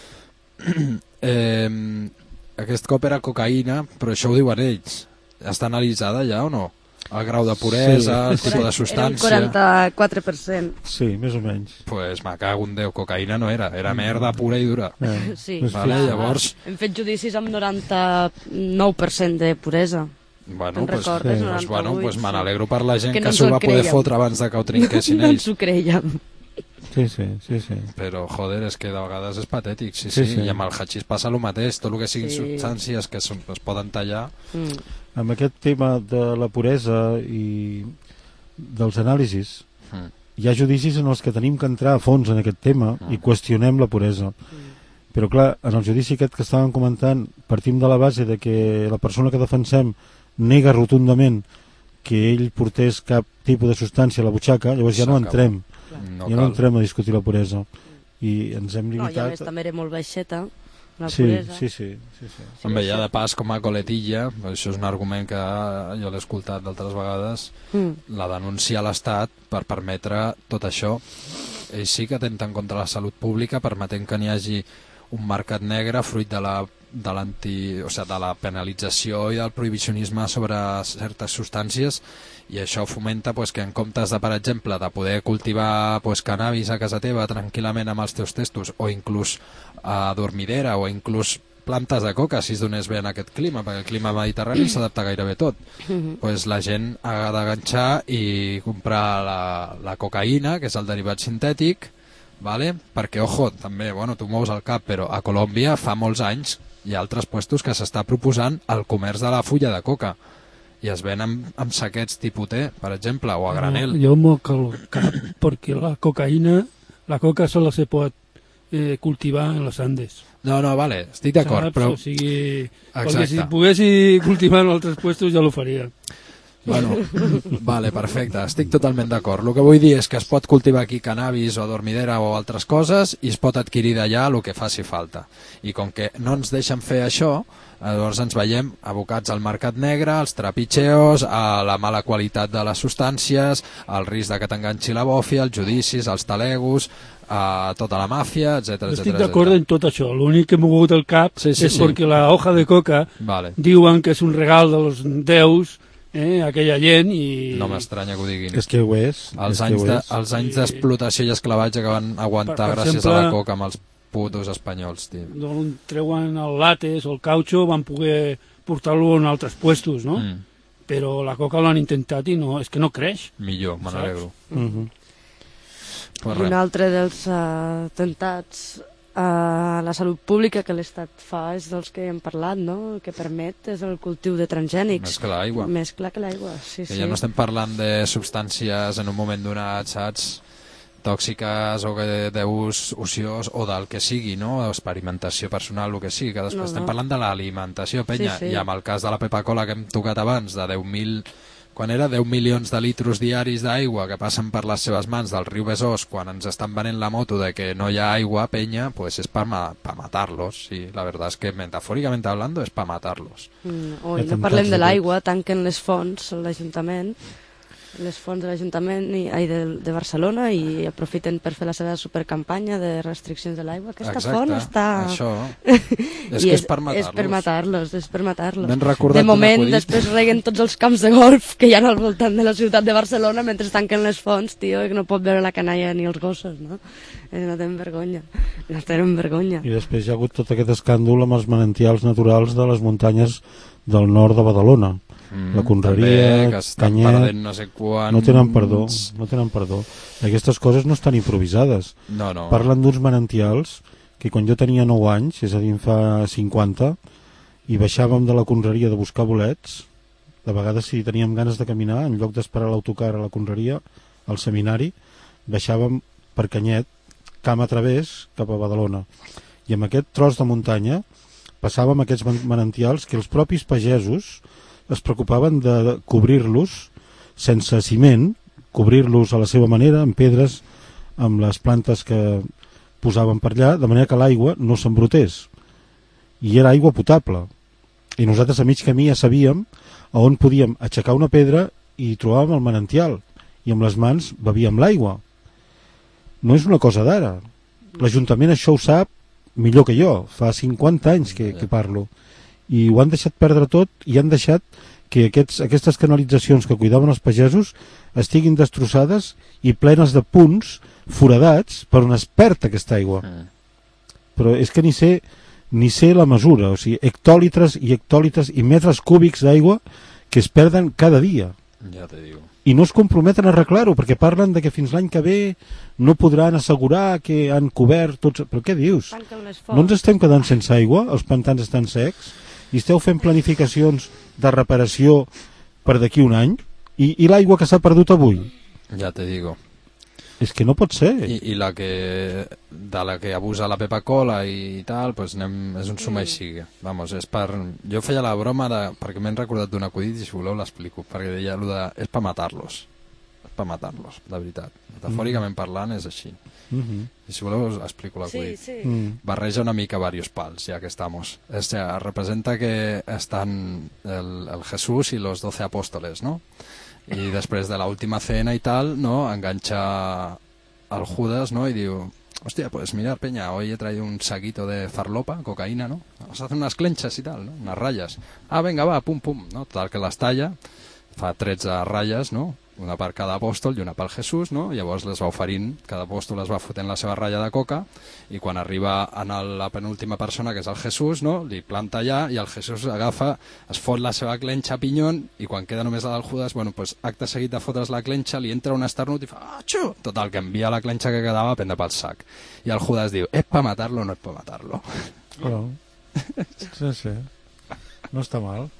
Aquest cop era cocaïna, però això ho diuen ells. Està analitzada ja o no? El grau de puresa, el tipus de substància... Era un 44%. Sí, més o menys. Pues me cago en Déu, cocaïna no era merda pura i dura. Sí. Vale, llavors... Hem fet judicis amb 99% de puresa. Bueno, pues me n'alegro per la gent que s'ho va poder fotre abans de que ho trinquessin ells. No ens ho creiem. Sí. Però, joder, és que de vegades és patètic, sí. I amb el hachís passa el mateix, tot el que siguin substàncies que es poden tallar... Amb aquest tema de la puresa i dels anàlisis, hi ha judicis en els que tenim que entrar a fons en aquest tema i qüestionem la puresa. Però clar, en el judici aquest que estàvem comentant, partim de la base de que la persona que defensem nega rotundament que ell portés cap tipus de substància a la butxaca, llavors ja no entrem. Ja no entrem a discutir la puresa. I ens hem limitat... No, i a més també era molt baixeta, la puresa. Sí. Home, ja de pas, com a coletilla, això és un argument que jo l'he escoltat d'altres vegades, la denúncia a l'Estat per permetre tot això. Ells sí que atenten contra la salut pública, permetent que n'hi hagi un mercat negre fruit de la penalització i del prohibicionisme sobre certes substàncies, i això fomenta que en comptes de, per exemple, de poder cultivar cannabis a casa teva tranquil·lament amb els teus testos, o inclús a dormidera, o inclús plantes de coca, si es donés bé en aquest clima, perquè el clima mediterrani s'adapta gairebé tot, la gent ha d'enganxar i comprar la cocaïna, que és el derivat sintètic, perquè, ojo, també, tu mous el cap, però a Colòmbia fa molts anys hi ha altres puestos que s'està proposant el comerç de la fulla de coca, i es ven amb saquets tipus T, per exemple, o a granel. Jo moc el cap perquè la coca solo se pot cultivar en los Andes. No, vale, estic d'acord, però... O sigui, perquè si poguessi cultivar en altres puestos ja lo faria. Bueno, vale, perfecte, estic totalment d'acord. El que vull dir és que es pot cultivar aquí cannabis o dormidera o altres coses i es pot adquirir d'allà el que faci falta. I com que no ens deixen fer això, llavors ens veiem abocats al mercat negre, als trapitxeos, a la mala qualitat de les substàncies, al risc de que t'enganxi la bòfia, als judicis, als talegos, a tota la màfia, etc. Estic d'acord en tot això. L'únic que m'ho mogut el cap és perquè la hoja de coca diuen que és un regal de los déus, aquella gent, i... No m'estranya que ho diguin. És que ho és. Els anys d'explotació i esclavatge que van aguantar gràcies a la coca amb els putos espanyols, tio. D'on treuen el látex o el cautxo van poder portar-lo en altres puestos, no? Però la coca l'han intentat i no, és que no creix. Millor, me n'alegro. Un altre dels atemptats a la salut pública que l'Estat fa és dels que hem parlat, no? El que permet és el cultiu de transgènics. Més que l'aigua. Més clar que l'aigua, sí. Ja no estem parlant de substàncies en un moment donat, saps? Tòxiques o d'ús ociós o del que sigui, no? Experimentació personal, el que sigui, que després estem parlant de l'alimentació, penya. I amb el cas de la Pepa-Cola que hem tocat abans, de 10.000... Quan era 10 milions de litros diaris d'aigua que passen per les seves mans del riu Besòs, quan ens estan venent la moto de que no hi ha aigua, penya, pues es para matarlos. Sí, la verdad es que metafóricamente hablando es para matarlos. No parlem de l'aigua, tanquen les fonts, l'Ajuntament, les fonts de l'Ajuntament de Barcelona i aprofiten per fer la seva supercampanya de restriccions de l'aigua. Aquesta font està... Això. És per matar-los. És per matar-los. De moment, després reguen tots els camps de golf que hi ha al voltant de la ciutat de Barcelona mentre tanquen les fonts, tio, que no pot veure la canalla ni els gossos, no? No tenen vergonya. No tenen vergonya. I després hi ha hagut tot aquest escàndol amb els manantials naturals de les muntanyes del nord de Badalona. La Conreria, Canyet, no sé quants... no tenen perdó. Aquestes coses no estan improvisades. No. Parlen d'uns manantials que quan jo tenia 9 anys, és a dir, fa 50, i baixàvem de la Conreria de buscar bolets, de vegades si teníem ganes de caminar, en lloc d'esperar l'autocar a la Conreria, al seminari, baixàvem per Canyet, camp a través, cap a Badalona. I amb aquest tros de muntanya passàvem aquests manantials que els propis pagesos es preocupaven de cobrir-los sense ciment, cobrir-los a la seva manera, amb pedres, amb les plantes que posaven per allà, de manera que l'aigua no s'embrutés. I era aigua potable. I nosaltres a mig camí ja sabíem a on podíem aixecar una pedra i trobàvem el manantial. I amb les mans bebíem l'aigua. No és una cosa d'ara. L'Ajuntament això ho sap millor que jo. Fa 50 anys que parlo. I ho han deixat perdre tot i han deixat que aquestes canalitzacions que cuidaven els pagesos estiguin destrossades i plenes de punts foradats per on es perd aquesta aigua. Però és que ni sé la mesura, o sigui, hectòlitres i metres cúbics d'aigua que es perden cada dia. Ja te digo. I no es comprometen a arreglar-ho, perquè parlen de que fins l'any que ve no podran assegurar que han cobert tots... Però què dius? No ens estem quedant sense aigua? Els pantans estan secs? I esteu fent planificacions de reparació per d'aquí un any? I l'aigua que s'ha perdut avui? Ja te digo. És que no pot ser. I de la que abusa la Pepa Cola i tal, pues és un suma i sigue. Vamos, és per... Jo feia la broma perquè m'he recordat d'un acudit i si voleu l'explico, perquè deia és per matar-los. És per matar-los, de veritat. Metafòricament parlant és així. I si voleu us explico l'acudit. Sí. Barreja una mica varios pals, ya que estamos. O sea, representa que están el Jesús y los 12 apóstoles, ¿no? Y después de la última cena y tal, ¿no? Engancha al Judas, ¿no? Y digo, hostia, pues mirad, peña, hoy he traído un saquito de farlopa, cocaína, ¿no? Vamos a hacer unas clenchas y tal, ¿no? Unas rayas. Ah, venga, va, pum, pum, ¿no? Tal que les talla, fa 13 ratlles, no? Una per cada apòstol i una pel Jesús, no? Llavors les va oferint, cada apòstol les va fotent la seva ratlla de coca i quan arriba a la penúltima persona, que és el Jesús, no? Li planta allà i el Jesús agafa, es fot la seva clenxa a pinyon i quan queda només la del Judas, bueno, pues acte seguit de fotre's la clenxa, li entra un esternut i fa «Atxu!» Total, que envia la clenxa que quedava a prendre pel sac. I el Judas diu «És pa matar-lo o no és pa matar-lo?» Bueno, sí. No està mal.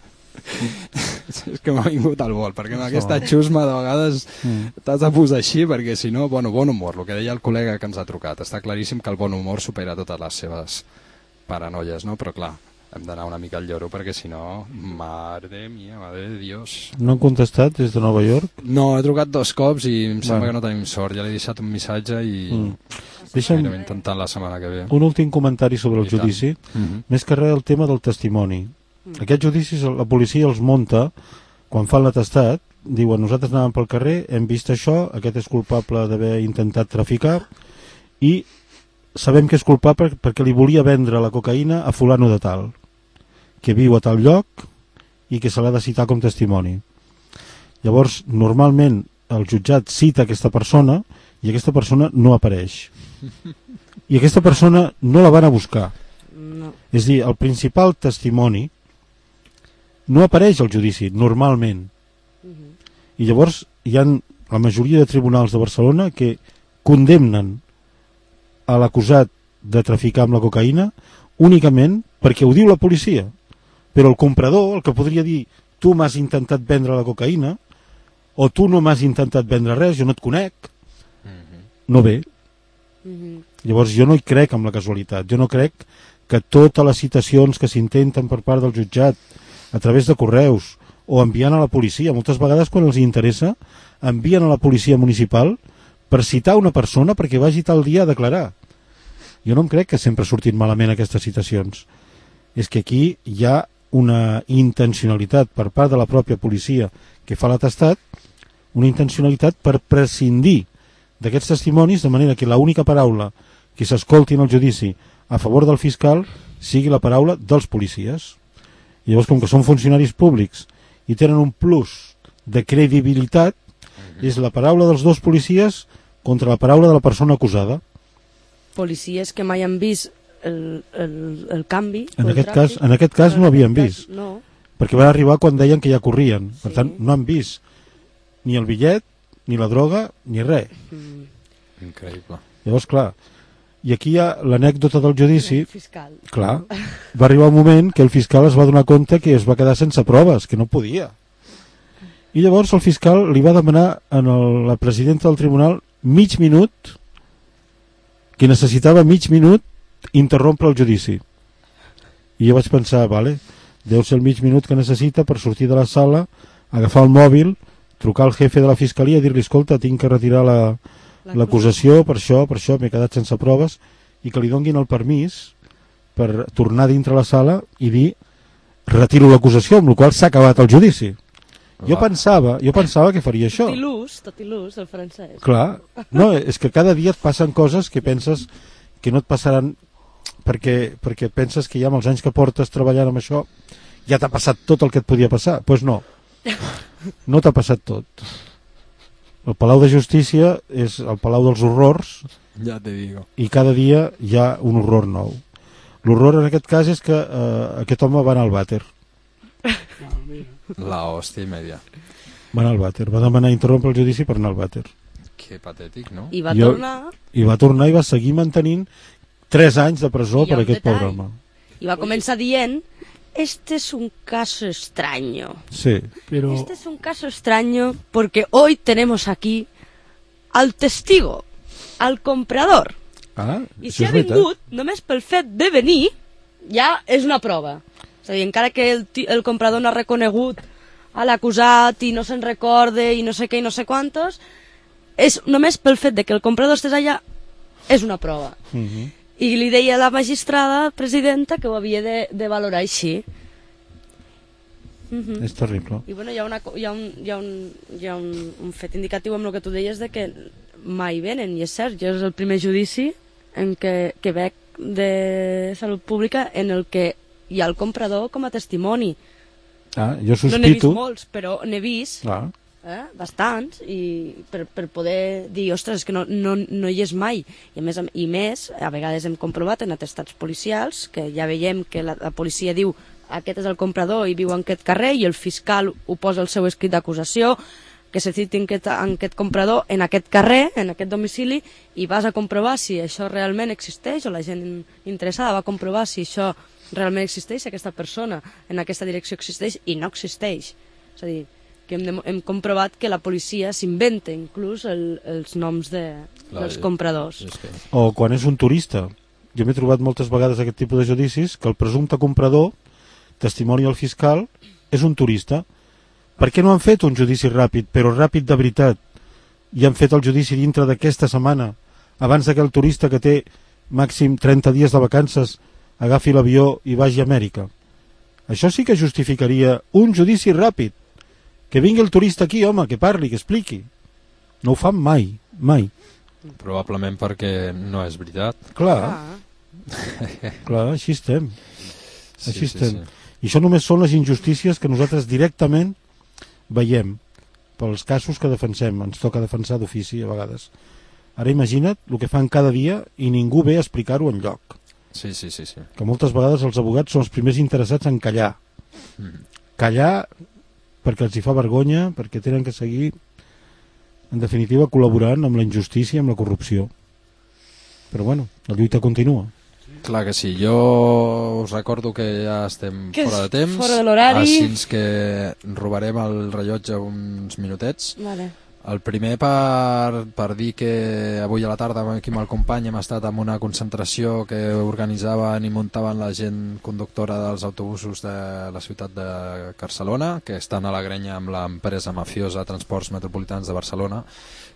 És que m'ha vingut al vol, perquè amb aquesta xusma de vegades t'has de posar així, perquè si no, bon humor, el que deia el col·lega que ens ha trucat, està claríssim que el bon humor supera totes les seves paranoies, no? Però clar, hem d'anar una mica al lloro, perquè si no, madre de Dios. No han contestat des de Nova York? No, he trucat 2 cops i em sembla que no tenim sort, ja l'he deixat un missatge i anirem intentant la setmana que ve. Un últim comentari sobre el judici, més que res el tema del testimoni. Aquests judicis la policia els munta quan fan l'atestat, diuen nosaltres anàvem pel carrer, hem vist això, aquest és culpable d'haver intentat traficar i sabem que és culpable perquè li volia vendre la cocaïna a fulano de tal, que viu a tal lloc i que se l'ha de citar com testimoni. Llavors, normalment el jutjat cita aquesta persona i aquesta persona no apareix. I aquesta persona no la van a buscar. No. És a dir, el principal testimoni no apareix al judici, normalment. I llavors hi ha la majoria de tribunals de Barcelona que condemnen a l'acusat de traficar amb la cocaïna únicament perquè ho diu la policia. Però el comprador, el que podria dir tu m'has intentat vendre la cocaïna o tu no m'has intentat vendre res, jo no et conec, no ve. Llavors jo no hi crec amb la casualitat, jo no crec que totes les citacions que s'intenten per part del jutjat a través de correus o enviant a la policia, moltes vegades quan els interessa envien a la policia municipal per citar una persona perquè vagi tal dia a declarar. Jo no em crec que sempre surtin malament aquestes citacions. És que aquí hi ha una intencionalitat per part de la pròpia policia que fa l'atestat una intencionalitat per prescindir d'aquests testimonis, de manera que l'única paraula que s'escolti en el judici a favor del fiscal sigui la paraula dels policies. I llavors, com que són funcionaris públics i tenen un plus de credibilitat, és la paraula dels dos policies contra la paraula de la persona acusada. Policies que mai han vist el canvi. En aquest cas no havien vist, no. Perquè van arribar quan deien que ja corrien. Per tant, no han vist ni el bitllet, ni la droga, ni res. Increïble. Llavors, clar, i aquí hi ha l'anècdota del judici. Fiscal. Clar, va arribar un moment que el fiscal es va donar compte que es va quedar sense proves, que no podia. I llavors el fiscal li va demanar a la presidenta del tribunal mig minut, que necessitava mig minut interrompre el judici. I jo vaig pensar, vale, deu ser el mig minut que necessita per sortir de la sala, agafar el mòbil, trucar al jefe de la fiscalia i dir-li, escolta, tinc que retirar l'acusació, per això m'he quedat sense proves, i que li donguin el permís per tornar dintre la sala i dir, retiro l'acusació, amb la qual s'ha acabat el judici. Jo pensava que faria això. Tot il·lús, el francès. Clar, no, és que cada dia et passen coses que penses que no et passaran perquè penses que ja amb els anys que portes treballant amb això ja t'ha passat tot el que et podia passar. Doncs no t'ha passat tot. El Palau de Justícia és el Palau dels Horrors, ja te digo, i cada dia hi ha un horror nou. L'horror en aquest cas és que aquest home va anar al vàter. La hòstia i media. Va anar al vàter, va demanar interrompre el judici per anar al vàter. Que patètic, no? I va tornar i va seguir mantenint 3 anys de presó per aquest pobre home. I va començar dient, este es un caso extraño. Sí, pero... Este es un caso extraño porque hoy tenemos aquí al testigo, al comprador. I si ha vingut, només pel fet de venir, ja és una prova. És a dir, encara que el comprador no ha reconegut a l'acusat i no se'n recorde i no sé què i no sé quantos, és només pel fet de que el comprador estés allà és una prova. I li deia a la magistrada presidenta que ho havia de valorar així. És terrible. I bueno, hi ha un fet indicatiu amb el que tu deies de que mai venen, i és cert, jo és el primer judici en què veig de salut pública en el que hi ha el comprador com a testimoni. Jo sospito... No n'he vist molts, però n'he vist bastants, i per poder dir, ostres, és que no hi és mai. I més, a vegades hem comprovat en atestats policials, que ja veiem que la policia diu aquest és el comprador i viu en aquest carrer, i el fiscal ho posa al seu escrit d'acusació, que se citi en aquest comprador en aquest carrer, en aquest domicili, i vas a comprovar si això realment existeix, o la gent interessada va a comprovar si això realment existeix, si aquesta persona en aquesta direcció existeix, i no existeix. És a dir, que hem comprovat que la policia s'inventa inclús els noms dels compradors. O quan és un turista. Jo m'he trobat moltes vegades aquest tipus de judicis que el presumpte comprador, testimoni al fiscal, és un turista. Per què no han fet un judici ràpid, però ràpid de veritat, i han fet el judici dintre d'aquesta setmana, abans que el turista que té màxim 30 dies de vacances agafi l'avió i vagi a Amèrica? Això sí que justificaria un judici ràpid. Que vingui el turista aquí, home, que parli, que expliqui. No ho fan mai, mai. Probablement perquè no és veritat. Clar, així estem. Així estem. I això només són les injustícies que nosaltres directament veiem pels casos que defensem. Ens toca defensar d'ofici a vegades. Ara imagina't el que fan cada dia i ningú ve a explicar-ho enlloc. Sí. Que moltes vegades els abogats són els primers interessats en callar. Callar perquè els hi fa vergonya, perquè tenen que seguir, en definitiva, col·laborant amb la injustícia i amb la corrupció. Però bueno, la lluita continua. Clar que sí, jo us recordo que ja estem fora de temps, fora de l'horari, així que robarem el rellotge uns minutets. Vale. El primer per dir que avui a la tarda aquí amb el company hem estat en una concentració que organitzaven i muntaven la gent conductora dels autobusos de la ciutat de Barcelona, que estan a la grenya amb l'empresa mafiosa Transports Metropolitans de Barcelona,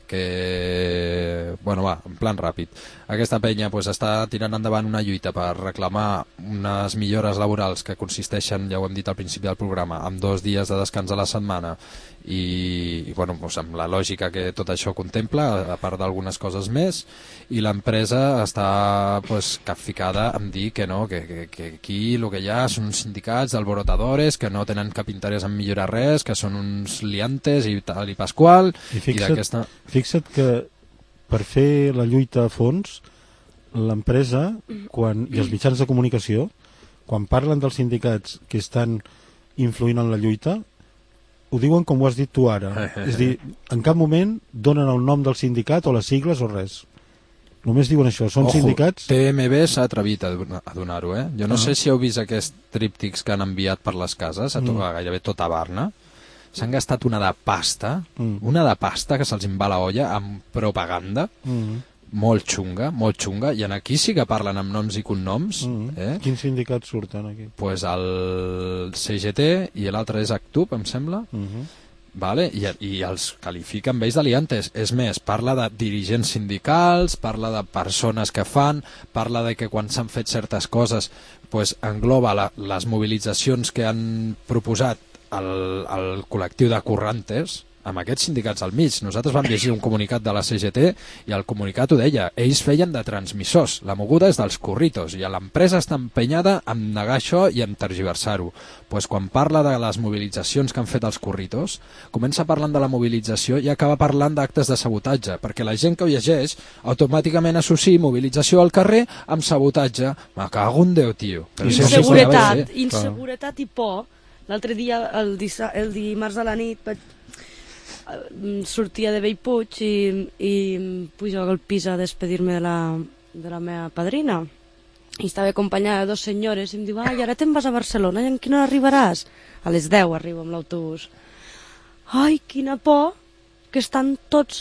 que, bueno, va, en plan ràpid. Aquesta penya pues, està tirant endavant una lluita per reclamar unes millores laborals que consisteixen, ja ho hem dit al principi del programa, amb 2 dies de descans a la setmana i bueno, pues, amb la lògica que tot això contempla, a part d'algunes coses més, i l'empresa està pues, capficada en dir que no, que aquí el que hi ha són uns sindicats d'alborotadores que no tenen cap interès en millorar res, que són uns liantes i tal i pasqual, i fixa't que per fer la lluita a fons, l'empresa i els mitjans de comunicació, quan parlen dels sindicats que estan influint en la lluita, ho diuen com ho has dit tu ara. És a dir, en cap moment donen el nom del sindicat o les sigles o res. Només diuen això, són sindicats... TMB s'ha atrevit a donar-ho, Jo no sé si heu vist aquests tríptics que han enviat per les cases, a gairebé tota Barna. S'han gastat una de pasta que se'ls en va la olla amb propaganda, molt xunga, i aquí sí que parlen amb noms i cognoms. Quins sindicats surten aquí? Pues el CGT i l'altre és Actub, em sembla, vale? I els qualifica amb ells d'aliantes. És més, parla de dirigents sindicals, parla de persones que fan, parla de que quan s'han fet certes coses pues, engloba les mobilitzacions que han proposat el col·lectiu de currantes, amb aquests sindicats al mig. Nosaltres vam llegir un comunicat de la CGT i el comunicat ho deia, ells feien de transmissors, la moguda és dels curritos i l'empresa està empenyada en negar això i en tergiversar-ho. Pues quan parla de les mobilitzacions que han fet els curritos, comença parlant de la mobilització i acaba parlant d'actes de sabotatge, perquè la gent que ho llegeix automàticament associa mobilització al carrer amb sabotatge. Me cago en Déu, tio. Inseguretat i por. L'altre dia, el dimarts a la nit, sortia de Bellpuig i pujava al pis a despedir-me de la meva padrina. I estava acompanyada de 2 senyores i em diu, ai, ara te'n vas a Barcelona, i en quina hora arribaràs? A les 10 arribo amb l'autobús. Ai, quina por, que estan tots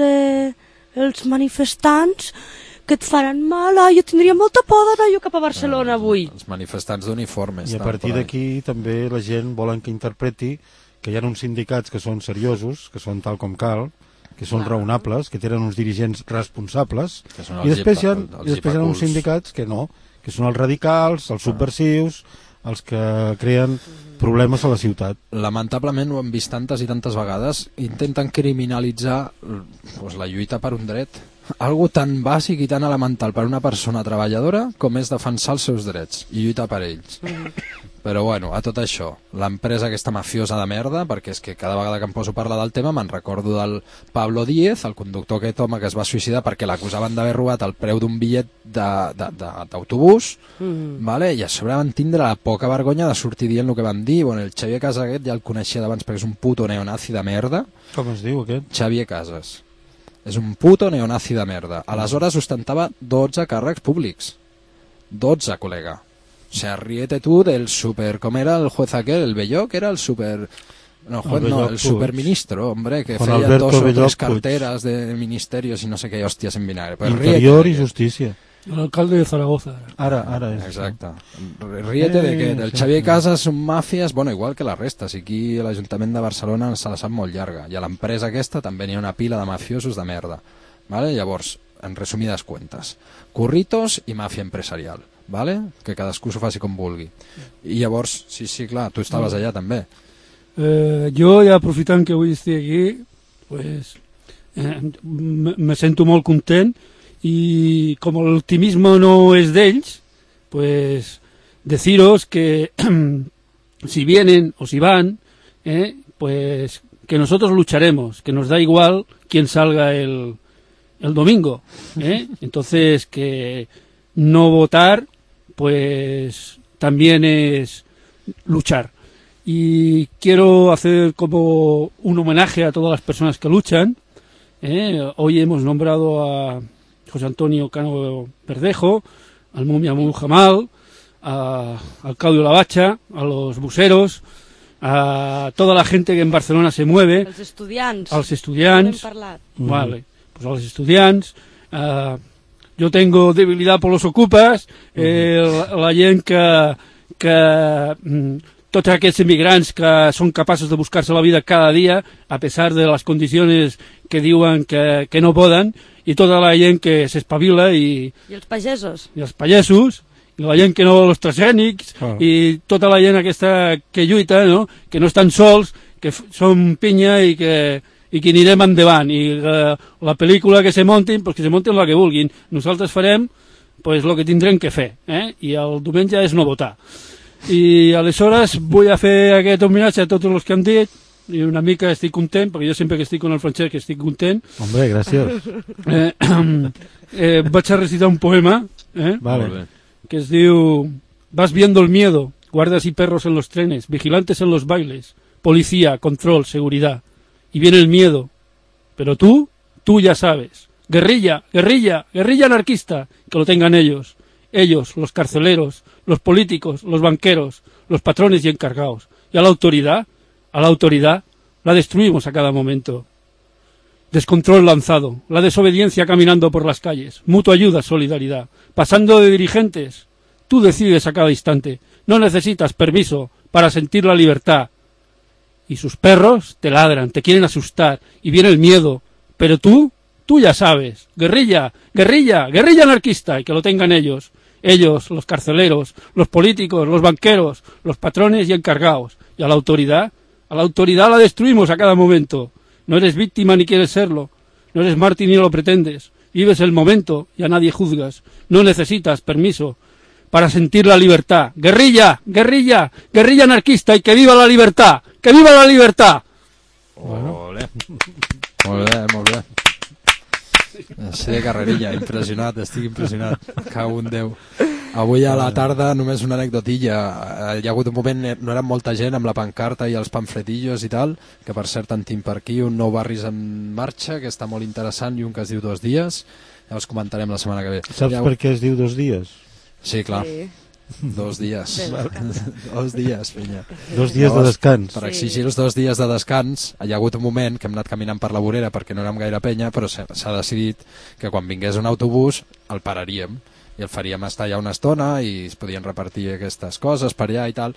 els manifestants que et faran mal, jo tindria molta por d'anar jo cap a Barcelona avui. Els manifestants d'uniformes. I a partir d'aquí també la gent volen que interpreti que hi ha uns sindicats que són seriosos, que són tal com cal, que són raonables, que tenen uns dirigents responsables, i després hi ha uns sindicats que no, que són els radicals, els subversius, els que creen problemes a la ciutat. Lamentablement ho hem vist tantes i tantes vegades, intenten criminalitzar la lluita per un dret. Algo tan bàsic i tan elemental per una persona treballadora com és defensar els seus drets i lluitar per ells. Però bueno, a tot això, l'empresa aquesta mafiosa de merda, perquè és que cada vegada que em poso a parlar del tema me'n recordo del Pablo Díez, el conductor aquest home que es va suïcidar perquè l'acusaven d'haver robat el preu d'un bitllet d'autobús, vale? I a sobre van tindre la poca vergonya de sortir dient el que van dir. Bueno, el Xavier Casas aquest ja el coneixia d'abans perquè és un puto neonazi de merda. Com es diu aquest? Xavier Casas. És un puto neonazi de merda. Aleshores ostentava 12 càrrecs públics. 12, col·lega. O sea, ríete tú del super... ¿Cómo era el juez aquel? ¿El Belloc? Era el super... No, juez no, el superministro, hombre, que feia Alberto 2 o 3 Belloc carteras de ministerios y no sé qué hostias en vinagre. Pues Interior y Justícia. El alcalde de Zaragoza. Ara és. Exacte. Ríete de que el Xavier Casas són màfies, bueno, igual que la resta. Si aquí l'Ajuntament de Barcelona se la sap molt llarga. I a l'empresa aquesta també n'hi ha una pila de mafiosos de merda. Vale? Llavors, en resumides cuentas, curritos i màfia empresarial. Vale? Que cadascú s'ho faci com vulgui. I llavors, sí, clar, tu estaves allà també. Jo, ja aprofitant que avui estic aquí, pues, me sento molt content y como el optimismo no es de ellos, pues deciros que si vienen o si van, pues que nosotros lucharemos, que nos da igual quién salga el domingo, entonces que no votar pues también es luchar. Y quiero hacer como un homenaje a todas las personas que luchan. Hoy hemos nombrado a José Antonio Cano Verdejo, al Mumia Muhammad, al Claudio Lavacha, a los buseros, a toda la gente que en Barcelona se mueve. Els estudiants. Als estudiants. Vale, pues a los estudiants. Yo tengo debilidad por los ocupas, la gent que tots aquests emigrants que són capaços de buscar-se la vida cada dia a pesar de les condicions que diuen que no poden, i tota la gent que s'espavila i els pagesos i la gent que no, els transgènics i tota la gent aquesta que lluita, no? Que no estan sols, que són pinya i que anirem endavant, i la pel·lícula que se montin, pues que se montin la que vulguin, nosaltres farem pues el que tindrem que fer, i el diumenge és no votar. I aleshores vull fer aquest homenatge a tots els que han dit, i una mica estic content, perquè jo sempre que estic con el Francesc estic content. Hombre, gràcies. Vaig a recitar un poema, vale, que es diu: vas viendo el miedo, guardas y perros en los trenes, vigilantes en los bailes, policía, control, seguridad, y viene el miedo, pero tú ya sabes, guerrilla, guerrilla, guerrilla anarquista, que lo tengan ellos, los carceleros, los políticos, los banqueros, los patrones y encargados, y a la autoridad la destruimos a cada momento. Descontrol lanzado, la desobediencia caminando por las calles, mutua ayuda, solidaridad, pasando de dirigentes, tú decides a cada instante, no necesitas permiso para sentir la libertad. Y sus perros te ladran, te quieren asustar, y viene el miedo, pero tú ya sabes, guerrilla, guerrilla, guerrilla anarquista, y que lo tengan ellos, los carceleros, los políticos, los banqueros, los patrones y encargados, y a la autoridad la destruimos a cada momento. No eres víctima ni quieres serlo, no eres mártir ni lo pretendes, vives el momento y a nadie juzgas, no necesitas permiso para sentir la libertad. Guerrilla, guerrilla, guerrilla anarquista, y que viva la libertad, que viva la libertad. Molt bé. Sí, de carrerilla, impressionat, estic impressionat. Cago en Déu. Avui a la tarda només una anecdotilla. Hi ha hagut un moment, no era molta gent amb la pancarta i els pamfletillos i tal, que per cert en tinc per aquí un nou Barris en marxa, que està molt interessant, i un que es diu 2 dies. Ja els comentarem la setmana que ve. Saps per què es diu 2 dies? Sí, clar. 2 dies. 2 dies, penya. 2 dies de descans. Per exigir els 2 dies de descans, hi ha hagut un moment que hem anat caminant per la vorera perquè no érem gaire penya, però s'ha decidit que quan vingués un autobús el pararíem i el faríem estar allà una estona i es podien repartir aquestes coses per allà i tal.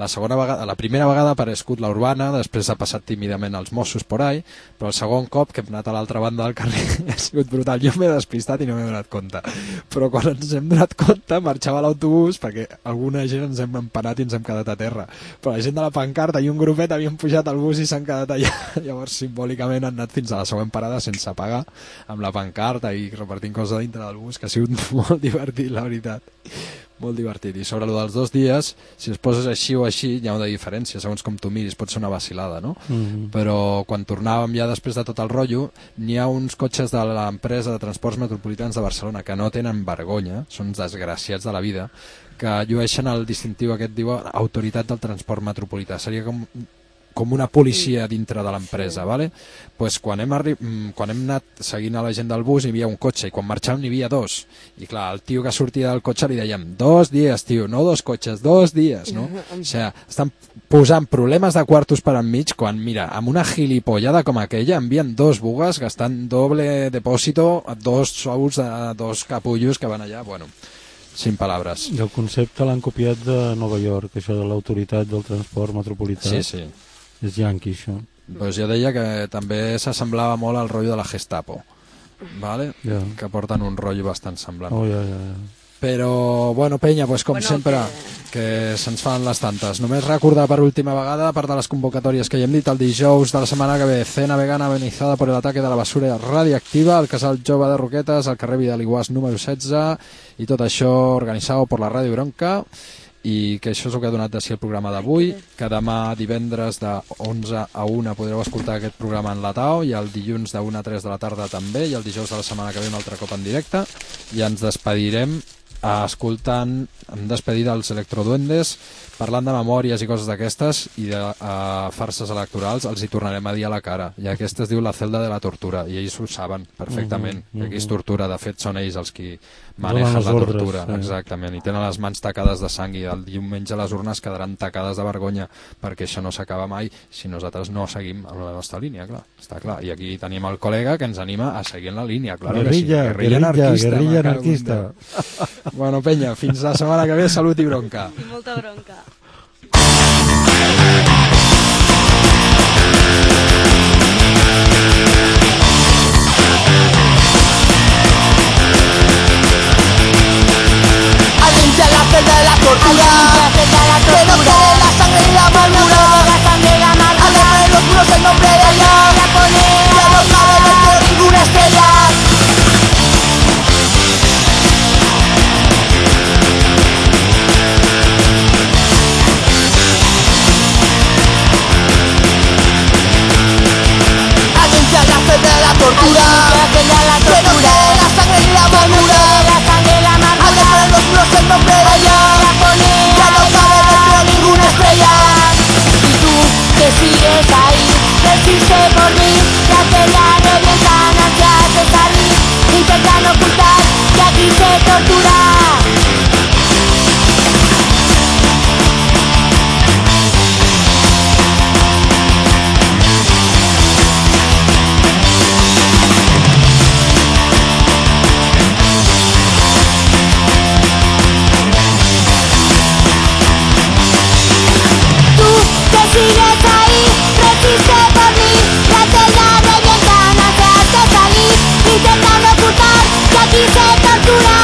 La primera vegada ha aparegut la Urbana, després ha passat tímidament els Mossos por ahí, però el segon cop que hem anat a l'altra banda del carrer ha sigut brutal. Jo m'he despistat i no m'he donat compte, però quan ens hem donat compte marxava l'autobús perquè alguna gent ens hem empanat i ens hem quedat a terra, però la gent de la pancarta i un grupet havien pujat al bus i s'han quedat allà. Llavors simbòlicament han anat fins a la següent parada sense pagar, amb la pancarta i repartint coses dintre del bus, que ha sigut molt divertit, la veritat, molt divertit. I sobre el dels 2 dies, si es poses així o així, hi ha una diferència, segons com tu miris, pot ser una vacilada, no? Però quan tornàvem ja després de tot el rotllo, n'hi ha uns cotxes de l'empresa de transports metropolitans de Barcelona que no tenen vergonya, són desgraciats de la vida, que llueixen el distintiu aquest, diu autoritat del transport metropolità. Seria com una policia dintre de l'empresa, ¿vale? Pues quan hem anat seguint a la gent del bus hi havia un cotxe i quan marxàvem n'hi havia 2, i clar, el tio que sortia del cotxe li dèiem 2 dies, tio, no 2 cotxes, 2 dies, no? O sigui, estan posant problemes de quartos per enmig quan, mira, amb una gilipollada com aquella envien 2 bugues gastant doble depòsito, 2 sous de 2 capullos que van allà, bueno, sin palabras. I el concepte l'han copiat de Nova York, això de l'autoritat del transport metropolità. Sí, sí. És yanqui, això. Pues jo deia que també s'assemblava molt al rotllo de la Gestapo, ¿vale? Que porten un rotllo bastant semblant. Però, bueno, penya, pues com sempre, que se'ns fan les tantes. Només recordar per última vegada, a part de les convocatòries que ja hem dit, el dijous de la setmana que ve, cena vegana amenizada por el ataque de la basura radiactiva al Casal Jove de Roquetes, al carrer Vidal i Guàs número 16, i tot això organitzat per la Ràdio Bronca, i que això és el que ha donat de si el programa d'avui, que demà divendres de 11 a 1 podreu escoltar aquest programa en la TAO, i el dilluns de 1 a 3 de la tarda també, i el dijous de la setmana que ve un altre cop en directe, i ens despedirem escoltant, en despedida dels Electroduendes, parlant de memòries i coses d'aquestes i de farses electorals, els hi tornarem a dir a la cara, i aquesta es diu La celda de la tortura, i ells ho saben perfectament, que aquí es tortura, de fet són ells els qui manejen la tortura, exactament, i tenen les mans tacades de sang, i el diumenge les urnes quedaran tacades de vergonya, perquè això no s'acaba mai si nosaltres no seguim amb la nostra línia, clar, està clar, i aquí tenim el col·lega que ens anima a seguir en la línia, clar, guerrilla anarquista. Bueno, penya, fins la setmana que ve, salut i bronca. I molta bronca. aquí se tortura.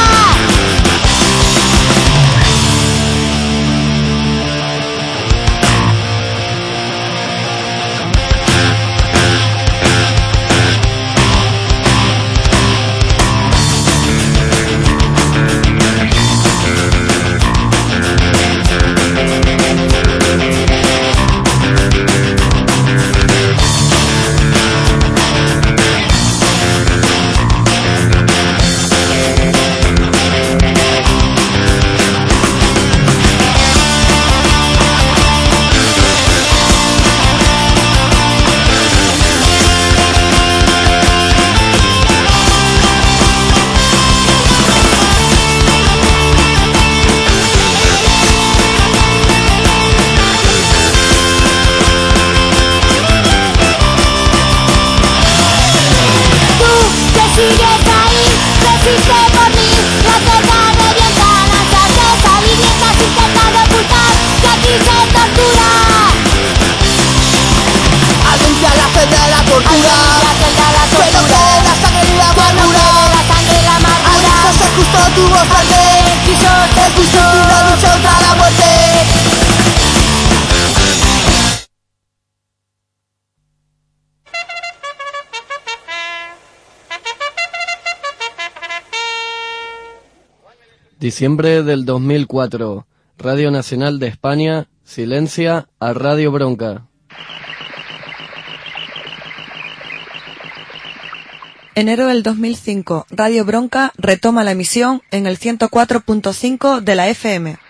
Diciembre del 2004. Radio Nacional de España silencia a Radio Bronca. Enero del 2005. Radio Bronca retoma la emisión en el 104.5 de la FM.